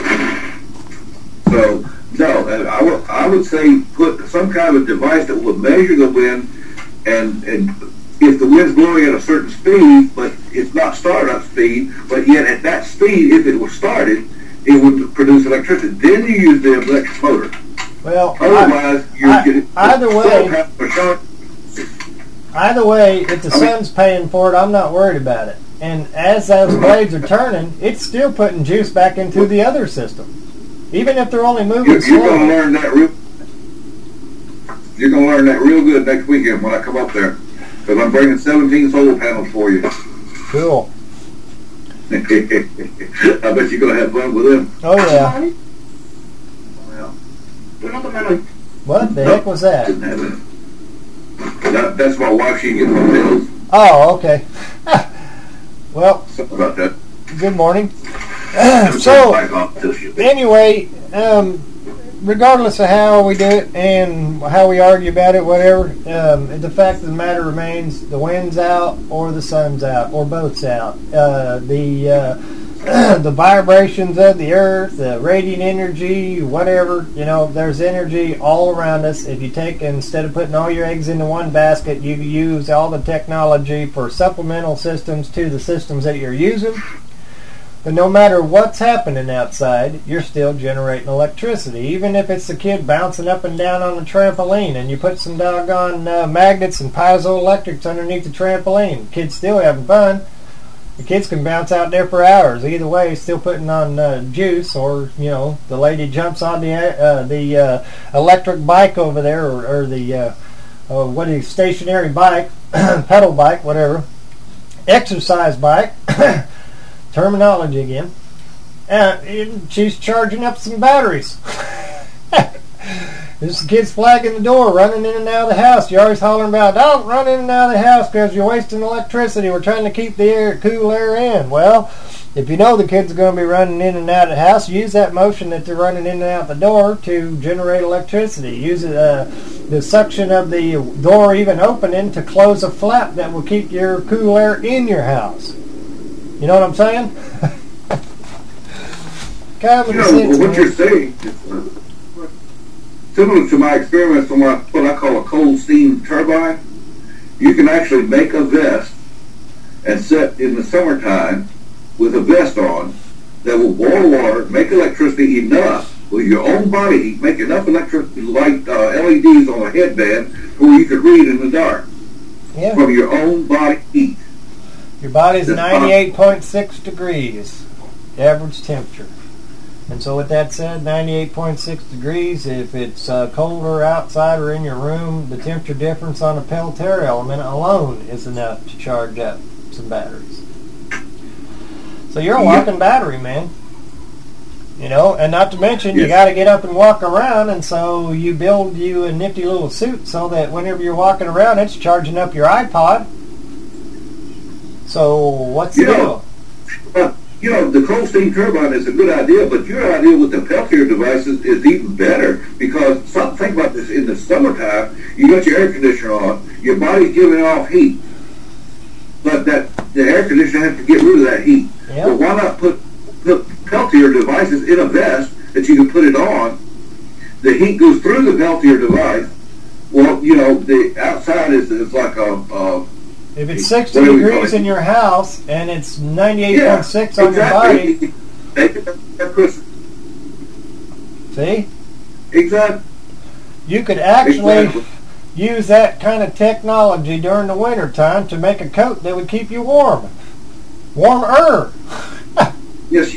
So, no, I would say put some kind of a device that will measure the wind, and if the wind's blowing at a certain speed, but it's not startup speed, but yet at that speed, if it was started, it would produce electricity. Then you use the electric motor. Well, otherwise, you're getting Either way, if the sun's paying for it, I'm not worried about it. And as those blades are turning, it's still putting juice back into the other system, even if they're only moving slowly. You're going to learn that real good next weekend when I come up there, because I'm bringing 17 solar panels for you. Cool. I bet you're going to have fun with them. Oh yeah. What the heck was that? That's my wife. She gets my pills. Oh, okay. Well, something about that. Good morning. So, anyway, regardless of how we do it and how we argue about it, whatever, the fact of the matter remains: the wind's out, or the sun's out, or both's out. The vibrations of the earth, the radiant energy, whatever, there's energy all around us. If you take, instead of putting all your eggs into one basket, you use all the technology for supplemental systems to the systems that you're using. But no matter what's happening outside, you're still generating electricity. Even if it's the kid bouncing up and down on the trampoline and you put some doggone magnets and piezoelectrics underneath the trampoline, the kid's still having fun. The kids can bounce out there for hours. Either way, still putting on juice, or the lady jumps on the electric bike over there, or the stationary bike, pedal bike, whatever, exercise bike. Terminology again. And she's charging up some batteries. There's the kids flagging the door, running in and out of the house. You're always hollering about, don't run in and out of the house because you're wasting electricity. We're trying to keep the cool air in. Well, if you know the kids are going to be running in and out of the house, use that motion that they're running in and out the door to generate electricity. Use the suction of the door even opening to close a flap that will keep your cool air in your house. You know what I'm saying? What you're saying is similar to my experiments on what I call a cold steam turbine. You can actually make a vest and set in the summertime with a vest on that will boil water, make electricity enough with your own body heat, make enough electricity like LEDs on a headband where you could read in the dark from your own body heat. Your body's 98.6 degrees, average temperature. And so with that said, 98.6 degrees, if it's colder outside or in your room, the temperature difference on a Peltier element alone is enough to charge up some batteries. So you're a walking battery, man. And not to mention, you got to get up and walk around, and so you build you a nifty little suit so that whenever you're walking around, it's charging up your iPod. So what's the deal? The cold steam turbine is a good idea, but your idea with the Peltier devices is even better, because think about this: in the summertime, you got your air conditioner on, your body's giving off heat, but the air conditioner has to get rid of that heat. Yep. So why not put Peltier devices in a vest that you can put it on? The heat goes through the Peltier device. Well, the outside is like a if it's 60 degrees in your house and it's 98.6 on your body. See? Exactly. You could actually use that kind of technology during the winter time to make a coat that would keep you warm. Warmer. Yes.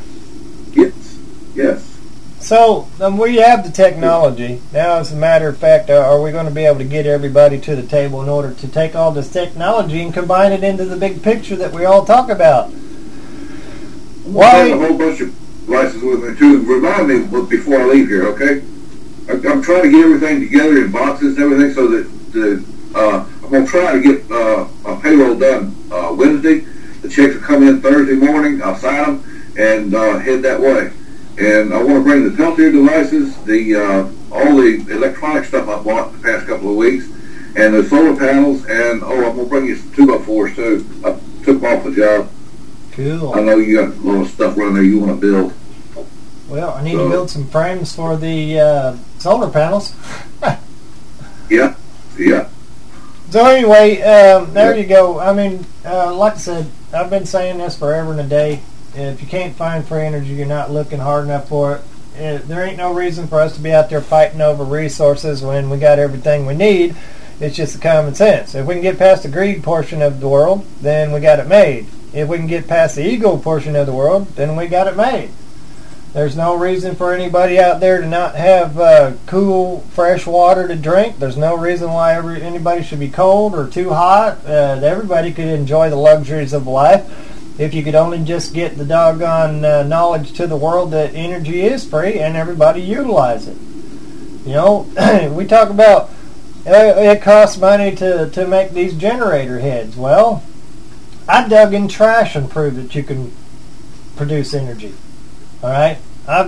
So we have the technology. Now, as a matter of fact, are we going to be able to get everybody to the table in order to take all this technology and combine it into the big picture that we all talk about? Why? A whole bunch of licenses with me too. Remind me before I leave here, okay? I'm trying to get everything together in boxes and everything so that I'm going to try to get my payroll done Wednesday. The checks will come in Thursday morning. I'll sign them and head that way. And I want to bring the Peltier devices, all the electronic stuff I bought the past couple of weeks, and the solar panels, and I'm going to bring you some 2x4s too. I took them off the job. Cool. I know you got a lot of stuff running there you want to build. Well, I need to build some frames for the solar panels. Yeah. So anyway, there you go. I mean, like I said, I've been saying this forever and a day. If you can't find free energy, you're not looking hard enough for it. There ain't no reason for us to be out there fighting over resources when we got everything we need. It's just the common sense. If we can get past the greed portion of the world, then we got it made. If we can get past the ego portion of the world, then we got it made. There's no reason for anybody out there to not have cool, fresh water to drink. There's no reason why anybody should be cold or too hot. Everybody could enjoy the luxuries of life if you could only just get the doggone knowledge to the world that energy is free and everybody utilize it. You know, we talk about it costs money to make these generator heads. Well, I dug in trash and proved that you can produce energy. All right,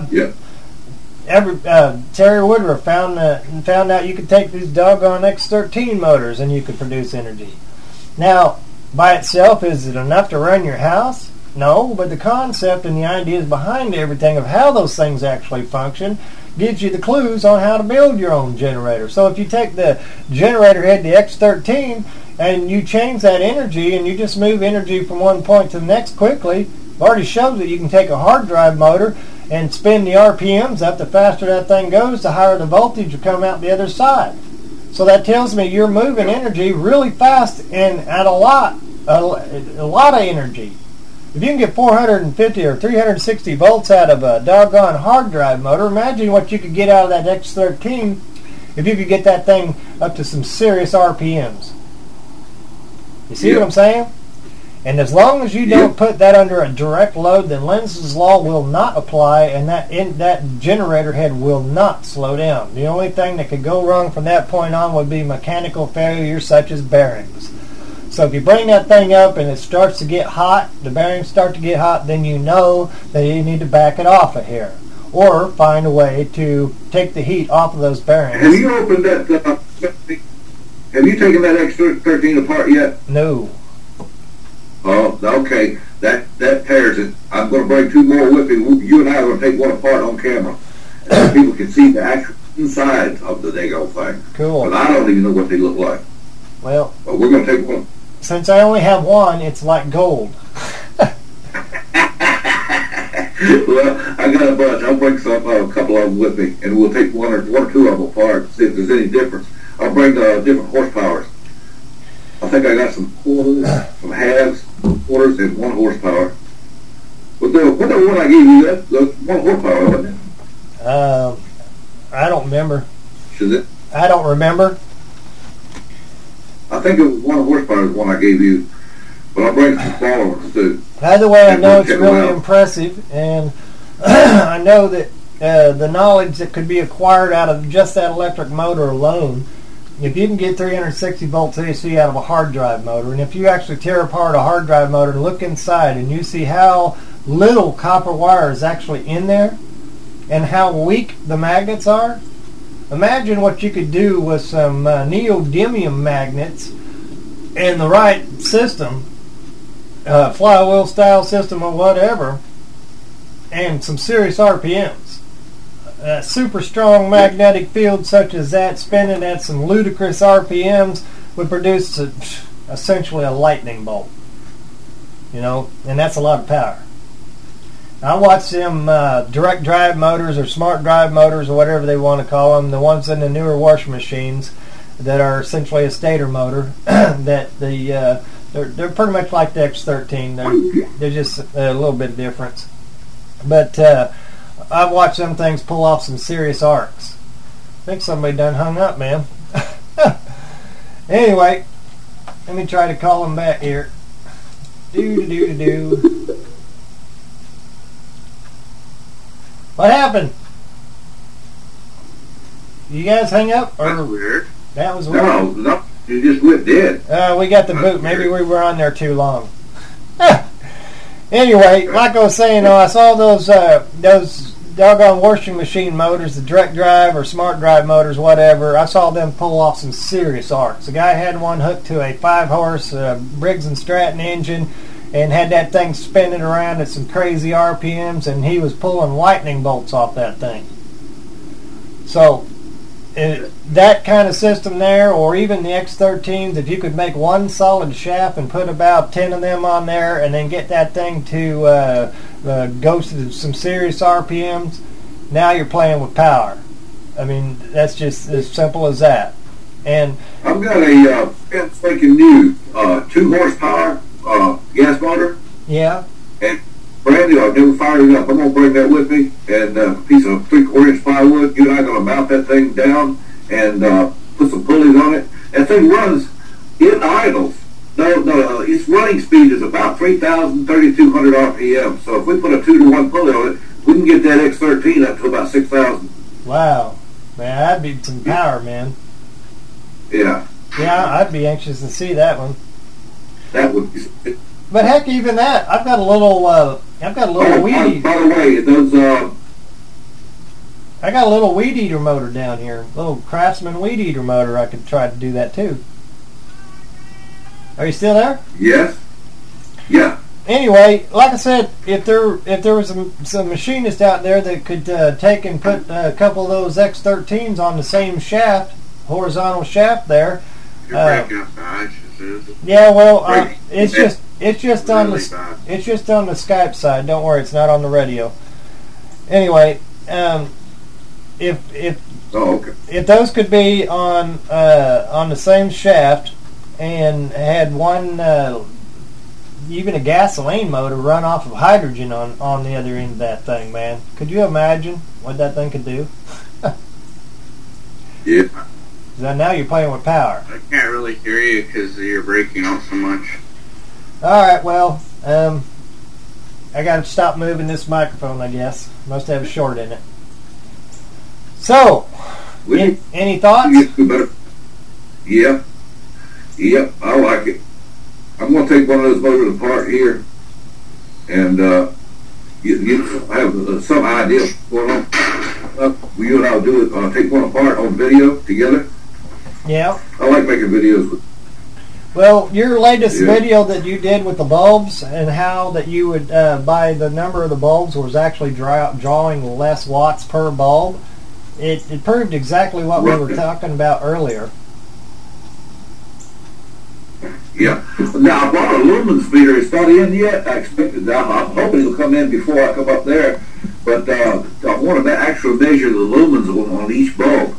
Terry Woodruff found out you could take these doggone X13 motors and you could produce energy. Now, by itself, is it enough to run your house? No, but the concept and the ideas behind everything of how those things actually function gives you the clues on how to build your own generator. So if you take the generator head, the X13, and you change that energy and you just move energy from one point to the next quickly, it already shows that you can take a hard drive motor and spin the RPMs up. The faster that thing goes, the higher the voltage will come out the other side. So that tells me you're moving energy really fast and at a lot of energy. If you can get 450 or 360 volts out of a doggone hard drive motor, imagine what you could get out of that X13 if you could get that thing up to some serious RPMs. You see what I'm saying? And as long as you don't put that under a direct load, then Lenz's law will not apply, and that generator head will not slow down. The only thing that could go wrong from that point on would be mechanical failures such as bearings. So if you bring that thing up and it starts to get hot, the bearings start to get hot, then you know that you need to back it off of here. Or find a way to take the heat off of those bearings. Have you opened that, have you taken that X13 apart yet? No. Oh, okay. That tears it. I'm going to bring two more with me. You and I are going to take one apart on camera. So people can see the actual insides of the daggone thing. Cool. But I don't even know what they look like. Well, but we're going to take one. Since I only have one, it's like gold. Well, I got a bunch. I'll bring a couple of them with me, and we'll take one or two of them apart and see if there's any difference. I'll bring different horsepowers. I think I got some quarters, some halves, quarters, and 1 horsepower. What the one I gave you, that 1 horsepower, wasn't it? I don't remember. Is it? I don't remember. I think it was 1 horsepower is the one I gave you, but I'll bring some smaller ones too. Either way, I know it's really impressive, and I know that the knowledge that could be acquired out of just that electric motor alone, if you can get 360 volts AC out of a hard drive motor, and if you actually tear apart a hard drive motor and look inside and you see how little copper wire is actually in there and how weak the magnets are, imagine what you could do with some neodymium magnets in the right system, flywheel style system or whatever, and some serious RPMs. A super strong magnetic field such as that spinning at some ludicrous RPMs would produce essentially a lightning bolt. You know, and that's a lot of power. I watch them direct drive motors or smart drive motors or whatever they want to call them, the ones in the newer washing machines that are essentially a stator motor. That they're pretty much like the X13. They're just a little bit different. But I've watched them things pull off some serious arcs. I think somebody done hung up, man. Anyway, let me try to call him back here. Do. What happened? You guys hang up? Or That's weird. That was weird. No, you just went dead. We got the boot. Maybe we were on there too long. Anyway, like I was saying, I saw those doggone washing machine motors, the direct drive or smart drive motors, whatever. I saw them pull off some serious arcs. The guy had one hooked to a 5-horse Briggs & Stratton engine and had that thing spinning around at some crazy RPMs, and he was pulling lightning bolts off that thing. So that kind of system there, or even the X13s, if you could make one solid shaft and put about 10 of them on there and then get that thing to go to some serious RPMs, now you're playing with power. I mean, that's just as simple as that. And I've got a thinking new 2 horsepower gas motor. Yeah. And brand new. I've never fired it up. I'm going to bring that with me, and a piece of 3/4 inch plywood. You and I are going to mount that thing down and put some pulleys on it. That thing runs, it idles. No, its running speed is about 3,200 RPM. So if we put a 2-to-1 pulley on it, we can get that X13 up to about 6,000. Wow. Man, that'd be some power, man. Yeah. Yeah, I'd be anxious to see that one. That would be. But heck, even that, I've got a little weed. By the way, those. I got a little weed eater motor down here, little Craftsman weed eater motor. I could try to do that too. Are you still there? Yes. Yeah. Anyway, like I said, if there was some machinist out there that could take and put a couple of those X13s on the same shaft, horizontal shaft there. You're breaking up the eyes. Yeah, well, it's just on the Skype side. Don't worry, it's not on the radio. Anyway, if those could be on the same shaft and had one even a gasoline motor run off of hydrogen on the other end of that thing, man, could you imagine what that thing could do? Yeah. Now you're playing with power. I can't really hear you because you're breaking up so much. All right, well, I got to stop moving this microphone, I guess. Must have a short in it. So, any thoughts? Yeah. Yep, I like it. I'm going to take one of those motors apart here and have some idea what's going on. You and I will do it. Take one apart on video together. Yeah. I like making videos with. Well, your latest video that you did with the bulbs and how that you would, by the number of the bulbs, was actually drawing less watts per bulb, it proved exactly what we were talking about earlier. Yeah. Now, I bought a lumens meter. It's not in yet. I expected that. I'm hoping it'll come in before I come up there. But I want to actually measure the lumens on each bulb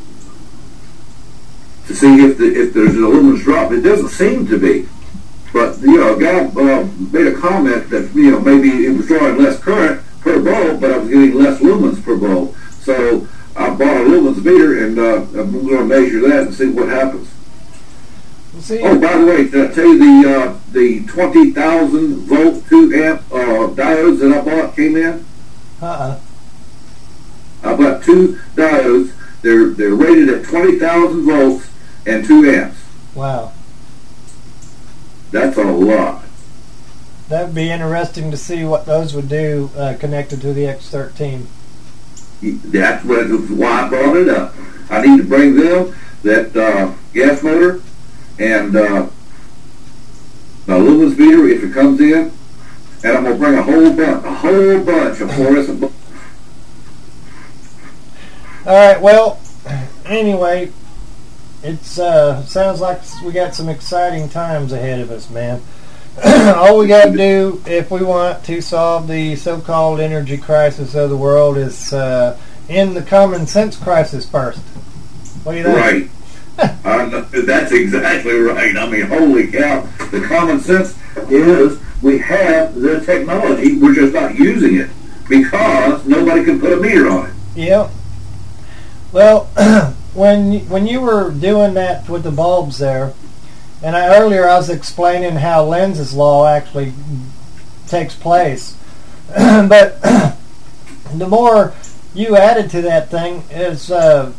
to see if there's a lumens drop. It doesn't seem to be. But, a guy made a comment that, maybe it was drawing less current per bulb, but I was getting less lumens per bulb. So I bought a lumens meter, and I'm going to measure that and see what happens. Oh, by the way, did I tell you the 20,000 volt 2 amp diodes that I bought came in? I bought 2 diodes. They're rated at 20,000 volts and 2 amps. Wow. That's a lot. That'd be interesting to see what those would do connected to the X13. That's why I brought it up. I need to bring them that gas motor and my lumens meter if it comes in, and I'm going to bring a whole bunch of fluorescent bulbs. All right. Well, anyway, it sounds like we got some exciting times ahead of us, man. All we got to do if we want to solve the so-called energy crisis of the world is end the common sense crisis first. What do you think? Right. That's exactly right. I mean, holy cow. The common sense is we have the technology, we're just not using it because nobody can put a meter on it. Yep. Well, when you were doing that with the bulbs there, and earlier I was explaining how Lenz's law actually takes place, but the more you added to that thing is the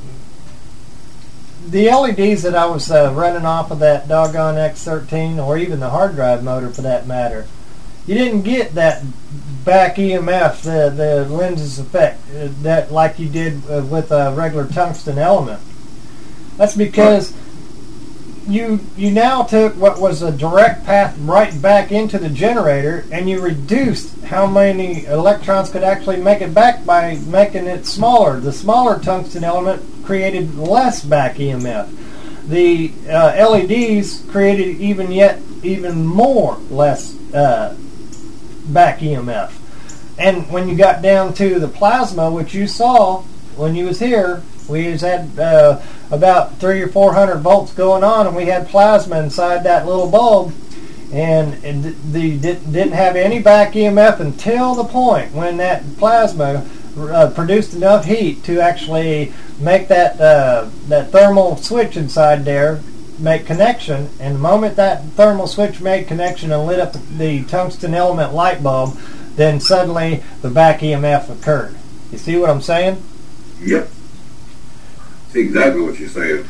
LEDs that I was running off of that doggone X13, or even the hard drive motor for that matter, you didn't get that back EMF, the Lenz's effect, that like you did with a regular tungsten element. That's because you now took what was a direct path right back into the generator, and you reduced how many electrons could actually make it back by making it smaller. The smaller tungsten element created less back EMF. The LEDs created even more less back EMF. And when you got down to the plasma, which you saw when you was here, we had about 300 or 400 volts going on, and we had plasma inside that little bulb, and they didn't have any back EMF until the point when that plasma produced enough heat to actually make that thermal switch inside there make connection. And the moment that thermal switch made connection and lit up the tungsten element light bulb, then suddenly the back EMF occurred. You see what I'm saying? Yep. See exactly what you're saying.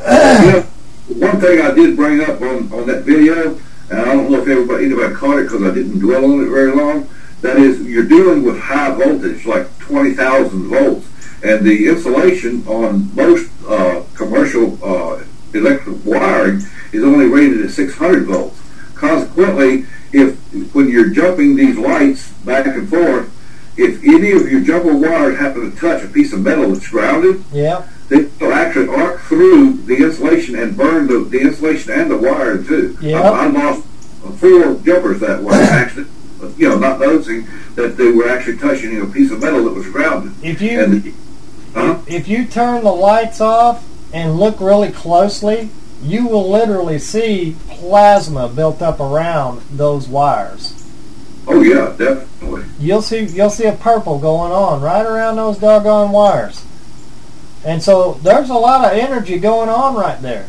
One thing I did bring up on that video, and I don't know if anybody caught it because I didn't dwell on it very long, that is, you're dealing with high voltage, like 20,000 volts, and the insulation on most commercial electric wiring is only rated at 600 volts. Consequently, when you're jumping these lights back and forth, if any of your jumper wires happen to touch a piece of metal that's grounded, they will actually arc through the insulation and burn the insulation and the wire too. I lost 4 jumpers that way, actually, not noticing that they were actually touching a piece of metal that was grounded. If you turn the lights off and look really closely, you will literally see plasma built up around those wires. Oh yeah, definitely. You'll see a purple going on right around those doggone wires. And so there's a lot of energy going on right there.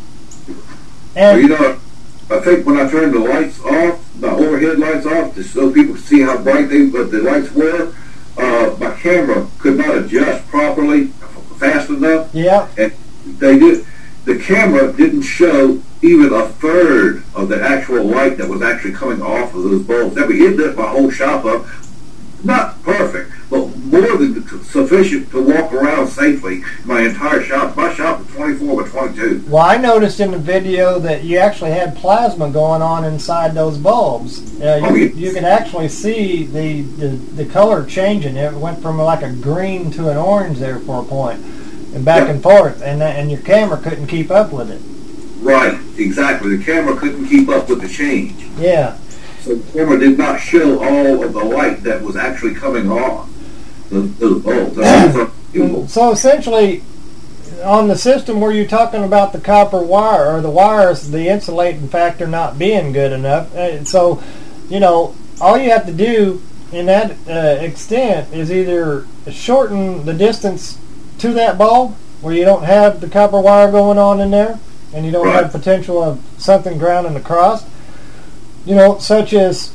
And I think when I turned the lights off, the overhead lights off, just so people could see how bright the lights were, my camera could not adjust properly fast enough. Yeah. And the camera didn't show even a third of the actual light that was actually coming off of those bulbs. I mean, it lit my whole shop up. Not perfect, but more than sufficient to walk around safely. My entire shop. My shop is 24 by 22. Well, I noticed in the video that you actually had plasma going on inside those bulbs. You could actually see the color changing. It went from like a green to an orange there for a point, and back and forth, and your camera couldn't keep up with it. Right, exactly. The camera couldn't keep up with the change. Yeah. So the camera did not show all of the light that was actually coming off those bulbs. So essentially, on the system where you're talking about the copper wire or the wires, the insulating factor not being good enough, so all you have to do in that extent is either shorten the distance to that bulb where you don't have the copper wire going on in there, and you don't have potential of something grounding across. Such as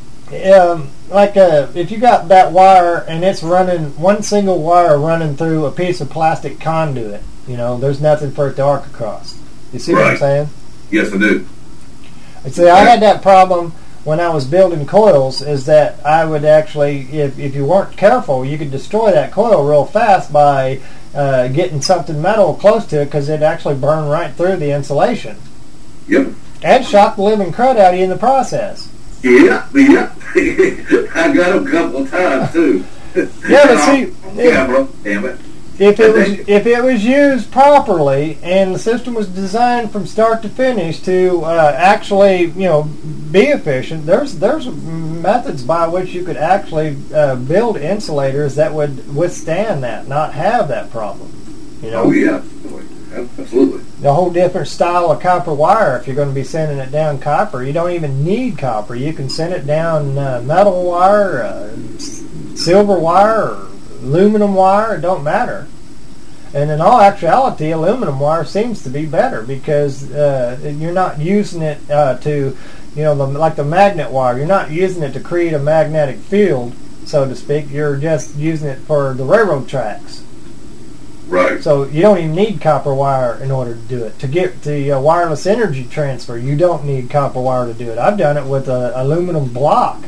if you got that wire and it's running one single wire running through a piece of plastic conduit, there's nothing for it to arc across. You see what I'm saying? Yes, I do. See, I had that problem when I was building coils, is that I would actually, if you weren't careful, you could destroy that coil real fast by getting something metal close to it, because it'd actually burn right through the insulation. Yep. And shock the living crud out of you in the process. Yeah. I got them a couple of times too. Yeah, but see, camera, damn it. if it was used properly and the system was designed from start to finish to actually, be efficient, there's methods by which you could actually build insulators that would withstand that, not have that problem. Oh yeah, absolutely. A whole different style of copper wire. If you're going to be sending it down copper, you don't even need copper. You can send it down metal wire, silver wire, or aluminum wire. It don't matter. And in all actuality, aluminum wire seems to be better because you're not using it to, like the magnet wire. You're not using it to create a magnetic field, so to speak. You're just using it for the railroad tracks. Right. So you don't even need copper wire in order to do it. To get the wireless energy transfer, you don't need copper wire to do it. I've done it with an aluminum block.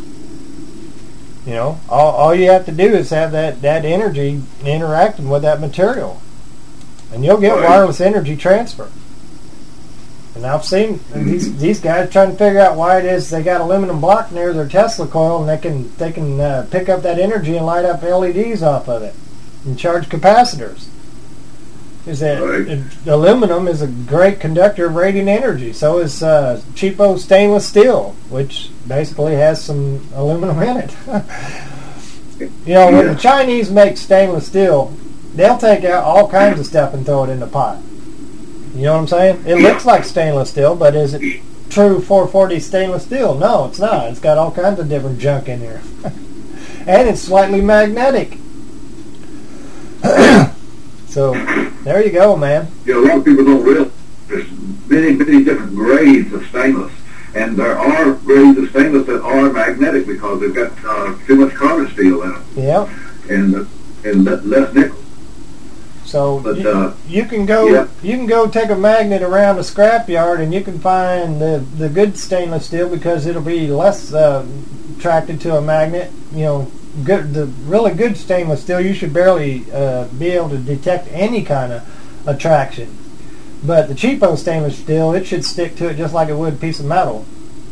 All you have to do is have that energy interacting with that material, and you'll get wireless energy transfer. And I've seen these guys trying to figure out why it is they got aluminum block near their Tesla coil, and they can pick up that energy and light up LEDs off of it and charge capacitors. Is that aluminum is a great conductor of radiant energy. So is cheapo stainless steel, which basically has some aluminum in it. When the Chinese make stainless steel, they'll take out all kinds of stuff and throw it in the pot. You know what I'm saying? It looks like stainless steel, but is it true 440 stainless steel? No, it's not. It's got all kinds of different junk in there. And it's slightly magnetic. So, there you go, man. A lot of people don't realize there's many, many different grades of stainless. And there are grades of stainless that are magnetic because they've got too much carbon steel in them. Yeah. And less nickel. So you can go take a magnet around a scrapyard and you can find the good stainless steel because it'll be less attracted to a magnet. The really good stainless steel, you should barely be able to detect any kind of attraction. But the cheapo stainless steel, it should stick to it just like it would a piece of metal.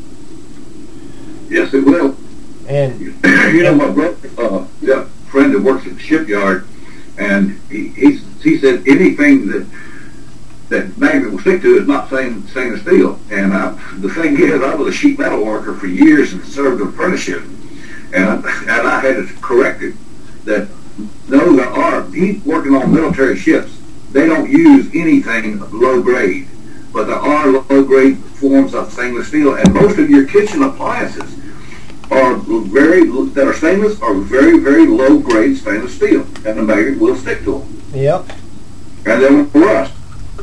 Yes, it will. And my brother, a friend that works at the shipyard, and he said anything that magnet will stick to is not stainless steel. And the thing is, I was a sheet metal worker for years and served an apprenticeship. And I had to correct it that no, there are. He's working on military ships. They don't use anything low grade, but there are low grade forms of stainless steel, and most of your kitchen appliances that are stainless are very, very low grade stainless steel, and the magnet will stick to them. Yep. And they will rust.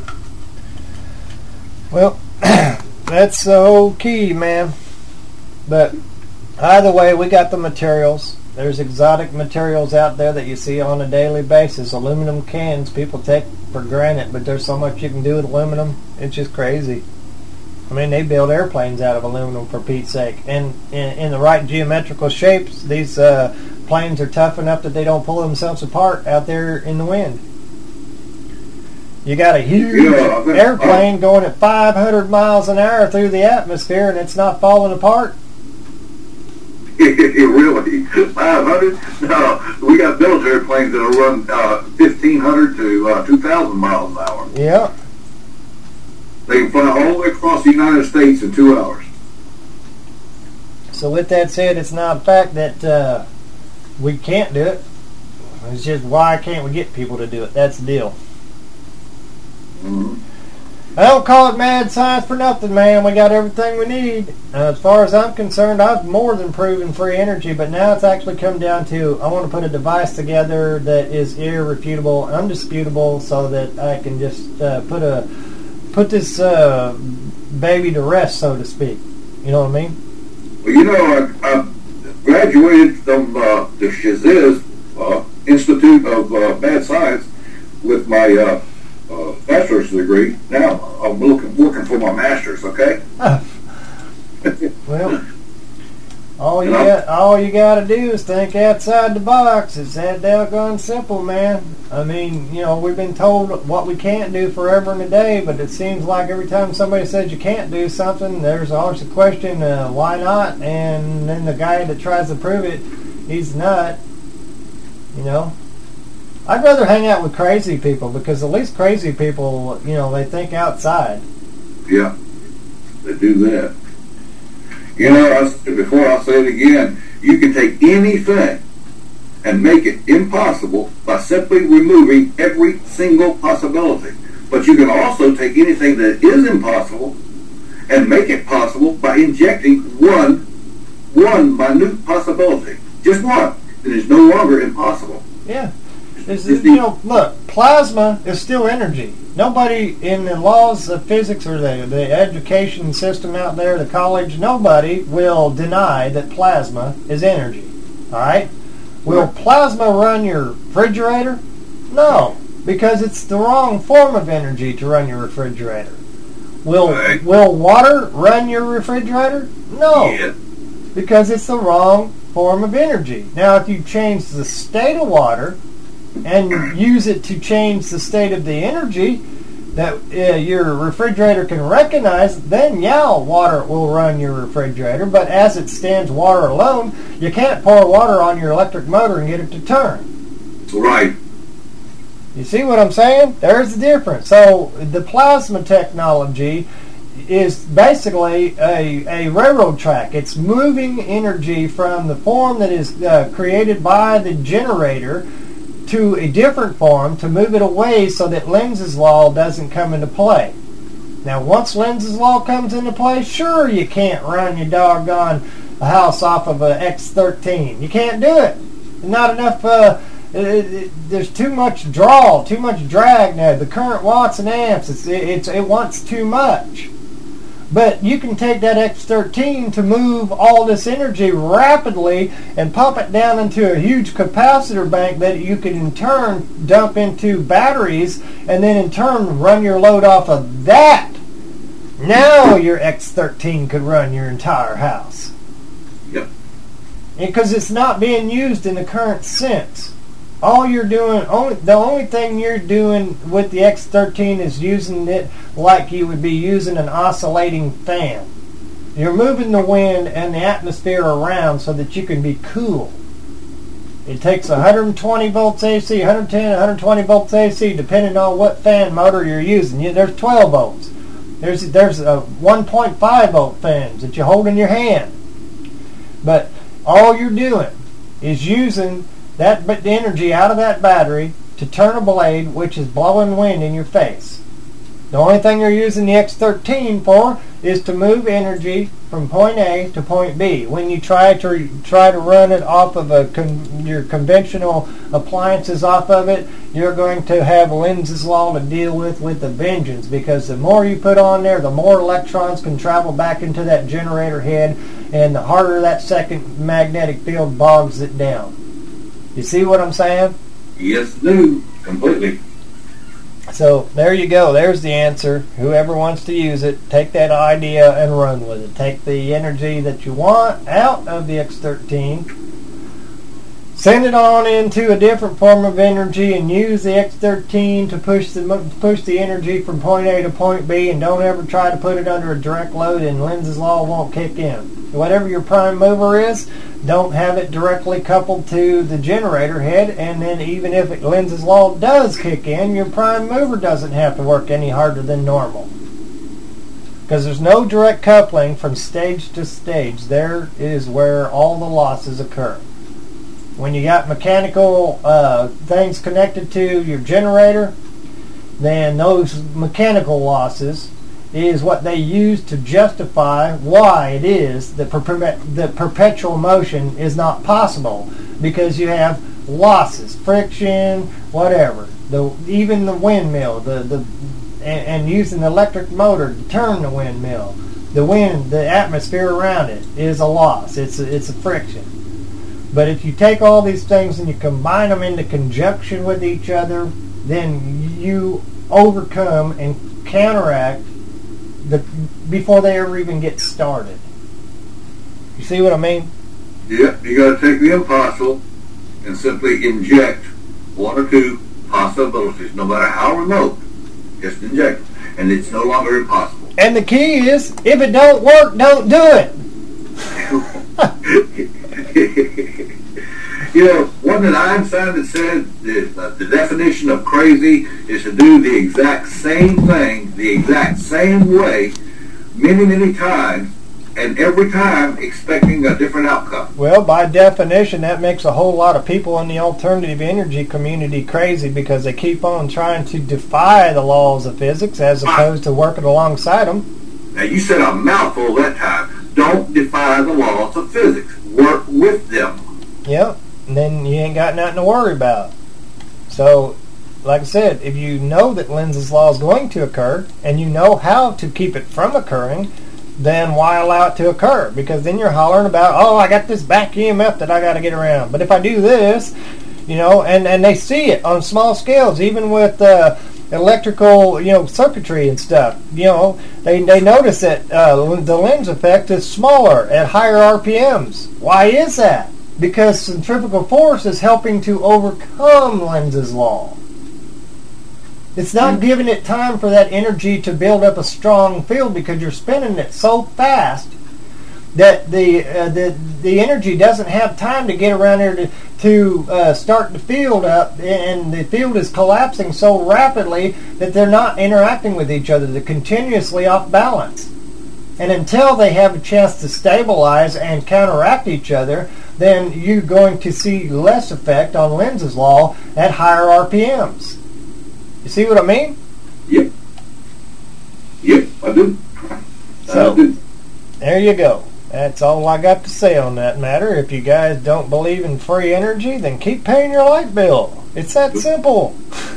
Well, that's the whole key, man. But either way, we got the materials. There's exotic materials out there that you see on a daily basis. Aluminum cans people take for granted, but there's so much you can do with aluminum. It's just crazy. I mean, they build airplanes out of aluminum, for Pete's sake. And in the right geometrical shapes, these planes are tough enough that they don't pull themselves apart out there in the wind. You got a huge airplane going at 500 miles an hour through the atmosphere, and it's not falling apart. Really? 500? No, we got military planes that'll run 1,500 to 2,000 miles an hour. Yeah. They can fly all the way across the United States in 2 hours. So with that said, it's not a fact that we can't do it. It's just why can't we get people to do it? That's the deal. Mm-hmm. I don't call it mad science for nothing, man. We got everything we need. As far as I'm concerned, I've more than proven free energy, but now it's actually come down to I want to put a device together that is irrefutable, undisputable, so that I can just put this baby to rest, so to speak. You know what I mean? Well, I graduated from the Shiziz Institute of Mad Science with my bachelor's degree. Now I'm working for my master's. Okay. Well, all you got to do is think outside the box. It's that doggone simple, man. I mean, we've been told what we can't do forever and a day, but it seems like every time somebody says you can't do something, there's always a question, why not? And then the guy that tries to prove it, he's not. I'd rather hang out with crazy people because at least crazy people, you know, they think outside. Yeah, they do that. You know, I said before, I'll say it again. You can take anything and make it impossible by simply removing every single possibility. But you can also take anything that is impossible and make it possible by injecting one minute possibility. Just one. It is no longer impossible. Yeah. You know, look, plasma is still energy. Nobody in the laws of physics or the education system out there, the college, nobody will deny that plasma is energy. All right? Will plasma run your refrigerator? No, because it's the wrong form of energy to run your refrigerator. Will water run your refrigerator? No, Yeah. because it's the wrong form of energy. Now, if you change the state of water and use it to change the state of the energy that your refrigerator can recognize, then yeah, water will run your refrigerator. But as it stands, water alone, you can't pour water on your electric motor and get it to turn. Right. You see what I'm saying? There's the difference. So the plasma technology is basically a railroad track. It's moving energy from the form that is created by the generator to a different form to move it away so that Lenz's law doesn't come into play. Now, once Lenz's law comes into play, sure, you can't run your doggone house off of an X13. You can't do it. Not enough, there's too much draw, too much drag now. The current watts and amps, it wants too much. But you can take that X13 to move all this energy rapidly and pump it down into a huge capacitor bank that you can in turn dump into batteries and then in turn run your load off of that. Now your X13 could run your entire house. Yep. Because it's not being used in the current sense. All you're doing, the only thing you're doing with the X13 is using it like you would be using an oscillating fan. You're moving the wind and the atmosphere around so that you can be cool. It takes 120 volts AC, 110, 120 volts AC, depending on what fan motor you're using. There's 12 volts. There's a 1.5 volt fans that you hold in your hand. But all you're doing is using that the energy out of that battery to turn a blade which is blowing wind in your face. The only thing you're using the X13 for is to move energy from point A to point B. When you try to run it off of your conventional appliances off of it, you're going to have Lenz's law to deal with a vengeance, because the more you put on there, the more electrons can travel back into that generator head, and the harder that second magnetic field bogs it down. You see what I'm saying? Yes, do. Completely. So there you go. There's the answer. Whoever wants to use it, take that idea and run with it. Take the energy that you want out of the X13, send it on into a different form of energy, and use the X13 to push the energy from point A to point B, and don't ever try to put it under a direct load, and Lenz's law won't kick in. Whatever your prime mover is, don't have it directly coupled to the generator head, and then even if Lenz's law does kick in, your prime mover doesn't have to work any harder than normal. Because there's no direct coupling from stage to stage. There is where all the losses occur. When you got mechanical things connected to your generator, then those mechanical losses is what they use to justify why it is that perpetual motion is not possible, because you have losses, friction, whatever. Even the windmill, and using the electric motor to turn the windmill, the atmosphere around it is a loss. It's a friction. But if you take all these things and you combine them into conjunction with each other, then you overcome and counteract before they ever even get started. You see what I mean? Yeah, you got to take the impossible and simply inject one or two possibilities, no matter how remote. Just inject, and it's no longer impossible. And the key is, if it don't work, don't do it. You know, one Wasn't it Einstein that said the definition of crazy is to do the exact same thing, the exact same way, many, many times, and every time expecting a different outcome? Well, by definition, that makes a whole lot of people in the alternative energy community crazy because they keep on trying to defy the laws of physics as opposed to working alongside them. Now, you said a mouthful that time. Don't defy the laws of physics. Work with them. Yep. And then you ain't got nothing to worry about. So, like I said, if you know that Lenz's law is going to occur, and you know how to keep it from occurring, then why allow it to occur? Because then you're hollering about, oh, I got this back EMF that I got to get around. But if I do this, and they see it on small scales, even with electrical, circuitry and stuff. They notice that the Lenz effect is smaller at higher RPMs. Why is that? Because centrifugal force is helping to overcome Lenz's law. It's not giving it time for that energy to build up a strong field because you're spinning it so fast that the energy doesn't have time to get around there to start the field up, and the field is collapsing so rapidly that they're not interacting with each other. They're continuously off balance. And until they have a chance to stabilize and counteract each other, then you're going to see less effect on Lenz's law at higher RPMs. You see what I mean? Yep. Yep, I do. So, there you go. That's all I got to say on that matter. If you guys don't believe in free energy, then keep paying your light bill. It's that simple.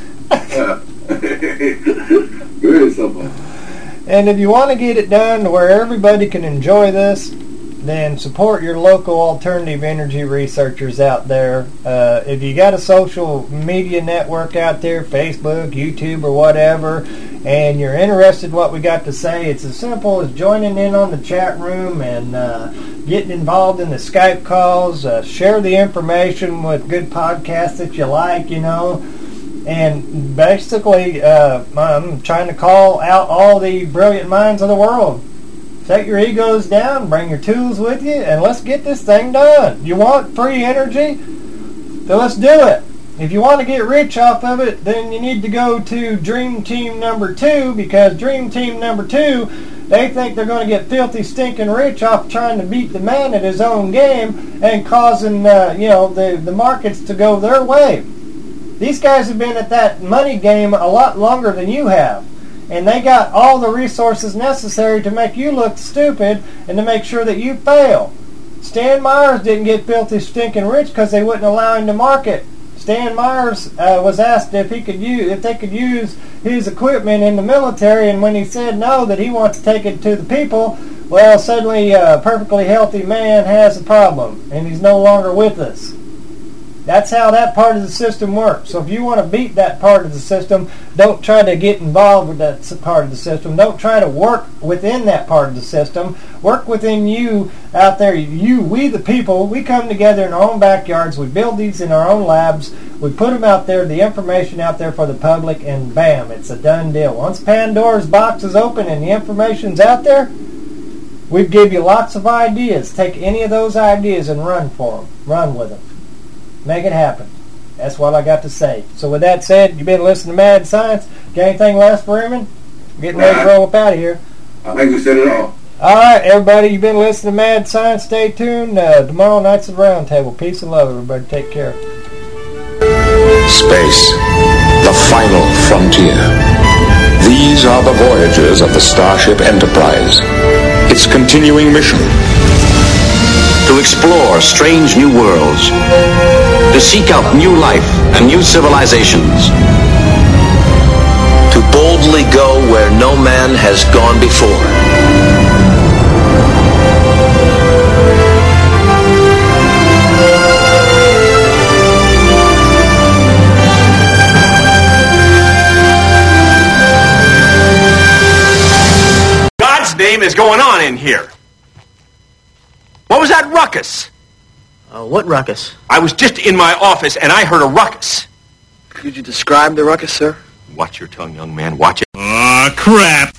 Very simple. And if you want to get it done to where everybody can enjoy this, then support your local alternative energy researchers out there. If you got a social media network out there, Facebook, YouTube, or whatever, and you're interested in what we got to say, it's as simple as joining in on the chat room and getting involved in the Skype calls. Share the information with good podcasts that you like, And basically, I'm trying to call out all the brilliant minds of the world. Set your egos down, bring your tools with you, and let's get this thing done. You want free energy? Then let's do it. If you want to get rich off of it, then you need to go to Dream Team number 2, because Dream Team number 2, they think they're going to get filthy, stinking rich off trying to beat the man at his own game and causing, the markets to go their way. These guys have been at that money game a lot longer than you have. And they got all the resources necessary to make you look stupid and to make sure that you fail. Stan Myers didn't get filthy, stinking rich because they wouldn't allow him to market. Stan Myers was asked if they could use his equipment in the military, and when he said no, that he wants to take it to the people, well, suddenly a perfectly healthy man has a problem, and he's no longer with us. That's how that part of the system works. So if you want to beat that part of the system, don't try to get involved with that part of the system. Don't try to work within that part of the system. Work within you out there. We the people, we come together in our own backyards. We build these in our own labs. We put them out there, the information out there for the public, and bam, it's a done deal. Once Pandora's box is open and the information's out there, we give you lots of ideas. Take any of those ideas and run for them. Run with them. Make it happen. That's what I got to say. So with that said, you've been listening to Mad Science. Got anything left for Freeman? Getting ready to roll up out of here. I think we said it all. All right, everybody. You've been listening to Mad Science. Stay tuned. Tomorrow night's at the Round Table. Peace and love, everybody. Take care. Space, the final frontier. These are the voyages of the Starship Enterprise. Its continuing mission: to explore strange new worlds, to seek out new life and new civilizations, to boldly go where no man has gone before. God's name is going on in here? What was that ruckus? What ruckus? I was just in my office and I heard a ruckus. Could you describe the ruckus, sir? Watch your tongue, young man. Watch it. Aw, crap.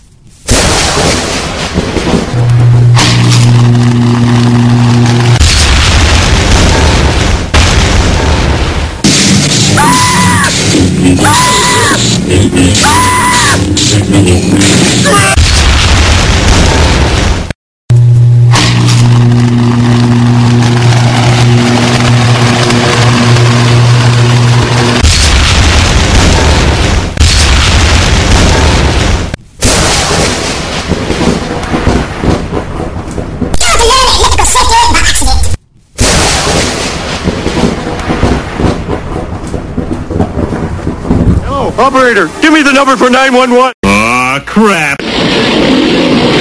Operator, give me the number for 911. Aw, crap.